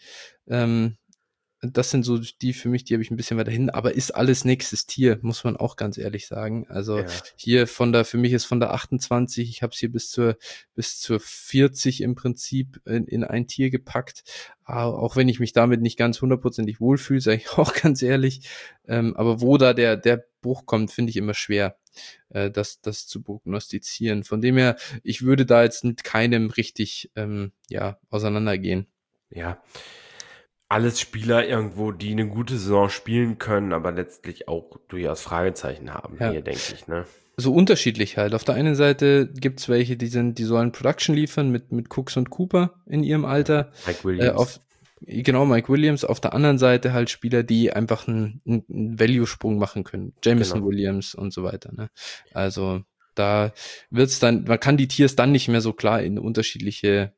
Das sind so die für mich, die habe ich ein bisschen weiter hin, aber ist alles nächstes Tier, muss man auch ganz ehrlich sagen. Also hier für mich ist von der 28, ich habe es hier bis zur 40 im Prinzip in ein Tier gepackt, auch wenn ich mich damit nicht ganz hundertprozentig wohlfühle, sage ich auch ganz ehrlich. Aber wo da der Bruch kommt, finde ich immer schwer, das zu prognostizieren. Von dem her, ich würde da jetzt mit keinem richtig auseinandergehen. Ja. Alles Spieler irgendwo, die eine gute Saison spielen können, aber letztlich auch durchaus Fragezeichen haben, hier, denke ich, ne? So unterschiedlich halt. Auf der einen Seite gibt's welche, die sollen Production liefern mit Cooks und Cooper in ihrem Alter. Mike Williams. Mike Williams. Auf der anderen Seite halt Spieler, die einfach einen Value-Sprung machen können. Jameson Williams und so weiter, ne? Also da wird's dann, man kann die Tiers dann nicht mehr so klar in unterschiedliche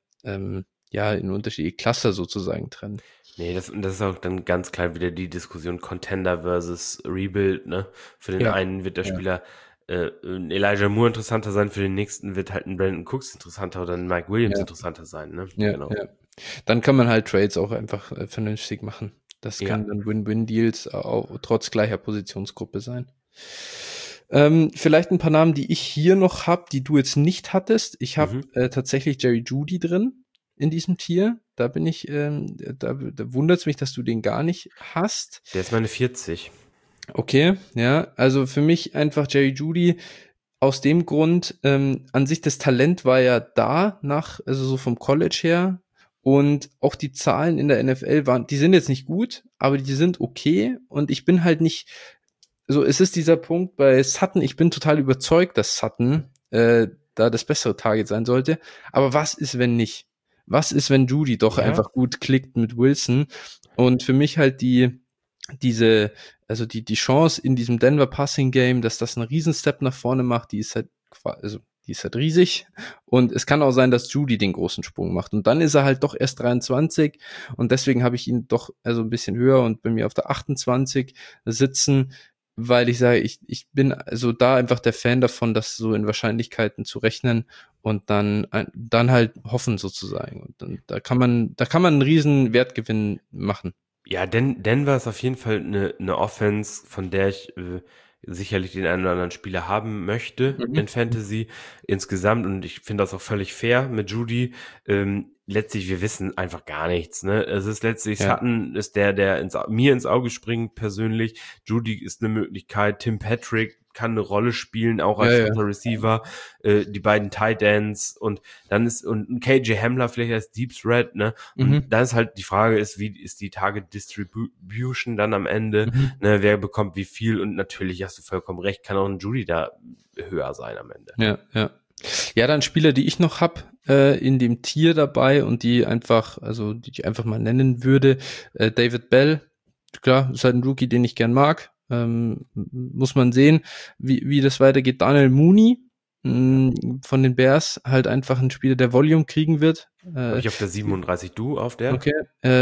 Cluster sozusagen trennen. Nee, das ist auch dann ganz klar wieder die Diskussion Contender versus Rebuild, ne? Für den einen wird der Spieler Elijah Moore interessanter sein, für den nächsten wird halt ein Brandon Cooks interessanter oder ein Mike Williams interessanter sein, ne? Ja. Dann kann man halt Trades auch einfach vernünftig machen. Das kann dann Win-Win-Deals auch trotz gleicher Positionsgruppe sein. Vielleicht ein paar Namen, die ich hier noch habe, die du jetzt nicht hattest. Ich habe tatsächlich Jerry Jeudy drin in diesem Tier. Da bin ich, da wundert es mich, dass du den gar nicht hast. Der ist meine 40. Okay, ja, also für mich einfach Jerry Jeudy aus dem Grund, an sich das Talent war ja da also so vom College her Und auch die Zahlen in der NFL die sind jetzt nicht gut, aber die sind okay. Und ich bin halt nicht, so es ist dieser Punkt bei Sutton, ich bin total überzeugt, dass Sutton da das bessere Target sein sollte. Aber was ist, wenn nicht? Was ist, wenn Judy doch Ja. einfach gut klickt mit Wilson? Und für mich halt diese, also die Chance in diesem Denver Passing Game, dass das einen Riesen-Step nach vorne macht, die ist halt riesig. Und es kann auch sein, dass Judy den großen Sprung macht. Und dann ist er halt doch erst 23. Und deswegen habe ich ihn doch also ein bisschen höher und bei mir auf der 28 sitzen, weil ich sage, ich bin also da einfach der Fan davon, das so in Wahrscheinlichkeiten zu rechnen und dann halt hoffen sozusagen. Und dann, da kann man einen riesen Wertgewinn machen. Ja, Denver ist auf jeden Fall eine Offense, von der ich sicherlich den einen oder anderen Spieler haben möchte Mhm. in Fantasy insgesamt. Und ich finde das auch völlig fair mit Judy. Letztlich, wir wissen einfach gar nichts. Ne? Es ist letztlich, Ja. Sutton ist der mir ins Auge springt persönlich. Judy ist eine Möglichkeit. Tim Patrick kann eine Rolle spielen, auch Ja, als ja. dritter Receiver. Die beiden Tight Ends und dann ist und ein KJ Hamler vielleicht als Deep Threat, ne? Und Mhm. dann ist halt die Frage ist, wie ist die Target Distribution dann am Ende, Mhm. ne? Wer bekommt wie viel? Und natürlich hast du vollkommen recht, kann auch ein Judy da höher sein am Ende. Ja, ja. Ja, dann Spieler, die ich noch hab in dem Tier dabei und die ich einfach mal nennen würde, David Bell, klar, ist halt ein Rookie, den ich gern mag. Muss man sehen, wie das weitergeht. Daniel Mooney von den Bears, halt einfach ein Spieler, der Volume kriegen wird. Habe ich auf der 37, du auf der? Okay,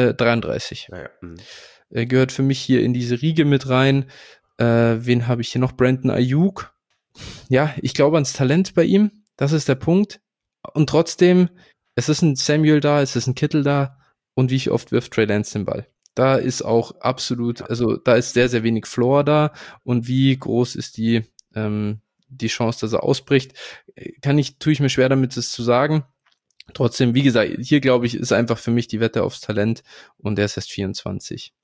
33. Naja. Gehört für mich hier in diese Riege mit rein. Wen habe ich hier noch? Brandon Ayuk. Ja, ich glaube ans Talent bei ihm. Das ist der Punkt. Und trotzdem, es ist ein Samuel da, es ist ein Kittel da. Und wie oft wirft Trey Lance den Ball? Da ist auch absolut, also da ist sehr, sehr wenig Floor da. Und wie groß ist die Chance, dass er ausbricht? Tue ich mir schwer damit, das zu sagen. Trotzdem, wie gesagt, hier glaube ich, ist einfach für mich die Wette aufs Talent und der ist erst 24.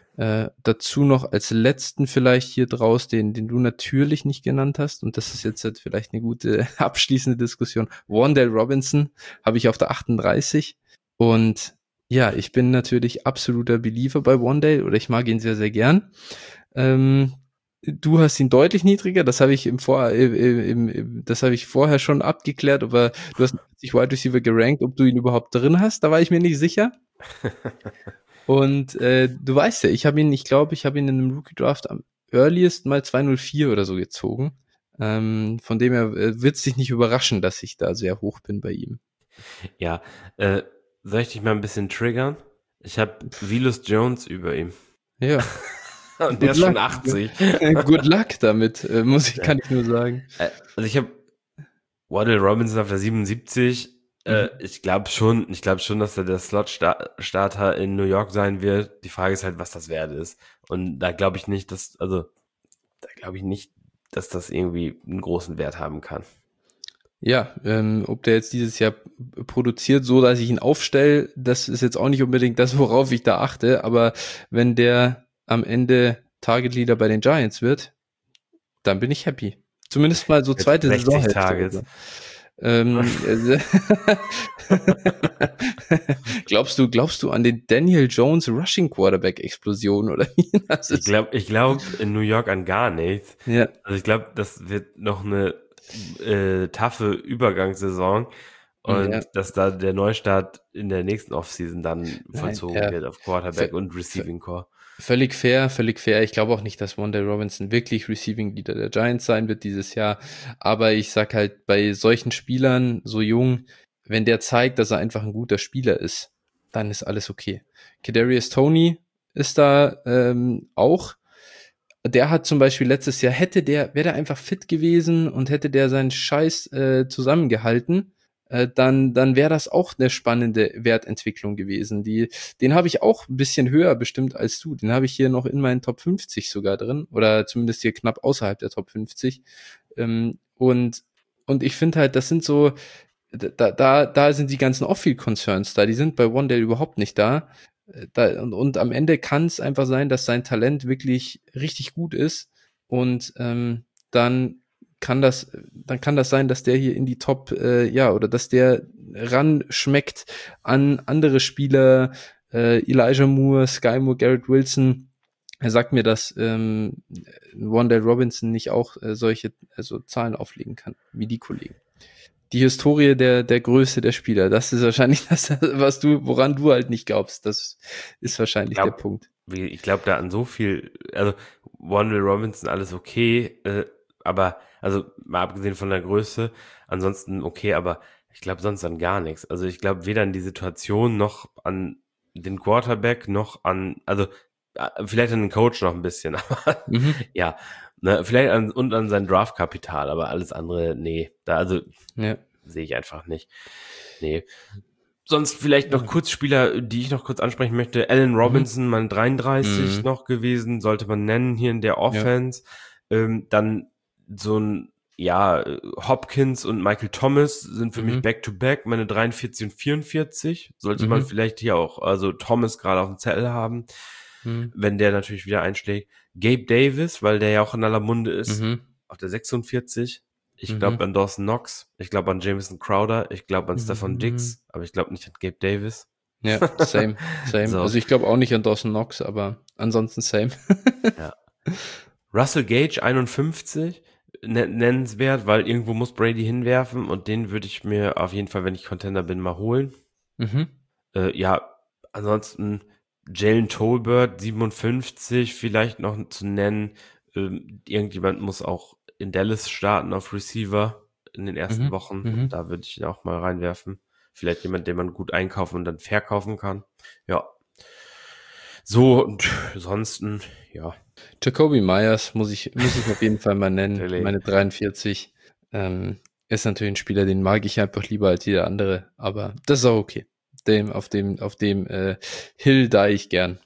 Dazu noch als letzten vielleicht hier draus, den du natürlich nicht genannt hast, und das ist jetzt halt vielleicht eine gute abschließende Diskussion. Wan'Dale Robinson habe ich auf der 38 und ja, ich bin natürlich absoluter Believer bei Wan'Dale oder ich mag ihn sehr, sehr gern. Du hast ihn deutlich niedriger, das habe ich das habe ich vorher schon abgeklärt, aber du hast 80 Wide Receiver gerankt, ob du ihn überhaupt drin hast, da war ich mir nicht sicher. Und du weißt ja, ich glaube, ich habe ihn in einem Rookie-Draft am earliest mal 204 oder so gezogen. Von dem her wird es dich nicht überraschen, dass ich da sehr hoch bin bei ihm. Ja, soll ich dich mal ein bisschen triggern? Ich habe Velus Jones über ihm. Ja, Und der good ist schon luck. 80. Good luck damit, kann ich nur sagen. Also ich habe Waddle Robinson auf der 77. Mhm. Ich glaube schon, dass er der Slot-Starter in New York sein wird. Die Frage ist halt, was das wert ist. Und da glaube ich nicht, dass das irgendwie einen großen Wert haben kann. Ja, ob der jetzt dieses Jahr produziert, so dass ich ihn aufstelle, das ist jetzt auch nicht unbedingt das, worauf ich da achte, aber wenn der am Ende Target Leader bei den Giants wird, dann bin ich happy. Zumindest mal so Mit zweite 60 Saisonhälfte. Targets. Also. Glaubst du an den Daniel Jones Rushing Quarterback Explosion oder wie? Ich glaube in New York an gar nichts. Ja. Also ich glaube, das wird noch eine taffe Übergangssaison Ja. und dass da der Neustart in der nächsten Offseason dann Nein, vollzogen ja. wird auf Quarterback und Receiving Core. Völlig fair, völlig fair. Ich glaube auch nicht, dass Wan'Dale Robinson wirklich Receiving Leader der Giants sein wird dieses Jahr. Aber ich sag halt, bei solchen Spielern, so jung, wenn der zeigt, dass er einfach ein guter Spieler ist, dann ist alles okay. Kadarius Toney ist da auch. Der hat zum Beispiel letztes Jahr, wäre der einfach fit gewesen und hätte der seinen Scheiß zusammengehalten, dann wäre das auch eine spannende Wertentwicklung gewesen. Den habe ich auch ein bisschen höher bestimmt als du. Den habe ich hier noch in meinen Top 50 sogar drin oder zumindest hier knapp außerhalb der Top 50. Und ich finde halt, das sind so, da sind die ganzen Off-Field-Concerns da, die sind bei Wan'Dale überhaupt nicht da. Und am Ende kann es einfach sein, dass sein Talent wirklich richtig gut ist und dann kann das sein, dass der hier in die Top, oder dass der ran schmeckt an andere Spieler, Elijah Moore, Sky Moore, Garrett Wilson. Er sagt mir, dass Wan'Dale Robinson nicht auch solche Zahlen auflegen kann, wie die Kollegen. Die Historie der Größe der Spieler, das ist wahrscheinlich das, woran du halt nicht glaubst. Das ist wahrscheinlich der Punkt. Ich glaube da an so viel, also Wan'Dale Robinson, alles okay, aber, also mal abgesehen von der Größe, ansonsten okay, aber ich glaube sonst an gar nichts. Also ich glaube weder an die Situation noch an den Quarterback noch an, also vielleicht an den Coach noch ein bisschen, aber ja, ne, vielleicht an sein Draftkapital, aber alles andere, nee, sehe ich einfach nicht. Nee. Sonst vielleicht noch kurz Spieler, die ich noch kurz ansprechen möchte. Allen Robinson, mal 33 noch gewesen, sollte man nennen hier in der Offense. Dann so ein, Hopkins und Michael Thomas sind für mich Back-to-Back, meine 43 und 44. Sollte man vielleicht hier auch, also Thomas gerade auf dem Zettel haben, wenn der natürlich wieder einschlägt. Gabe Davis, weil der ja auch in aller Munde ist, auf der 46. Ich glaube an Dawson Knox, ich glaube an Jamison Crowder, ich glaube an Stephon Diggs, aber ich glaube nicht an Gabe Davis. Ja, same. So. Also ich glaube auch nicht an Dawson Knox, aber ansonsten same. Ja. Russell Gage, 51, nennenswert, weil irgendwo muss Brady hinwerfen und den würde ich mir auf jeden Fall, wenn ich Contender bin, mal holen. Ansonsten Jalen Tolbert, 57, vielleicht noch zu nennen. Irgendjemand muss auch in Dallas starten auf Receiver in den ersten Wochen. Da würde ich ihn auch mal reinwerfen. Vielleicht jemand, den man gut einkaufen und dann verkaufen kann. Ja. So, und ansonsten, ja. Jacoby Myers muss ich auf jeden Fall mal nennen. Meine 43. Ist natürlich ein Spieler, den mag ich einfach lieber als jeder andere, aber das ist auch okay. Auf dem Hill da ich gern.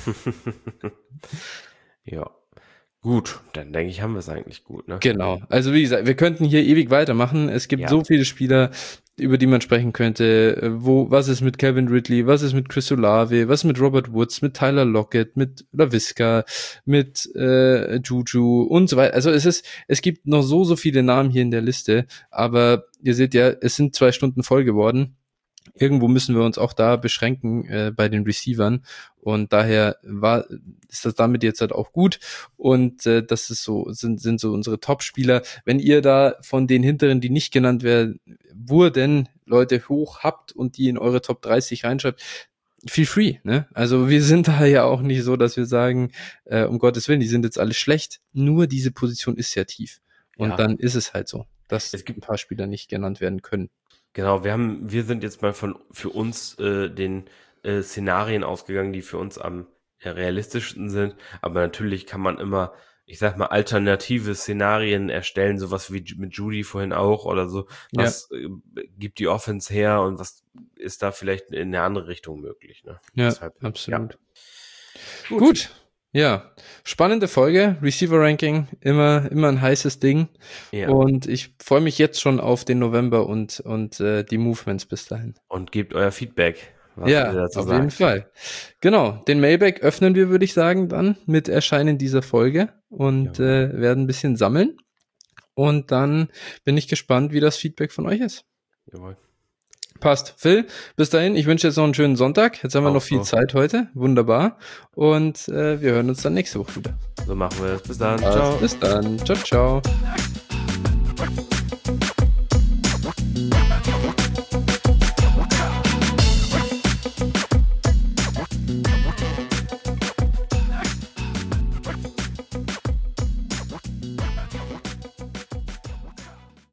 Ja. Gut, dann denke ich, haben wir es eigentlich gut, ne? Genau. Also wie gesagt, wir könnten hier ewig weitermachen. Es gibt so viele Spieler, über die man sprechen könnte. Was ist mit Calvin Ridley? Was ist mit Chris Olave? Was ist mit Robert Woods? Mit Tyler Lockett? Mit LaVisca? Mit Juju? Und so weiter. Also es gibt noch so viele Namen hier in der Liste. Aber ihr seht ja, es sind 2 Stunden voll geworden. Irgendwo müssen wir uns auch da beschränken bei den Receivern und daher ist das damit jetzt halt auch gut und das ist so sind so unsere Top-Spieler. Wenn ihr da von den hinteren, die nicht genannt wurden, Leute hoch habt und die in eure Top 30 reinschreibt, feel free, ne? Also wir sind da ja auch nicht so, dass wir sagen, um Gottes Willen, die sind jetzt alle schlecht, nur diese Position ist ja tief und dann ist es halt so, dass es gibt ein paar Spieler nicht genannt werden können. Genau, wir sind jetzt mal für uns den Szenarien ausgegangen, die für uns am realistischsten sind. Aber natürlich kann man immer, ich sag mal, alternative Szenarien erstellen, sowas wie mit Judy vorhin auch oder so. Was gibt die Offense her und was ist da vielleicht in eine andere Richtung möglich? Ne? Ja, deshalb, absolut. Ja. Gut. Ja, spannende Folge, Receiver-Ranking, immer ein heißes Ding und ich freue mich jetzt schon auf den November und die Movements bis dahin. Und gebt euer Feedback, was ihr dazu sagt. Jeden Fall. Genau, den Mailback öffnen wir, würde ich sagen, dann mit Erscheinen dieser Folge und werden ein bisschen sammeln und dann bin ich gespannt, wie das Feedback von euch ist. Jawohl. Passt. Phil, bis dahin, ich wünsche jetzt noch einen schönen Sonntag. Jetzt haben wir noch viel Zeit heute. Wunderbar. Und wir hören uns dann nächste Woche wieder. So machen wir es. Bis dann. Ciao. Bis dann. Ciao, ciao.